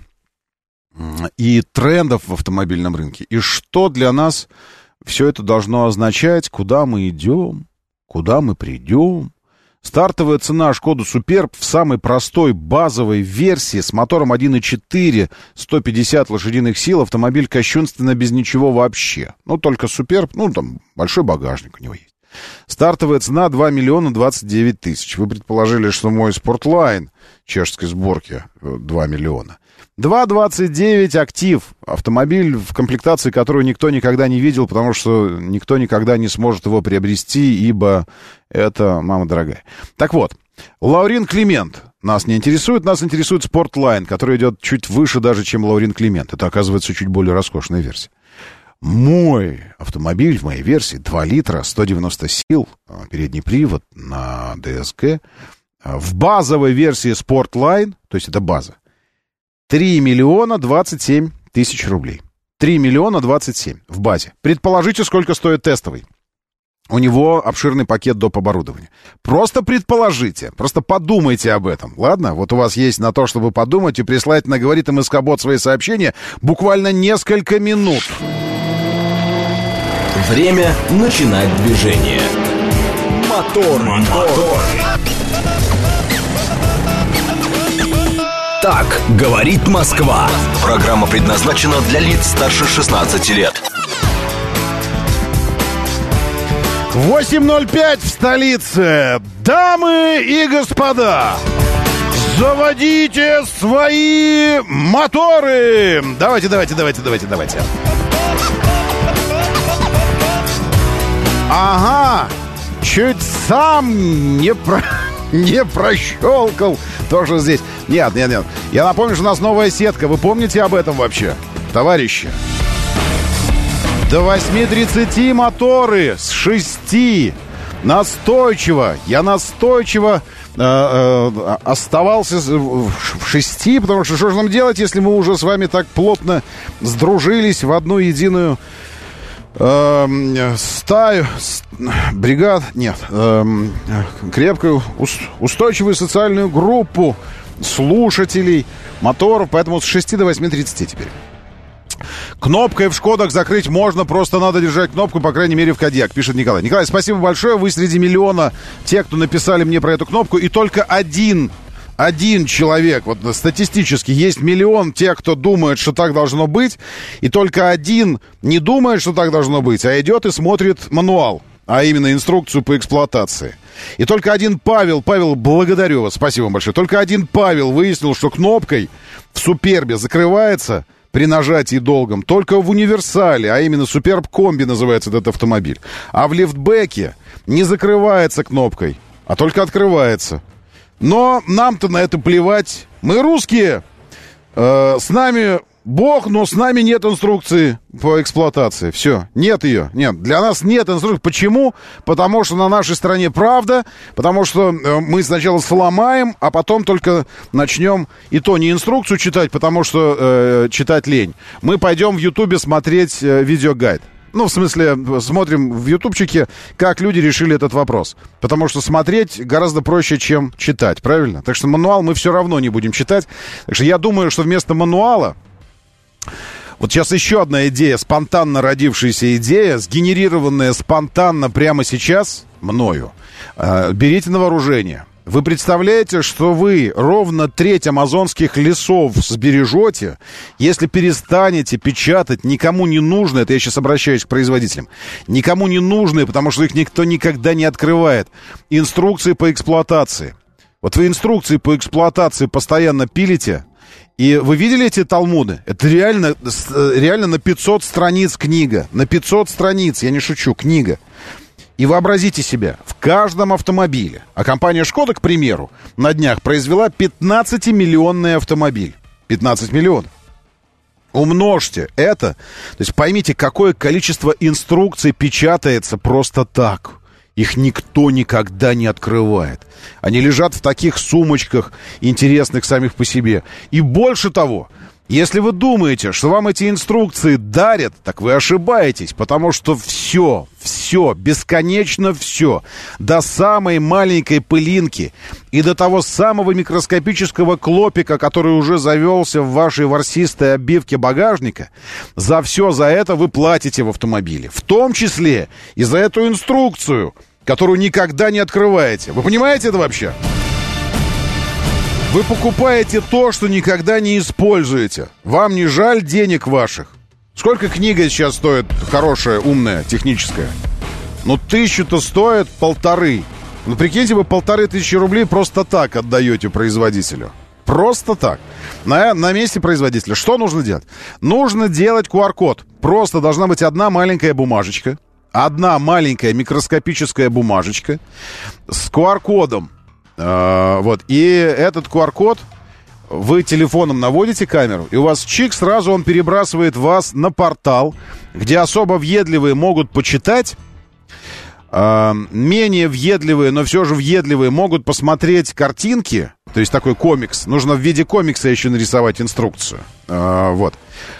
и трендов в автомобильном рынке. И что для нас все это должно означать, куда мы идем, куда мы придем. Стартовая цена Шкода Суперб в самой простой базовой версии с мотором один и четыре, сто пятьдесят лошадиных сил. Автомобиль кощунственно без ничего вообще. Ну, только Суперб, ну, там большой багажник у него есть. Стартовая цена два миллиона двадцать девять тысяч. Вы предположили, что мой Sportline чешской сборки два миллиона. два двадцать девять актив. Автомобиль, в комплектации которую никто никогда не видел, потому что никто никогда не сможет его приобрести, ибо это, мама дорогая. Так вот, Лаурин Климент нас не интересует, нас интересует Sportline, который идет чуть выше даже, чем Лаурин Климент. Это, оказывается, чуть более роскошная версия. Мой автомобиль в моей версии два литра, сто девяносто сил, передний привод на ДСГ. В базовой версии Sportline, то есть это база, три миллиона двадцать семь тысяч рублей. три миллиона двадцать семь в базе. Предположите, сколько стоит тестовый. У него обширный пакет доп. Оборудования. Просто предположите, просто подумайте об этом, ладно? Вот у вас есть на то, чтобы подумать и прислать на «Говорит МСК-бот» свои сообщения буквально несколько минут. Время начинать движение. Мотор, мотор. Так говорит Москва. Программа предназначена для лиц старше шестнадцати лет. восемь ноль пять в столице. Дамы и господа, заводите свои моторы. Давайте, давайте, давайте, давайте, давайте. Ага, чуть сам не, про... не прощелкал тоже здесь. Нет, нет, нет. Я напомню, что у нас новая сетка. Вы помните об этом вообще, товарищи? До восьми тридцати моторы, с шести. Настойчиво. Я настойчиво э, э, оставался в шести, потому что что же нам делать, если мы уже с вами так плотно сдружились в одну единую э, стаю, бригад, нет, э, крепкую, устойчивую социальную группу слушателей моторов, поэтому с шести до восьми тридцати теперь. Кнопкой в Шкодах закрыть можно, просто надо держать кнопку, по крайней мере, в Кодиак, пишет Николай. Николай, спасибо большое, вы среди миллиона тех, кто написали мне про эту кнопку, и только один, один человек, вот статистически есть миллион тех, кто думает, что так должно быть, и только один не думает, что так должно быть, а идет и смотрит мануал, а именно инструкцию по эксплуатации. И только один Павел, Павел, благодарю вас, спасибо вам большое, только один Павел выяснил, что кнопкой в Супербе закрывается при нажатии долгом только в универсале, а именно Суперб Комби называется этот автомобиль. А в лифтбеке не закрывается кнопкой, а только открывается. Но нам-то на это плевать. Мы русские. Э, с нами Бог, но с нами нет инструкции по эксплуатации. Все, нет ее. Нет, для нас нет инструкции. Почему? Потому что на нашей стране правда, потому что мы сначала сломаем, а потом только начнем и то не инструкцию читать, потому что э, читать лень. Мы пойдем в Ютубе смотреть э, видеогайд. Ну, в смысле, смотрим в ютубчике, как люди решили этот вопрос. Потому что смотреть гораздо проще, чем читать, правильно? Так что мануал мы все равно не будем читать. Так что я думаю, что вместо мануала... Вот сейчас еще одна идея, спонтанно родившаяся идея, сгенерированная спонтанно прямо сейчас мною. Э, берите на вооружение. Вы представляете, что вы ровно треть амазонских лесов сбережете, если перестанете печатать никому не нужное, это я сейчас обращаюсь к производителям, никому не нужные, потому что их никто никогда не открывает, инструкции по эксплуатации. Вот вы инструкции по эксплуатации постоянно пилите, и вы видели эти талмуды? Это реально, реально на пятьсот страниц книга. На пятьсот страниц, я не шучу, книга. И вообразите себе, в каждом автомобиле, а компания «Шкода», к примеру, на днях произвела пятнадцатимиллионный автомобиль. пятнадцать миллионов. Умножьте это. То есть поймите, какое количество инструкций печатается просто так. Их никто никогда не открывает. Они лежат в таких сумочках, интересных самих по себе. И больше того, если вы думаете, что вам эти инструкции дарят, так вы ошибаетесь, потому что все, все, бесконечно все, до самой маленькой пылинки и до того самого микроскопического клопика, который уже завелся в вашей ворсистой обивке багажника, за все за это вы платите в автомобиле. В том числе и за эту инструкцию, которую никогда не открываете. Вы понимаете это вообще? Вы покупаете то, что никогда не используете. Вам не жаль денег ваших? Сколько книга сейчас стоит хорошая, умная, техническая? Ну, тысячу-то стоит полторы. Ну, прикиньте, вы полторы тысячи рублей просто так отдаете производителю. Просто так. На, на месте производителя. Что нужно делать? Нужно делать ку ар код. Просто должна быть одна маленькая бумажечка. Одна маленькая микроскопическая бумажечка с ку ар кодом. Э, вот. И этот ку ар код вы телефоном наводите камеру, и у вас чик, сразу он перебрасывает вас на портал, где особо въедливые могут почитать. Uh, менее въедливые, но все же въедливые могут посмотреть картинки. То есть такой комикс. Нужно в виде комикса еще нарисовать инструкцию. uh, Вот.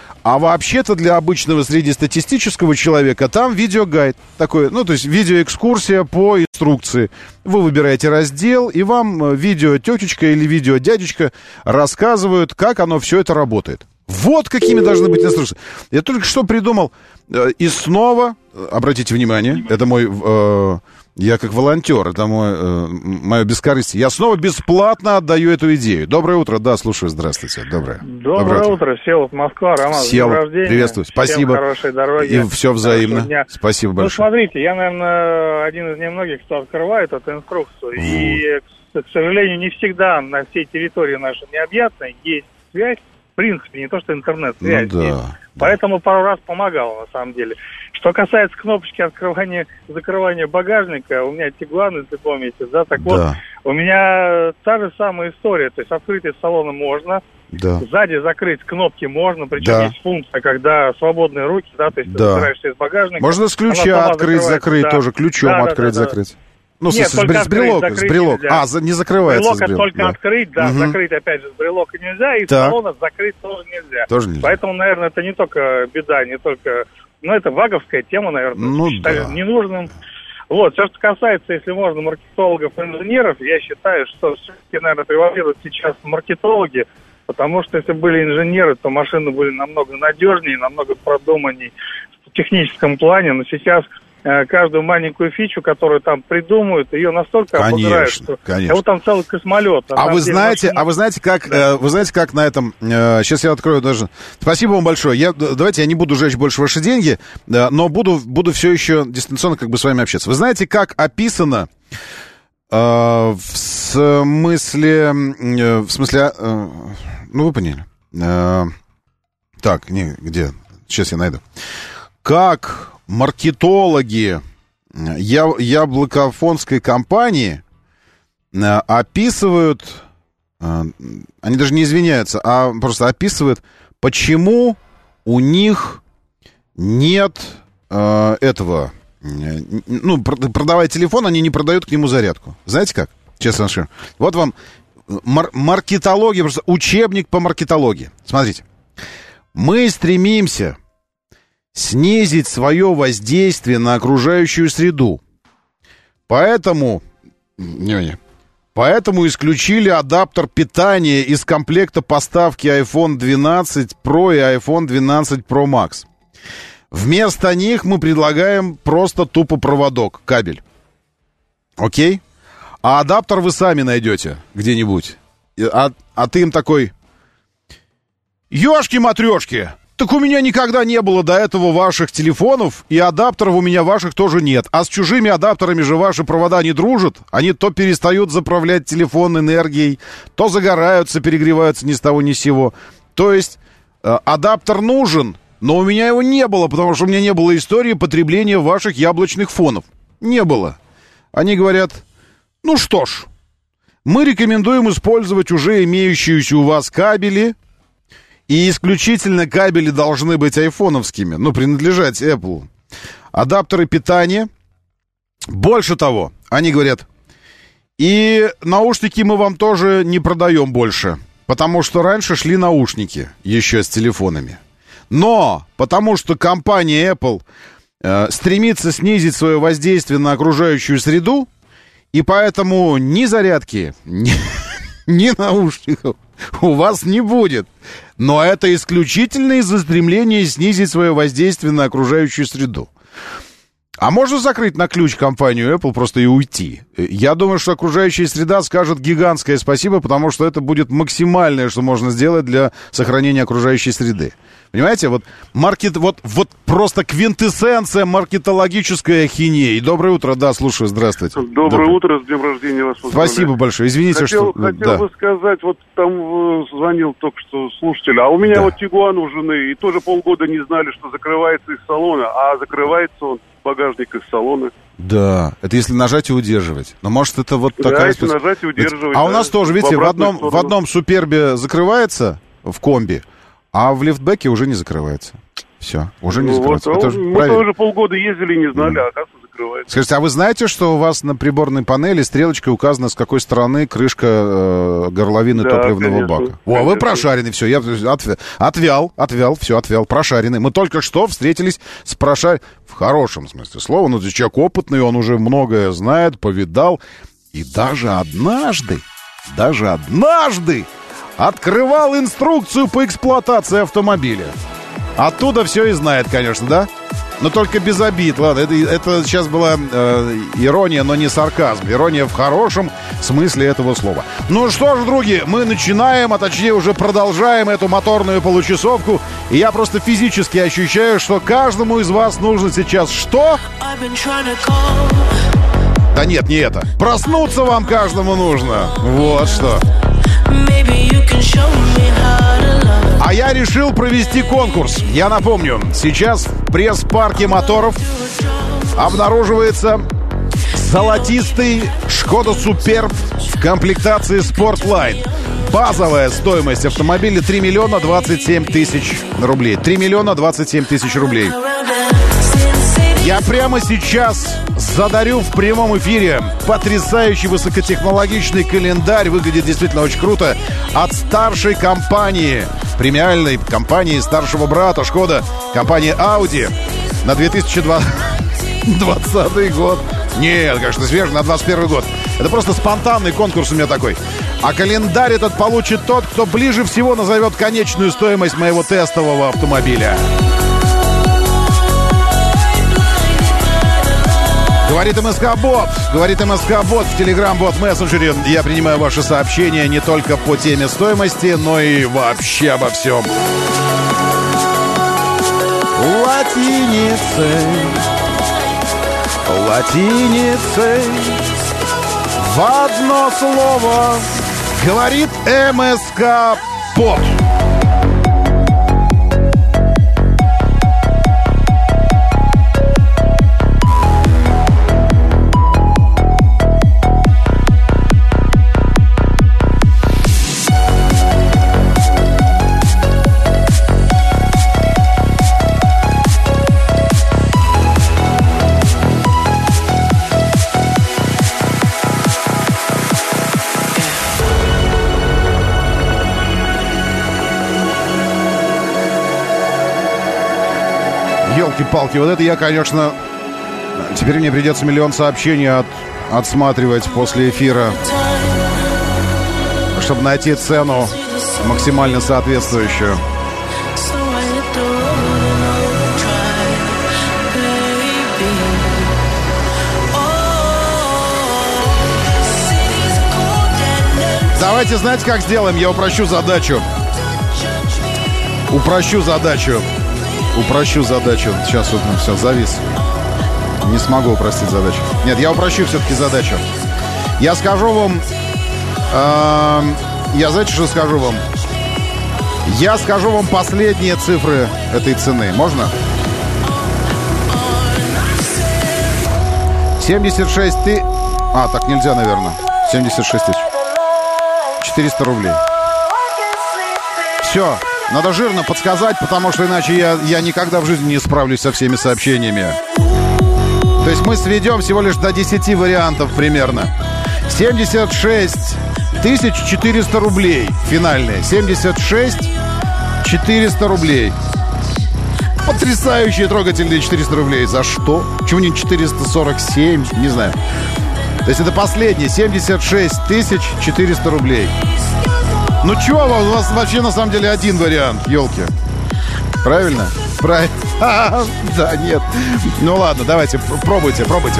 А вообще-то для обычного среднестатистического человека там видеогайд такой, ну, то есть видеоэкскурсия по инструкции. Вы выбираете раздел, и вам видеотетечка или видеодядечка рассказывают, как оно все это работает. Вот какими должны быть инструкции. Я только что придумал. И снова, обратите внимание, это мой, э, я как волонтер, это мой, э, мое бескорыстие. Я снова бесплатно отдаю эту идею. Доброе утро, да, слушаю, здравствуйте. Доброе. Доброе, Доброе утро. утро, Севолод, Москва, Роман, с днем рождения. Приветствую, спасибо. Всем хорошей дороги. И все взаимно. Спасибо большое. Ну, смотрите, я, наверное, один из немногих, кто открывает эту инструкцию. Вот. И, к сожалению, не всегда на всей территории нашей необъятной есть связь. В принципе, не то, что интернет-связь. Ну, да, да. Поэтому пару раз помогал, на самом деле. Что касается кнопочки открывания, закрывания багажника, у меня Тигуан, если помните, да, так вот, да. У меня та же самая история. То есть открыть из салона можно, да. Сзади закрыть кнопки можно, причем да. Есть функция, когда свободные руки, да, то есть да. Ты забираешься из багажника. Можно с ключа открыть, закрыть, да. Тоже ключом да, открыть, да, да, закрыть. Да. Ну, нет, с, с, с брелока, с брелока. А, за, не закрывается с брелока. только да. Открыть, да, угу. Закрыть, опять же, с брелока нельзя, и так. С салона закрыть тоже нельзя. Тоже нельзя. Поэтому, наверное, это не только беда, не только... Ну, это ваговская тема, наверное, ну, считаю да. ненужным. Вот, все, что касается, если можно, маркетологов и инженеров, я считаю, что все-таки, наверное, превалируют сейчас маркетологи, потому что если были инженеры, то машины были намного надежнее, намного продуманнее в техническом плане, но сейчас... каждую маленькую фичу, которую там придумают, ее настолько обыграют, что... Конечно. А вот там целый космолет. А вы знаете, машина... а вы знаете, как, да. э, вы знаете, как на этом... Э, сейчас я открою даже... Спасибо вам большое. Я, давайте я не буду жечь больше ваши деньги, э, но буду, буду все еще дистанционно как бы с вами общаться. Вы знаете, как описано э, в смысле... Э, в смысле... Э, ну, вы поняли. Э, так, не, где? Сейчас я найду. Как... маркетологи яблокофонской компании описывают, они даже не извиняются, а просто описывают, почему у них нет этого, ну, продавая телефон, они не продают к нему зарядку. Знаете как? Честно скажу. Вот вам мар- маркетология, просто учебник по маркетологии. Смотрите. Мы стремимся снизить свое воздействие на окружающую среду. Поэтому, не, не, поэтому исключили адаптер питания из комплекта поставки айфон двенадцать про и айфон двенадцать про Max. Вместо них мы предлагаем просто тупо проводок, кабель. Окей? А адаптер вы сами найдете где-нибудь. А, а ты им такой: ёшки-матрёшки! Так у меня никогда не было до этого ваших телефонов, и адаптеров у меня ваших тоже нет. А с чужими адаптерами же ваши провода не дружат. Они то перестают заправлять телефон энергией, то загораются, перегреваются ни с того ни с сего. То есть э, адаптер нужен, но у меня его не было, потому что у меня не было истории потребления ваших яблочных фонов. Не было. Они говорят: ну что ж, мы рекомендуем использовать уже имеющиеся у вас кабели. И исключительно кабели должны быть айфоновскими, ну, принадлежать Apple. Адаптеры питания. Больше того, они говорят: и наушники мы вам тоже не продаем больше, потому что раньше шли наушники еще с телефонами. Но потому что компания Apple э, стремится снизить свое воздействие на окружающую среду, и поэтому ни зарядки, ни, ни наушников у вас не будет. Но это исключительно из-за стремления снизить свое воздействие на окружающую среду. А можно закрыть на ключ компанию Apple просто и уйти? Я думаю, что окружающая среда скажет гигантское спасибо, потому что это будет максимальное, что можно сделать для сохранения окружающей среды. Понимаете, вот, маркет, вот, вот просто квинтэссенция маркетологической ахинеи. Доброе утро, да, слушаю, здравствуйте. Доброе, Доброе. утро, с днем рождения вас поздравляю. Спасибо большое, извините, хотел, что... Хотел да. бы сказать, вот там э, звонил только что слушатель, а у меня да. вот Тигуан у жены, и тоже полгода не знали, что закрывается из салона, а закрывается он, багажник из салона. Да, это если нажать и удерживать. Но может это вот да, такая... если спец... нажать и удерживать. А да, у нас тоже, видите, в, в, одном, в одном Супербе закрывается в комби, а в лифтбеке уже не закрывается. Все, уже не ну закрывается. Вот, это мы правильно. тоже полгода ездили и не знали, mm. а оказывается закрывается. Скажите, а вы знаете, что у вас на приборной панели стрелочкой указано, с какой стороны крышка э, горловины да, топливного конечно, бака? О, вы прошаренный, все, я отвял, отвял, отвял, все, отвял, прошаренный. Мы только что встретились с прошаренным, в хорошем смысле слова, ну, человек опытный, он уже многое знает, повидал. И даже однажды, даже однажды открывал инструкцию по эксплуатации автомобиля. Оттуда все и знает, конечно, да? Но только без обид. Ладно, это, это сейчас была э, ирония, но не сарказм. Ирония в хорошем смысле этого слова. Ну что ж, други, мы начинаем, а точнее уже продолжаем эту моторную получасовку. И я просто физически ощущаю, что каждому из вас нужно сейчас что? Да нет, не это. Проснуться вам каждому нужно. Вот что. А я решил провести конкурс. Я напомню, сейчас в пресс-парке моторов обнаруживается золотистый Шкода Суперб в комплектации Спортлайн. Базовая стоимость автомобиля три миллиона двадцать семь тысяч рублей. три миллиона двадцать семь тысяч рублей. Я прямо сейчас задарю в прямом эфире потрясающий высокотехнологичный календарь. Выглядит действительно очень круто. От старшей компании, премиальной компании старшего брата Шкода, компании Audi на две тысячи двадцатый год. Нет, конечно, свежий, на двадцать первый год. Это просто спонтанный конкурс у меня такой. А календарь этот получит тот, кто ближе всего назовет конечную стоимость моего тестового автомобиля. Говорит МСК-бот, говорит МСК-бот в Telegram-бот мессенджере. Я принимаю ваши сообщения не только по теме стоимости, но и вообще обо всем. Латиницей, латиницей, в одно слово, говорит МСК-бот. Елки-палки, вот это я, конечно... Теперь мне придется миллион сообщений от, отсматривать после эфира, чтобы найти цену максимально соответствующую. Давайте, знаете, как сделаем? Я упрощу задачу. Упрощу задачу. Упрощу задачу. Сейчас вот ну, все, завис. Не смогу упростить задачу. Нет, я упрощу все-таки задачу. Я скажу вам... Э, я, знаете, что скажу вам? Я скажу вам последние цифры этой цены. Можно? семьдесят шесть ты... А, так нельзя, наверное. семьдесят шесть тысяч. четыреста рублей. Все. Надо жирно подсказать, потому что иначе я, я никогда в жизни не справлюсь со всеми сообщениями. То есть мы сведем всего лишь до десяти вариантов примерно. семьдесят шесть тысяч четыреста рублей. Финальные. семьдесят шесть четыреста рублей. Потрясающие, трогательные четыреста рублей. За что? Почему не четыреста сорок семь? Не знаю. То есть это последние. семьдесят шесть тысяч четыреста рублей. Ну чё, у вас вообще на самом деле один вариант, елки. Правильно? Правильно. Да, нет. Ну ладно, давайте, пробуйте, пробуйте.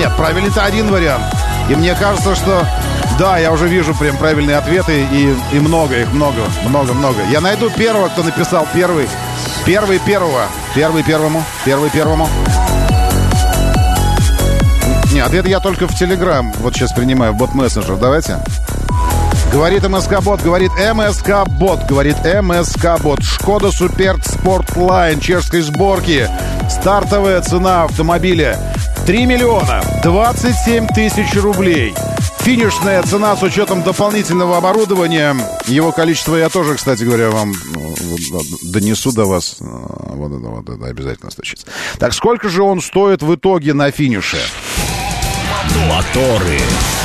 Нет, правильный-то один вариант. И мне кажется, что... Да, я уже вижу прям правильные ответы, и, и много их, много, много-много. Я найду первого, кто написал первый. Первый первого. Первый первому. Первый первому. Не, ответы я только в Телеграм вот сейчас принимаю, в бот-мессенджер. Давайте. Говорит МСК-бот, говорит МСК-бот, говорит МСК-бот. Шкода Суперб Спортлайн чешской сборки. Стартовая цена автомобиля три миллиона двадцать семь тысяч рублей. Финишная цена с учетом дополнительного оборудования. Его количество я тоже, кстати говоря, вам донесу до вас. Вот это вот это обязательно случится. Так, сколько же он стоит в итоге на финише? Моторы.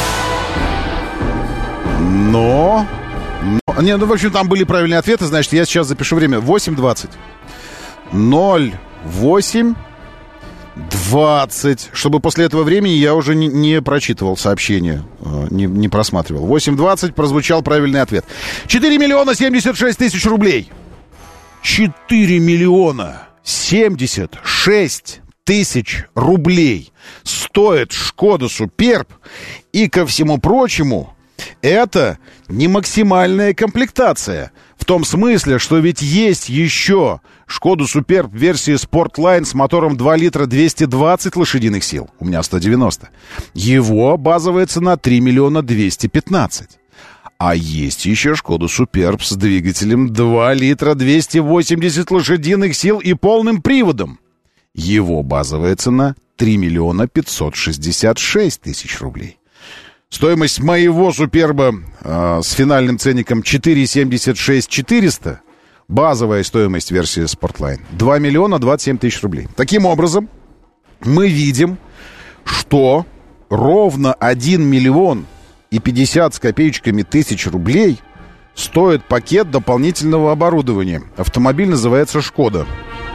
Но... но... Не, ну, в общем, там были правильные ответы. Значит, я сейчас запишу время. восемь двадцать. ноль восемь двадцать. Чтобы после этого времени я уже не, не прочитывал сообщение, не, не просматривал. восемь двадцать прозвучал правильный ответ. четыре миллиона семьдесят шесть тысяч рублей. четыре миллиона семьдесят шесть тысяч рублей стоит Шкода Суперб. И, ко всему прочему, это не максимальная комплектация. В том смысле, что ведь есть еще Шкода Суперб версии Спортлайн с мотором два литра двести двадцать лошадиных сил. У меня сто девяносто. Его базовая цена три миллиона двести пятнадцать. А есть еще Шкода Суперб с двигателем два литра двести восемьдесят лошадиных сил и полным приводом. Его базовая цена три миллиона пятьсот шестьдесят шесть тысяч рублей. Стоимость моего Суперба э, с финальным ценником четыре семьдесят шесть четыреста. Базовая стоимость версии Спортлайн два миллиона двадцать семь тысяч рублей. Таким образом, мы видим, что ровно один миллион и пятьдесят с копеечками тысяч рублей стоит пакет дополнительного оборудования. Автомобиль называется «Шкода».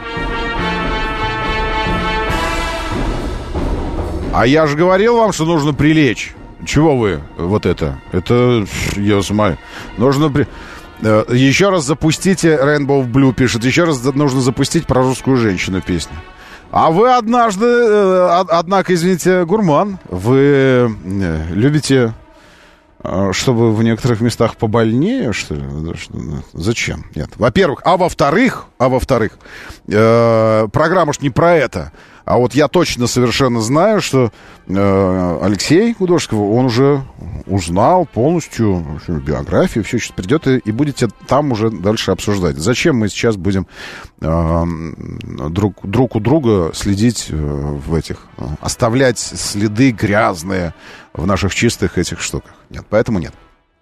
А я же говорил вам, что нужно прилечь. Чего вы вот это? Это, я смотрю, нужно... При... Еще раз запустите Rainbow Blue, пишет. Еще раз нужно запустить про русскую женщину песню. А вы однажды, однако, извините, гурман. Вы любите, чтобы в некоторых местах побольнее, что ли? Зачем? Нет. Во-первых. А во-вторых, а во-вторых, программа ж не про это. А вот я точно совершенно знаю, что э, Алексей Художников, он уже узнал полностью биографию, все сейчас придет и, и будете там уже дальше обсуждать. Зачем мы сейчас будем э, друг, друг у друга следить в этих, оставлять следы грязные в наших чистых этих штуках? Нет, поэтому нет.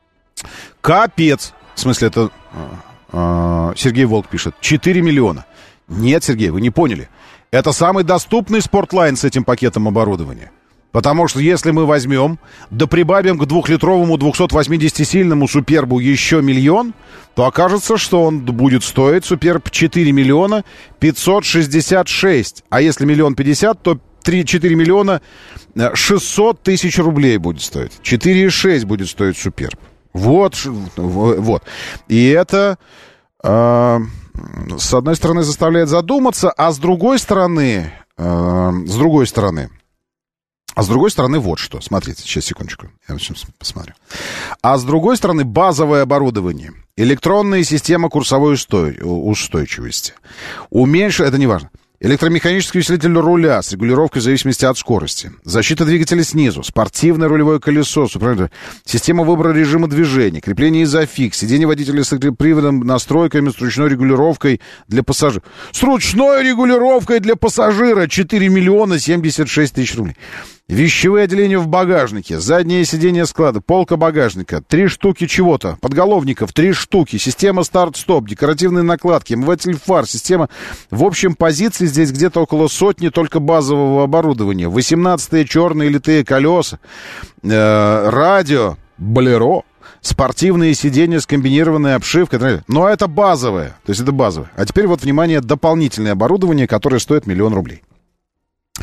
Капец. В смысле, это э, Сергей Волк пишет. четыре миллиона. Нет, Сергей, вы не поняли. Это самый доступный Спортлайн с этим пакетом оборудования. Потому что если мы возьмем, да прибавим к двухлитровому двухсотвосьмидесятисильному Супербу еще миллион, то окажется, что он будет стоить, Суперб, четыре миллиона пятьсот шестьдесят шесть. А если миллион пятьдесят, то четыре миллиона шестьсот тысяч рублей будет стоить. четыре и шесть будет стоить Суперб. Вот, вот. И это... Э- с одной стороны, заставляет задуматься, а с другой стороны, э, с другой стороны, а с другой стороны, вот что. Смотрите, сейчас, секундочку, я сейчас посмотрю. А с другой стороны, базовое оборудование, электронная система курсовой устой, устойчивости, уменьшит, это не важно, электромеханический усилитель руля с регулировкой в зависимости от скорости, защита двигателя снизу, спортивное рулевое колесо, система выбора режима движения, крепление изофикс, сиденье водителя с приводом, настройками, с ручной регулировкой для пассажира. С ручной регулировкой для пассажира четыре миллиона семьдесят шесть тысяч рублей. Вещевые отделения в багажнике, заднее сиденье склада, полка багажника, три штуки чего-то, подголовников, три штуки, система старт-стоп, декоративные накладки, омыватель фар, система... В общем, позиций здесь где-то около сотни только базового оборудования. восемнадцатые черные литые колеса, э, радио, болеро, спортивные сиденья с комбинированной обшивкой. Но это базовое, то есть это базовое. А теперь вот, внимание, дополнительное оборудование, которое стоит миллион рублей.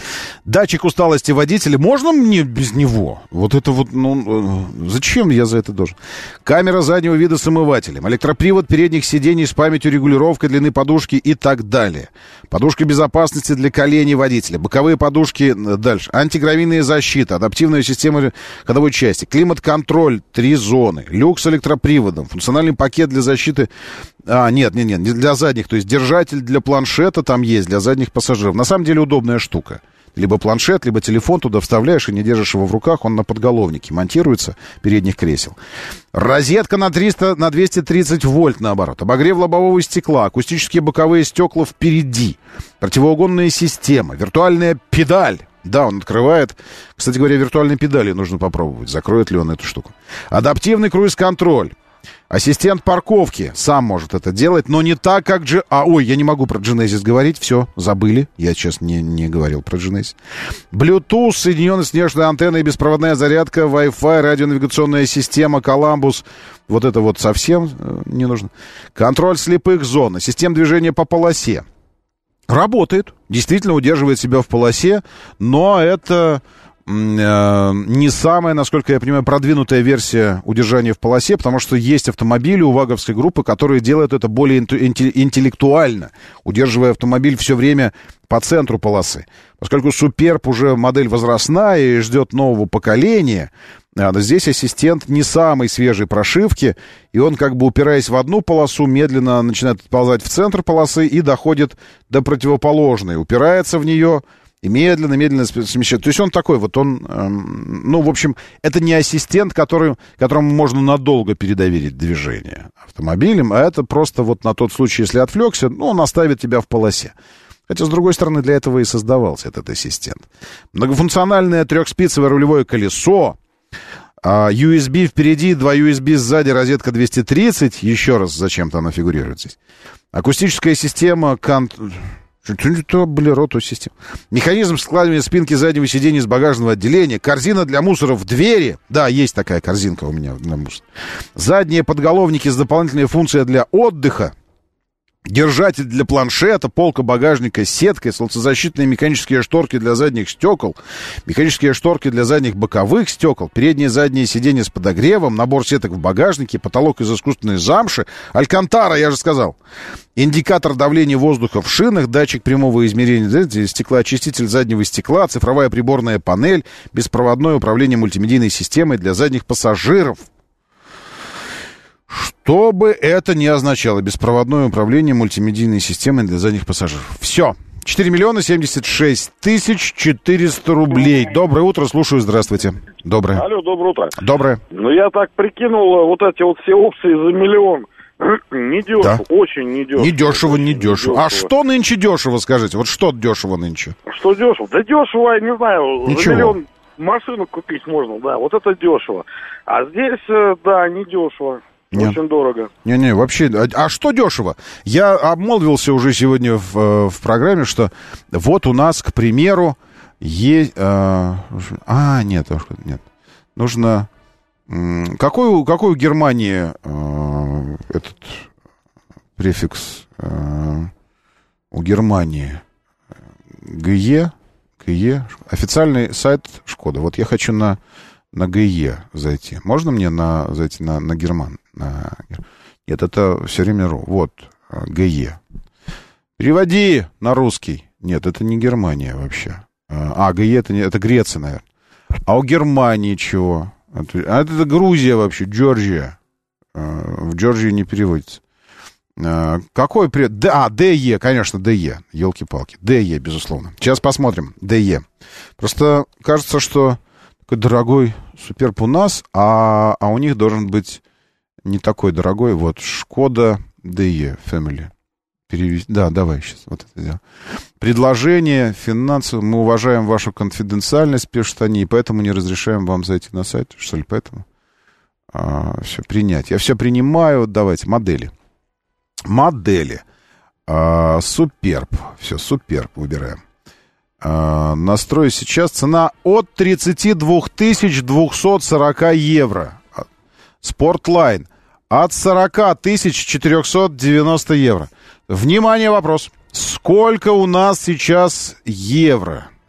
Датчик усталости водителя. Можно мне без него? Вот это вот, ну, зачем я за это должен? Камера заднего вида с омывателем. Электропривод передних сидений с памятью, регулировкой длины подушки и так далее. Подушка безопасности для коленей водителя. Боковые подушки дальше. Антигравийная защита. Адаптивная система ходовой части. Климат-контроль. Три зоны. Люк с электроприводом. Функциональный пакет для защиты. А, нет, нет, нет. Для задних. То есть держатель для планшета там есть. Для задних пассажиров. На самом деле удобная штука. Либо планшет, либо телефон туда вставляешь и не держишь его в руках, он на подголовнике монтируется, передних кресел. Розетка на триста, на двести тридцать вольт, наоборот. Обогрев лобового стекла, акустические боковые стекла впереди, противоугонная система, виртуальная педаль. Да, он открывает. Кстати говоря, виртуальной педали нужно попробовать, закроет ли он эту штуку. Адаптивный круиз-контроль. Ассистент парковки сам может это делать, но не так, как G... А, ой, я не могу про Genesis говорить, все, забыли. Я сейчас не, не говорил про Genesis. Bluetooth, соединенный с внешней антенной, беспроводная зарядка, Wi-Fi, радионавигационная система, Columbus. Вот это вот совсем не нужно. Контроль слепых зон, система движения по полосе. Работает, действительно удерживает себя в полосе, но это... не самая, насколько я понимаю, продвинутая версия удержания в полосе, потому что есть автомобили у ваговской группы, которые делают это более интеллектуально, удерживая автомобиль все время по центру полосы. Поскольку Суперб уже модель возрастная и ждет нового поколения, здесь ассистент не самой свежей прошивки, и он, как бы упираясь в одну полосу, медленно начинает отползать в центр полосы и доходит до противоположной, упирается в нее и медленно-медленно смещает. То есть он такой вот, он, эм, ну, в общем, это не ассистент, который, которому можно надолго передоверить движение автомобилем, а это просто вот на тот случай, если отвлекся, ну, он оставит тебя в полосе. Хотя, с другой стороны, для этого и создавался этот ассистент. Многофункциональное трехспицевое рулевое колесо, ю эс би впереди, два ю эс би сзади, розетка двести тридцать. Еще раз, зачем-то она фигурирует здесь. Акустическая система... Кон... Что-то болеро, система. Механизм складывания спинки заднего сиденья с багажного отделения. Корзина для мусора в двери. Да, есть такая корзинка у меня для мусора. Задние подголовники с дополнительной функцией для отдыха. Держатель для планшета, полка багажника с сеткой, солнцезащитные механические шторки для задних стекол, механические шторки для задних боковых стекол, передние и задние сиденья с подогревом, набор сеток в багажнике, потолок из искусственной замши, алькантара, я же сказал, индикатор давления воздуха в шинах, датчик прямого измерения, стеклоочиститель заднего стекла, цифровая приборная панель, беспроводное управление мультимедийной системой для задних пассажиров. Что бы это ни означало, беспроводное управление мультимедийной системой для задних пассажиров. Все. четыре миллиона семьдесят шесть тысяч четыреста рублей. Доброе утро, слушаю, здравствуйте. Доброе. Алло, доброе утро. Доброе. Ну, я так прикинул, вот эти вот все опции за миллион. Недешево, да. Очень недешево. Недешево, недешево. А что нынче дешево, скажите? Вот что дешево нынче? Что дешево? Да дешево, я не знаю, Ничего. За миллион машину купить можно, да, вот это дешево. А здесь, да, недешево. Нет. Очень дорого. Не-не, вообще, а, а что дешево? Я обмолвился уже сегодня в, в программе, что вот у нас, к примеру, есть... А, а нет, нет. Нужно... Какой, какой у Германии а, этот префикс а, у Германии? ГЕ? ГЕ? Официальный сайт Шкода. Вот я хочу на... на ГЕ зайти. Можно мне на, зайти на, на Герман? На... Нет, это все время РУ. Вот, ГЕ. Переводи на русский. Нет, это не Германия вообще. А, ГЕ это, не, это Греция, наверное. А у Германии чего? А это, это Грузия вообще, Джорджия. В Джорджии не переводится. Какой при... А, ДЕ, конечно, ДЕ. Елки-палки. ДЕ, безусловно. Сейчас посмотрим. ДЕ. Просто кажется, что такой дорогой Суперб у нас, а, а у них должен быть не такой дорогой. Вот, Шкода ДЕ Family. Перевести. Да, давай сейчас вот это сделаем. Предложение финансовое. Мы уважаем вашу конфиденциальность, пишут они, и поэтому не разрешаем вам зайти на сайт. Что ли, поэтому? А, все, принять. Я все принимаю. Давайте, модели. Модели. А, Суперб. Все, Суперб выбираем. А, настрой сейчас. Цена от тридцать два тысячи двести сорок евро. Спортлайн от сорок тысяч четыреста девяносто евро. Внимание, вопрос. Сколько у нас сейчас евро?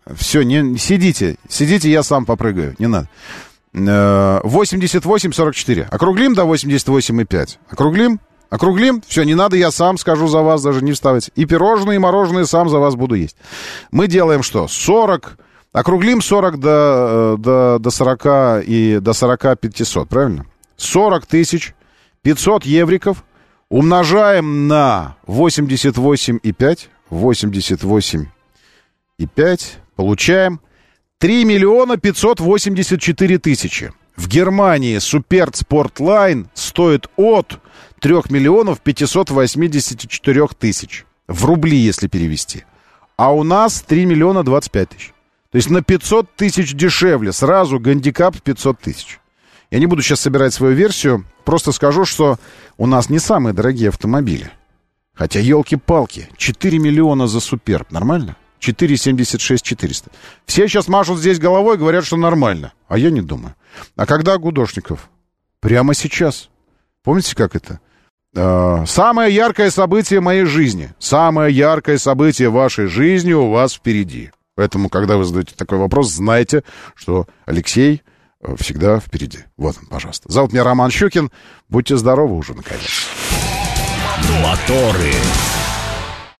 Все, не, сидите, сидите, я сам попрыгаю, не надо. восемьдесят восемь сорок четыре. Округлим до восемьдесят восемь и пять. Округлим? Округлим? Все, не надо, я сам скажу за вас, даже не вставать. И пирожные, и мороженое сам за вас буду есть. Мы делаем что? сорок. Округлим сорок до, до, до сорока и до сорока пятисот, правильно? сорок тысяч пятьсот евриков умножаем на восемьдесят восемь и пять. восемьдесят восемь и пять. Получаем три миллиона пятьсот восемьдесят четыре тысячи. В Германии Суперт Спортлайн стоит от трех миллионов пятьсот восемьдесят четыре тысяч. В рубли, если перевести. А у нас три миллиона двадцать пять тысяч. То есть на пятьсот тысяч дешевле. Сразу гандикап в пятьсот тысяч. Я не буду сейчас собирать свою версию. Просто скажу, что у нас не самые дорогие автомобили. Хотя, елки-палки, четыре миллиона за Суперб. Нормально? четыре семьдесят шесть четыреста. Все сейчас машут здесь головой, говорят, что нормально. А я не думаю. А когда Гудошников? Прямо сейчас. Помните, как это? Э, самое яркое событие моей жизни. Самое яркое событие вашей жизни у вас впереди. Поэтому, когда вы задаете такой вопрос, знайте, что Алексей всегда впереди. Вот он, пожалуйста. Зовут меня Роман Щукин. Будьте здоровы уже, наконец. Моторы.